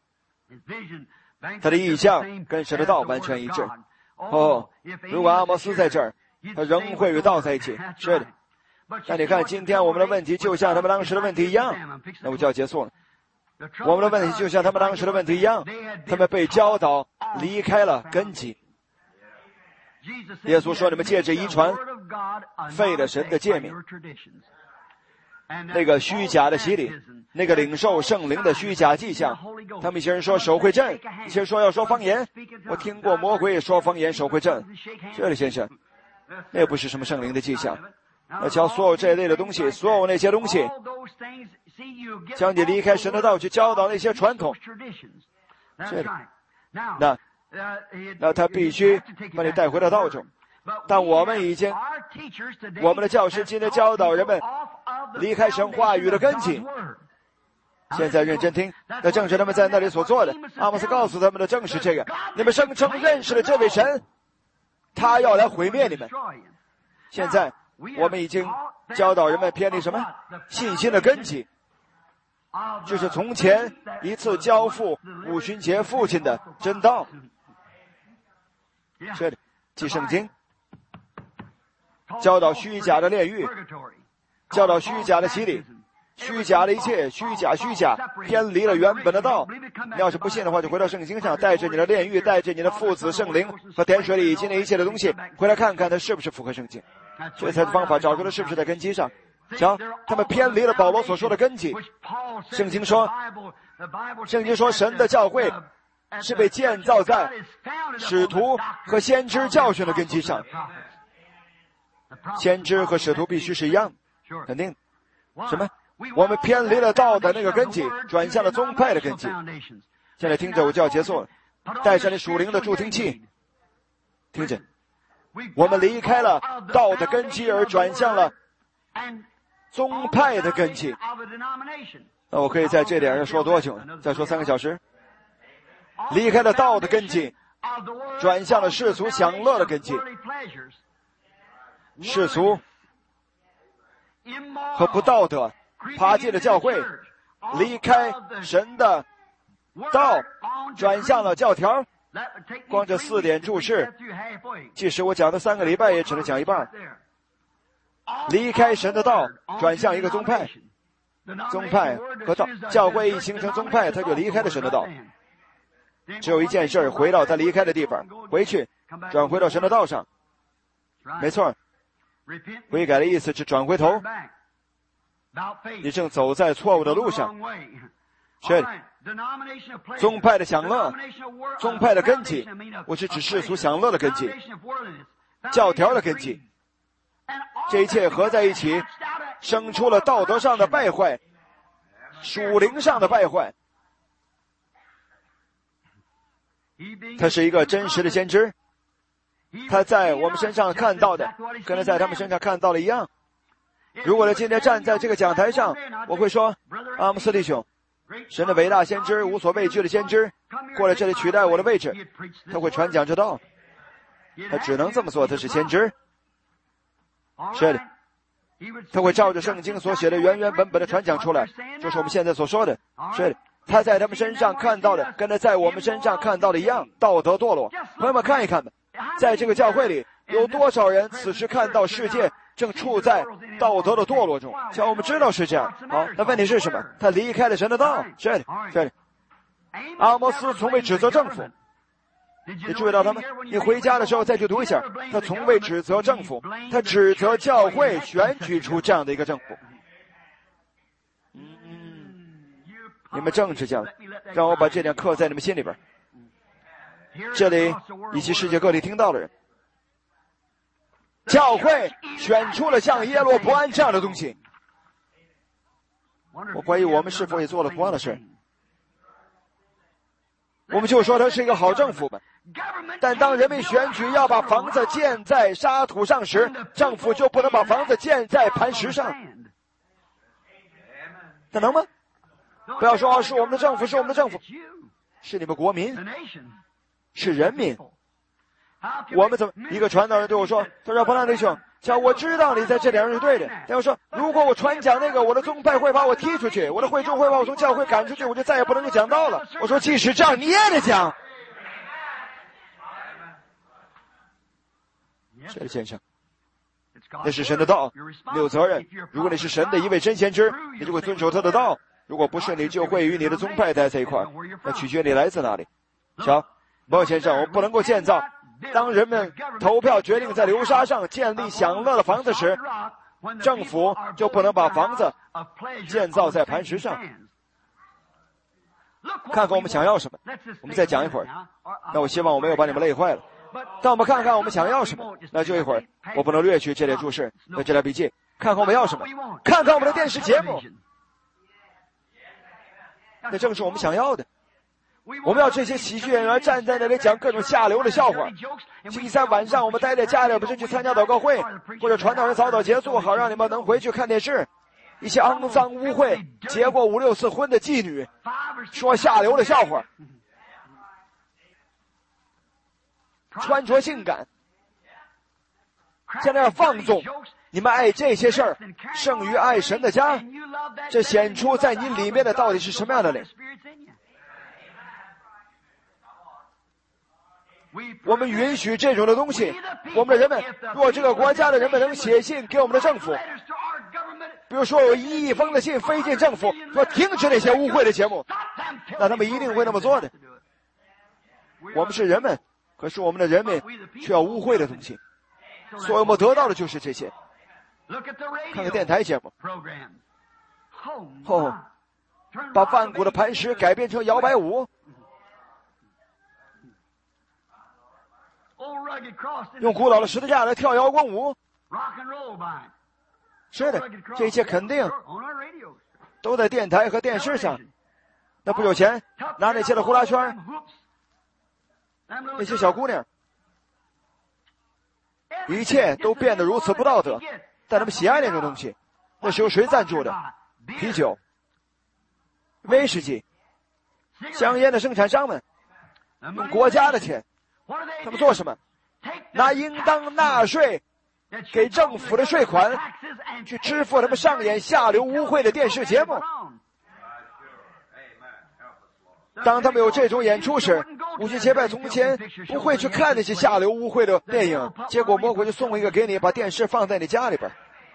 他的意象跟神的道完全一致。哦，如果阿摩斯在这儿，他仍会与道在一起。是的，但你看今天我们的问题就像他们当时的问题一样，那我就要结束了。我们的问题就像他们当时的问题一样，他们被教导离开了根基。耶稣说，你们借着遗传废了神的诫命，那个虚假的洗礼，那个领受圣灵的虚假迹象。他们一些人说手会震，一些人说要说方言。我听过魔鬼也说方言手会震。这里先生，那不是什么圣灵的迹象。那瞧，所有这一类的东西，所有那些东西将你离开神的道去教导那些传统。这里那那他必须把你带回到道中。但我们已经，我们的教师今天教导人们离开神话语的根基。 现在认真听，那正是他们在那里所做的。阿摩斯告诉他们的正是这个：你们声称认识了这位神，他要来毁灭你们。现在我们已经教导人们偏离什么？信心的根基，就是从前一次交付五旬节父亲的真道。这里记圣经，教导虚假的炼狱，教导虚假的洗礼，虚假的一切，虚假虚假，偏离了原本的道。你要是不信的话，就回到圣经上，带着你的炼狱，带着你的父子圣灵和点水里以及那一切的东西，回来看看它是不是符合圣经。这才是方法，找出来是不是在根基上。瞧，他们偏离了保罗所说的根基。圣经说，圣经说神的教会是被建造在使徒和先知教训的根基上。先知和使徒必须是一样，肯定。什么？我们偏离了道的那个根基，转向了宗派的根基。现在听着，我就要结束了。带上你属灵的助听器，听着，我们离开了道的根基，而转向了宗派的根基。那我可以在这点上说多久呢？再说三个小时。离开了道的根基，转向了世俗享乐的根基。世俗和不道德爬进了教会，离开神的道，转向了教条。光这四点注释，即使我讲的三个礼拜，也只能讲一半。离开神的道，转向一个宗派。宗派和道，教会一形成宗派，他就离开了神的道。只有一件事，回到他离开的地方，回去，转回到神的道上。没错，悔改的意思是转回头。你正走在错误的路上。是宗派的享乐，宗派的根基，我是指世俗享乐的根基，教条的根基，这一切合在一起，生出了道德上的败坏，属灵上的败坏。他是一个真实的先知，他在我们身上看到的，跟他在他们身上看到的一样。如果他今天站在这个讲台上，我会说，阿姆斯弟兄，神的伟大先知，无所畏惧的先知，过来这里取代我的位置，他会传讲这道。他只能这么做，他是先知。是的，他会照着圣经所写的原原本本的传讲出来，就是我们现在所说的。是的，他在他们身上看到的，跟他在我们身上看到的一样，道德堕落。朋友们看一看吧，在这个教会里，有多少人此时看到世界正处在道德的堕落中？像我们知道是这样。好，那问题是什么？他离开了神的道。是的，是的。阿摩斯从未指责政府，你注意到他吗？你回家的时候再去读一下，他从未指责政府，他指责教会选举出这样的一个政府。你们政治家，让我把这点刻在你们心里边。这里以及世界各地听到的人，教会选出了像耶罗伯安这样的东西。我怀疑我们是否也做了同样的事。我们就说他是一个好政府吧，但当人民选举要把房子建在沙土上时，政府就不能把房子建在磐石上。那能吗？不要说是我们的政府，是我们的政府，是你们国民，是人民。我们怎么？一个传道人对我说，他说，彭亮弟兄，像我知道你在这点上是对的，但我说，如果我传讲那个，我的宗派会把我踢出去，我的会众会把我从教会赶出去，我就再也不能够讲道了。我说，即使这样，你也得讲。是的，先生，那是神的道，你有责任。如果你是神的一位真先知，你就会遵守他的道。如果不是，你就会与你的宗派待在一块儿，那取决你来自哪里。瞧，鲍先生，我们不能够建造。当人们投票决定在流沙上建立享乐的房子时，政府就不能把房子建造在磐石上。看看我们想要什么。我们再讲一会儿。那我希望我没有把你们累坏了。但我们看看我们想要什么。那就一会儿，我不能略去这点注释和这点笔记。看看我们要什么。看看我们的电视节目。那正是我们想要的。我们要这些喜剧演员站在那里讲各种下流的笑话。星期三晚上我们待在家里，不是去参加祷告会，或者传道人早早结束，好让你们能回去看电视。 一些肮脏污秽、结过五六次婚的妓女，说下流的笑话，穿着性感，在那儿放纵。你们爱这些事儿胜于爱神的家，这显出在你里面的到底是什么样的灵。我们允许这种的东西。我们的人们，若这个国家的人们能写信给我们的政府，比如说有一亿封的信飞进政府，说停止那些污秽的节目，那他们一定会那么做的。我们是人们，可是我们的人民却要污秽的东西，所以我们得到的就是这些。看看电台节目，哦，把万古的磐石改编成摇摆舞，用古老的十字架来跳摇滚舞。是的，这一切肯定都在电台和电视上。那不久前拿那些的呼啦圈，那些小姑娘，一切都变得如此不道德，但他们喜爱那种东西。那是由谁赞助的？啤酒、威士忌、香烟的生产商们用国家的钱，他们做什么？拿应当纳税给政府的税款去支付他们上演下流污秽的电视节目。当他们有这种演出时，五旬节拜从前不会去看那些下流污秽的电影，结果魔鬼就送一个给你，把电视放在你家里边。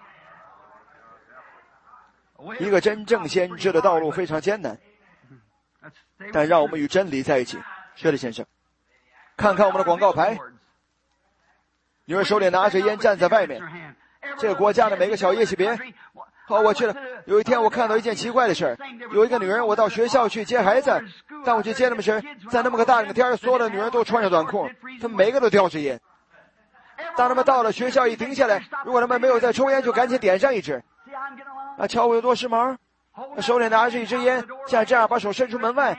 一个真正先知的道路非常艰难，但让我们与真理在一起。是的，先生，看看我们的广告牌，女人手里拿着烟站在外面。这个国家的每个小夜系别。好，我去了。有一天我看到一件奇怪的事儿，有一个女人，我到学校去接孩子，当我去接他们时，在那么个大冷天，所有的女人都穿着短裤，她们每个都叼着烟。当他们到了学校一停下来，如果他们没有在抽烟，就赶紧点上一支。啊，瞧我有多时髦，手里拿着一支烟，像这样把手伸出门外。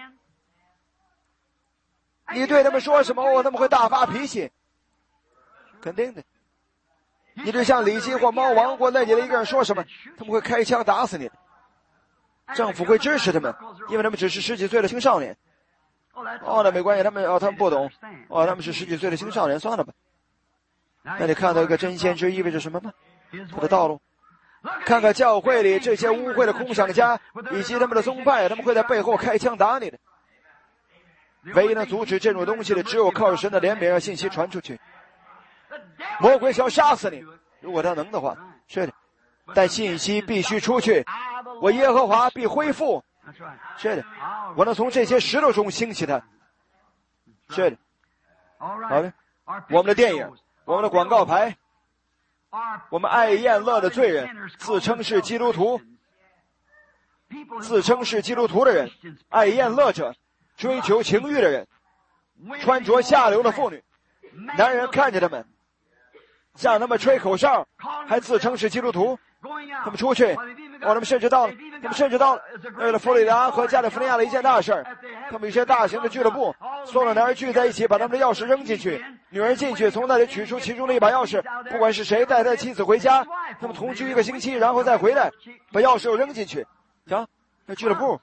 你对他们说什么，哦，他们会大发脾气，肯定的。你对像李基或猫王或那里的一个人说什么，他们会开枪打死你。政府会支持他们，因为他们只是十几岁的青少年。哦，那没关系，他们哦，他们不懂。哦，他们是十几岁的青少年，算了吧。那你看到一个真先知意味着什么吗？他的道路。看看教会里这些污秽的空想家以及他们的宗派，他们会在背后开枪打你的。唯一能阻止这种东西的，只有靠神的怜悯，让信息传出去。魔鬼想杀死你，如果他能的话，是的，但信息必须出去。我耶和华必恢复，是的，我能从这些石头中兴起他，是的。好的，我们的电影，我们的广告牌，我们爱宴乐的罪人，自称是基督徒，自称是基督徒的人，爱宴乐者，追求情欲的人，穿着下流的妇女，男人看着他们，向他们吹口哨，还自称是基督徒。他们出去，哦，他们甚至到了，他们甚至到了为了佛罗里达和加利福尼亚的一件大事儿，他们一些大型的俱乐部，所有的男人聚在一起，把他们的钥匙扔进去，女人进去，从那里取出其中的一把钥匙，不管是谁带他的妻子回家，他们同居一个星期，然后再回来，把钥匙又扔进去。瞧，那俱乐部，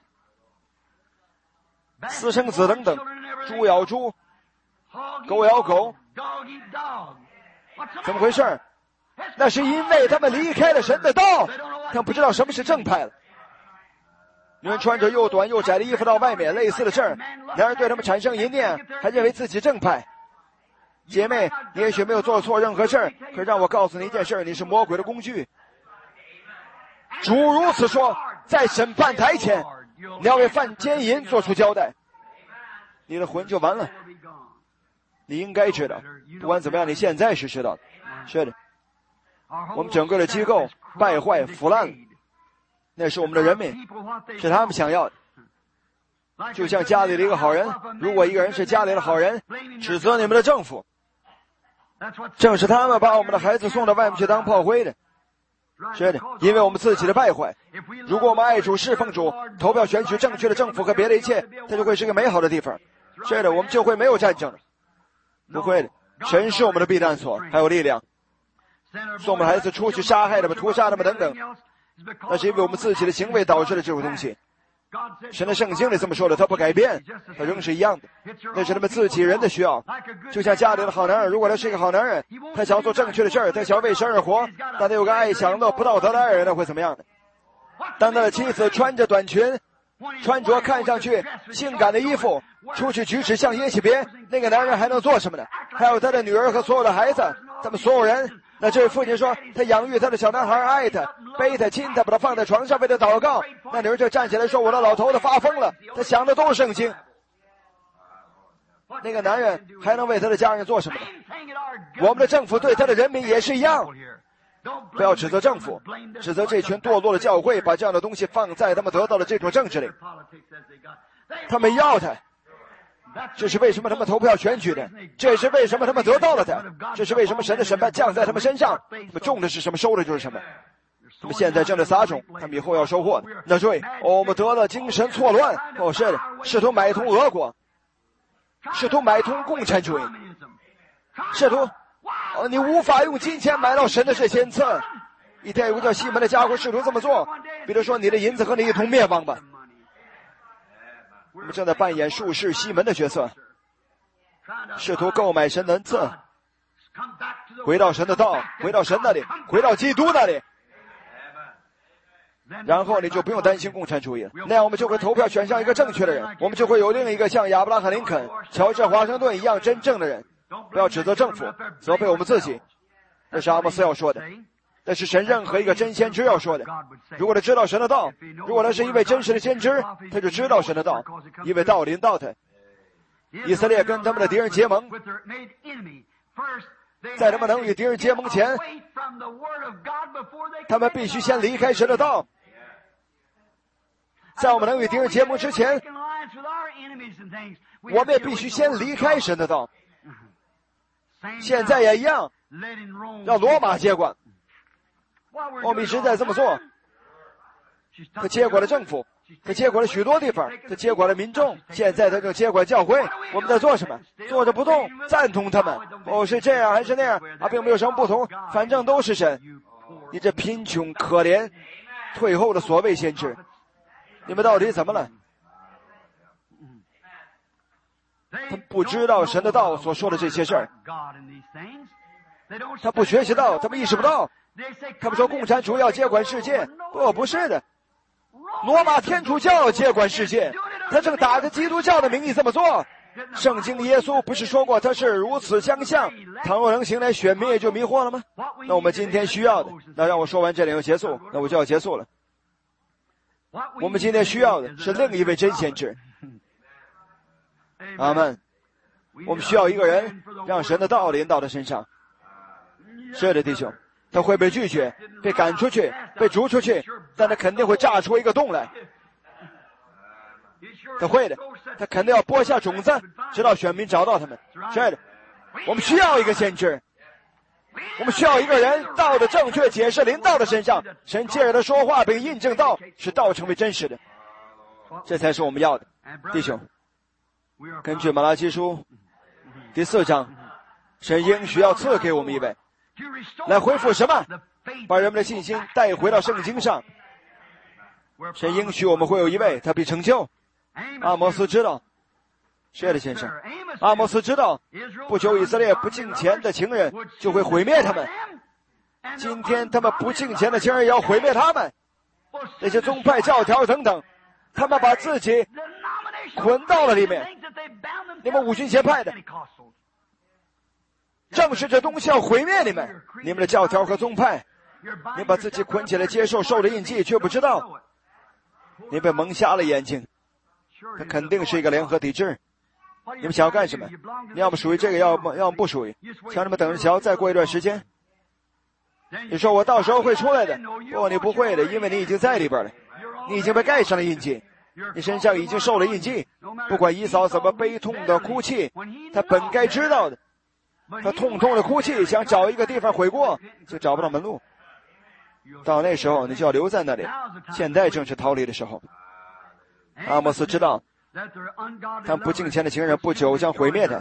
私生子等等，猪咬猪，狗咬狗，怎么回事？那是因为他们离开了神的道，他们不知道什么是正派了。女人穿着又短又窄的衣服到外面，类似的事儿，男人对他们产生淫念，还认为自己正派。姐妹，你也许没有做错任何事儿，可让我告诉你一件事，你是魔鬼的工具。主如此说，在审判台前，你要为犯奸淫做出交代，你的魂就完了。你应该知道，不管怎么样，你现在是知道的。是的，我们整个的机构败坏腐烂了，那是我们的人民，是他们想要的。就像家里的一个好人，如果一个人是家里的好人，指责你们的政府，正是他们把我们的孩子送到外面去当炮灰的。是的，因为我们自己的败坏。如果我们爱主侍奉主，投票选取正确的政府和别的一切，它就会是个美好的地方。是的，我们就会没有战争了。不会的，神是我们的避难所，还有力量。送我们孩子出去杀害他们，屠杀他们等等。 那是因为我们自己的行为导致了这种东西。神的圣经里这么说的，他不改变，他仍是一样的。那是他们自己人的需要。就像家里的好男人，如果他是一个好男人，他想做正确的事儿，他想为神而活，但他有个爱享乐不道德的爱人，那会怎么样呢？当他的妻子穿着短裙，穿着看上去性感的衣服，出去举止像耶洗别，那个男人还能做什么呢？还有他的女儿和所有的孩子，他们所有人。那这位父亲说，他养育他的小男孩，爱他，背他，亲他，把他放在床上为他祷告。那女儿就站起来说，我的老头子发疯了，他想的都是圣经。那个男人还能为他的家人做什么呢？我们的政府对他的人民也是一样。不要指责政府，指责这群堕落的教会把这样的东西放在他们得到的这种政治里。他们要他，这是为什么他们投票选举的，这也是为什么他们得到了他，这是为什么神的审判降在他们身上。他们种的是什么，收的就是什么。他们现在正在撒种，他们以后要收获的。那对，哦，我们得了精神错乱，哦，是的，试图买通俄国，试图买通共产主义，试图哦，你无法用金钱买到神的这先赐。一天有个叫西门的家伙试图这么做，比如说你的银子和你一同灭亡吧。我们正在扮演术士西门的角色，试图购买神的恩赐，回到神的道，回到神那里，回到基督那里，然后你就不用担心共产主义了。那样我们就会投票选上一个正确的人，我们就会有另一个像亚伯拉罕林肯、乔治华盛顿一样真正的人。不要指责政府，责备我们自己，这是阿莫斯要说的，这是神任何一个真先知要说的。如果他知道神的道，如果他是一位真实的先知，他就知道神的道，因为道临到他。以色列跟他们的敌人结盟，在他们能与敌人结盟前，他们必须先离开神的道。在我们能与敌人结盟之前，我们也必须先离开神的道。现在也一样，让罗马接管。我们一直在这么做，他接管了政府，他接管了许多地方，他接管了民众，现在他正接管教会。我们在做什么？坐着不动，赞同他们。哦，是这样还是那样啊？并没有什么不同，反正都是神。你这贫穷可怜退后的所谓先知，你们到底怎么了？他不知道神的道所说的这些事儿，他不学习到，他们意识不到。他们说共产主义要接管世界，不，不是的，罗马天主教要接管世界，他正打着基督教的名义这么做。圣经耶稣不是说过他是如此相像，倘若能行来，选民也就迷惑了吗？那我们今天需要的，那让我说完这里就结束，那我就要结束了。我们今天需要的是另一位真先知。阿们。我们需要一个人让神的道临到他身上。是的，弟兄，他会被拒绝，被赶出去，被逐出去，但他肯定会炸出一个洞来。他会的，他肯定要播下种子，直到选民找到他们。是的，我们需要一个先知，我们需要一个人道的正确解释临到的身上，神借着他说话并印证道，使道成为真实的，这才是我们要的。弟兄，根据马拉基书第四章，神应许要赐给我们一位，来恢复什么？把人们的信心带回到圣经上。神应许我们会有一位，他必成就。阿摩斯知道，是的，先生，阿摩斯知道，不久以色列不敬虔的情人就会毁灭他们。今天他们不敬虔的情人也要毁灭他们。那些宗派教条等等，他们把自己捆到了里面。你们五旬节派的，正是这东西要毁灭你们，你们的教条和宗派，你把自己捆起来接受受的印记，却不知道你被蒙瞎了眼睛。它肯定是一个联合体制。你们想要干什么？你要么属于这个，要么要么不属于。想你们等着瞧，再过一段时间，你说我到时候会出来的。不，你不会的，因为你已经在里边了，你已经被盖上了印记，你身上已经受了印记。不管以扫怎么悲痛的哭泣，他本该知道的，他痛痛的哭泣，想找一个地方悔过，就找不到门路。到那时候你就要留在那里，现在正是逃离的时候。阿摩斯知道，他们不敬虔的情人不久将毁灭他，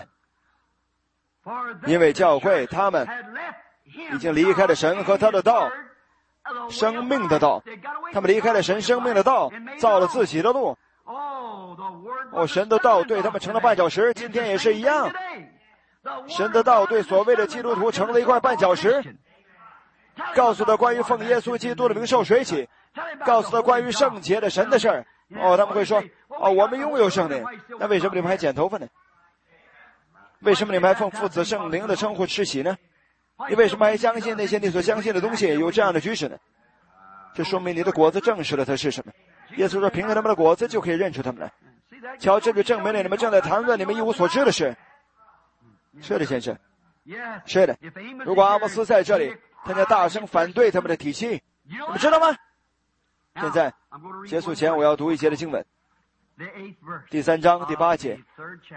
因为教会他们已经离开了神和他的道， 生命的道，他们离开了神生命的道，造了自己的路。哦，神的道对他们成了绊脚石，今天也是一样。神的道对所谓的基督徒成了一块绊脚石，告诉他关于奉耶稣基督的名受水洗，告诉他关于圣洁的神的事儿。哦，他们会说，哦，我们拥有圣灵，那为什么你们还剪头发呢？为什么你们还奉父子圣灵的称呼施洗呢？你为什么还相信那些你所相信的东西有这样的举止呢？这说明你的果子证实了它是什么。耶稣说，凭着他们的果子就可以认出他们来。瞧，这就证明了你们正在谈论你们一无所知的事。是的，先生，是的。如果阿摩斯在这里，他将大声反对他们的体系，你们知道吗？现在结束前，我要读一节的经文，第三章第八节。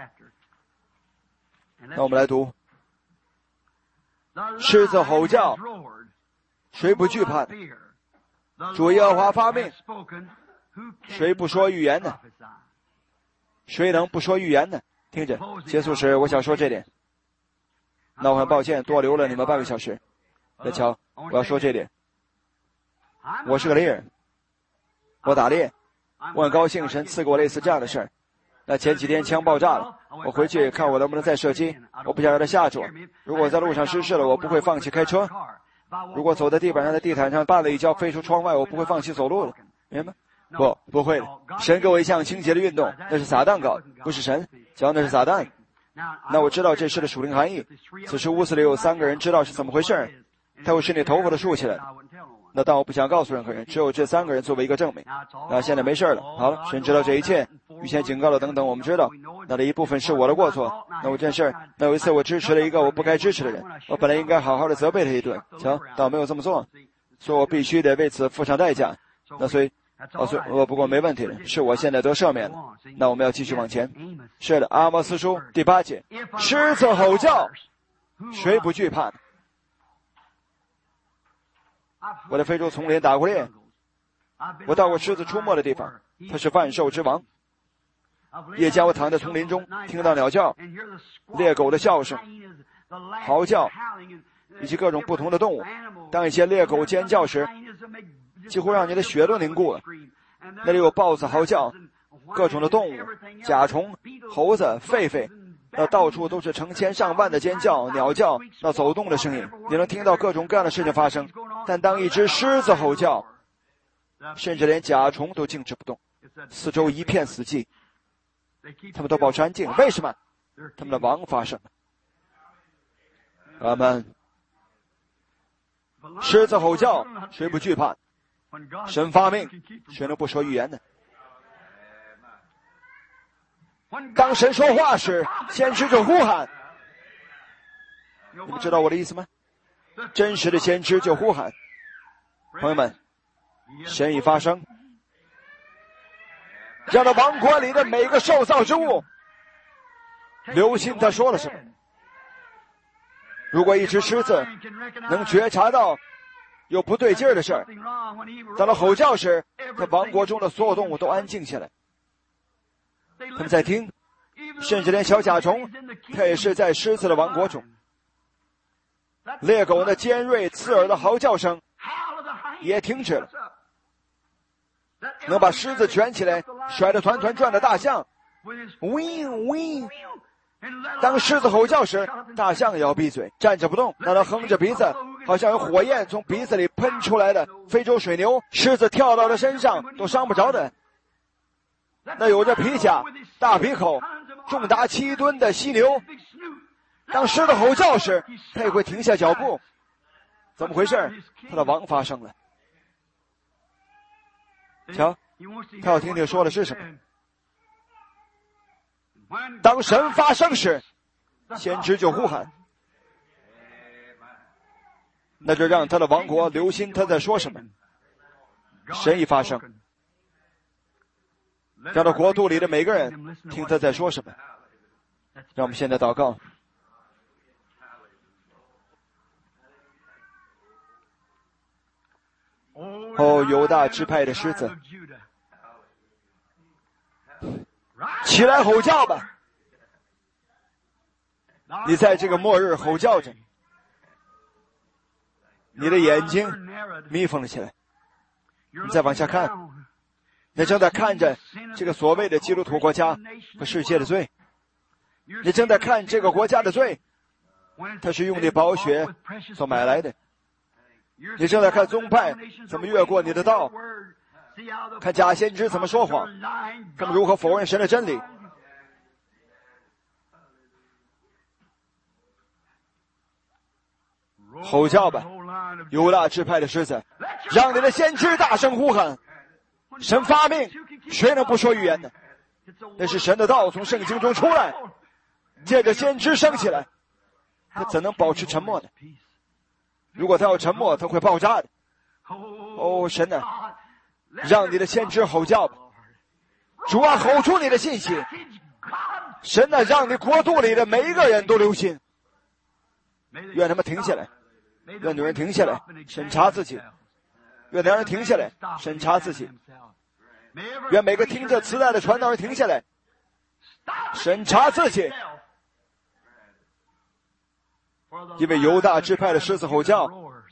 那我们来读：狮子吼叫，谁不惧怕呢？主耶和华发命，谁不说预言呢？谁能不说预言呢？听着，结束时我想说这点。那我很抱歉多留了你们半个小时。那瞧，我要说这点。我是个猎人，我打猎，我很高兴神赐给我类似这样的事儿。那前几天枪爆炸了，我回去看我能不能再射击，我不想让它吓住我。如果在路上失事了，我不会放弃开车。如果走在地板上，在地毯上绊了一跤飞出窗外，我不会放弃走路的，明白吗？不，不会的。神给我一项清洁的运动，那是撒旦搞的，不是神。瞧，那是撒旦。那我知道这事的属灵含义。此时屋子里有三个人知道是怎么回事，他会使你头发都竖起来。那但我不想告诉任何人，只有这三个人作为一个证明。那现在没事了，好了，神知道这一切，预先警告了等等，我们知道。那的一部分是我的过错。那我这事，那有一次我支持了一个我不该支持的人，我本来应该好好的责备他一顿，瞧，但我没有这么做，所以我必须得为此付上代价。那所以哦，所以我不过没问题了，是我现在得赦免了。那我们要继续往前。是的，阿摩斯书第八节，狮子吼叫，谁不惧怕呢？我在非洲丛林打过猎，我到过狮子出没的地方，它是万兽之王。夜间我躺在丛林中，听到鸟叫、猎狗的叫声、嚎叫，以及各种不同的动物。当一些猎狗尖叫时，几乎让你的血都凝固了。那里有豹子嚎叫，各种的动物、甲虫、猴子、狒狒，那到处都是成千上万的尖叫、鸟叫，那走动的声音，你能听到各种各样的事情发生。但当一只狮子吼叫，甚至连甲虫都静止不动，四周一片死寂，他们都保持安静。为什么？他们的王发生了。阿们。狮子吼叫，谁不惧怕？神发命，谁能不说预言呢？当神说话时，先知就呼喊。你们知道我的意思吗？真实的先知就呼喊。朋友们，神已发生，让那王国里的每个受造之物留心他说了什么。如果一只狮子能觉察到有不对劲儿的事儿，当他吼叫时，他王国中的所有动物都安静下来，他们在听，甚至连小甲虫，它也是在狮子的王国中。猎狗那尖锐刺耳的嚎叫声也停止了。能把狮子卷起来甩得团团转的大象，喂喂，当狮子吼叫时，大象也要闭嘴，站着不动，让它哼着鼻子，好像有火焰从鼻子里喷出来的非洲水牛。狮子跳到它身上都伤不着的。那有着皮甲、大鼻口、重达七吨的犀牛，当狮子吼叫时，它也会停下脚步。怎么回事？它的王发生了。瞧，他要听听说的是什么。当神发生时，先知就呼喊，那就让他的王国留心他在说什么。神已发生，让他国度里的每个人听他在说什么。让我们现在祷告。哦，犹大支派的狮子，起来吼叫吧！你在这个末日吼叫着， 你的眼睛眯缝了起来。你再往下看，你正在看着这个所谓的基督徒国家和世界的罪，你正在看这个国家的罪，它是用你宝血所买来的。你正在看宗派怎么越过你的道，看假先知怎么说谎，他们如何否认神的真理。吼叫吧，犹大支派的狮子，让你的先知大声呼喊。神发命，谁能不说预言呢？那是神的道从圣经中出来，借着先知升起来，他怎能保持沉默呢？如果他要沉默，他会爆炸的。哦，神啊，让你的先知吼叫吧。主啊，吼出你的信息。神啊，让你国度里的每一个人都留心。愿他们停下来，愿女人停下来审查自己，愿男人停下来审查自己，愿每个听着磁带的传道人停下来审查自己。因为犹大支派的狮子吼叫，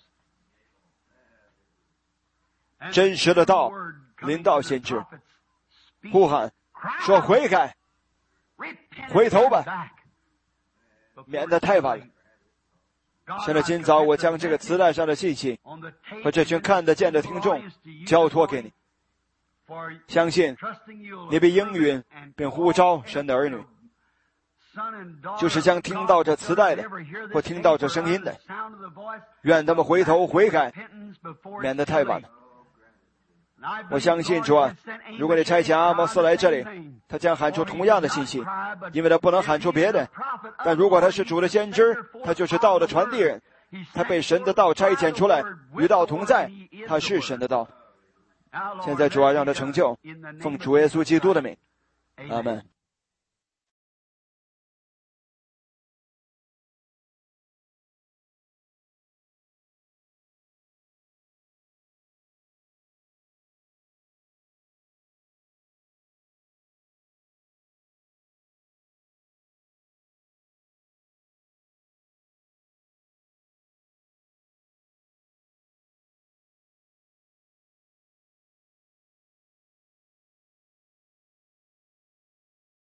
真实的道临到先知，呼喊说悔改，回头吧，免得太晚了。现在今早我将这个磁带上的信息和这群看得见的听众交托给你，相信你被应允并呼召神的儿女，就是将听到这磁带的或听到这声音的，愿他们回头悔改，免得太晚了。我相信主啊，如果你差遣阿摩斯来这里，他将喊出同样的信息，因为他不能喊出别的。但如果他是主的先知，他就是道的传递人，他被神的道差遣出来，与道同在，他是神的道。现在主啊，让他成就，奉主耶稣基督的名，阿们。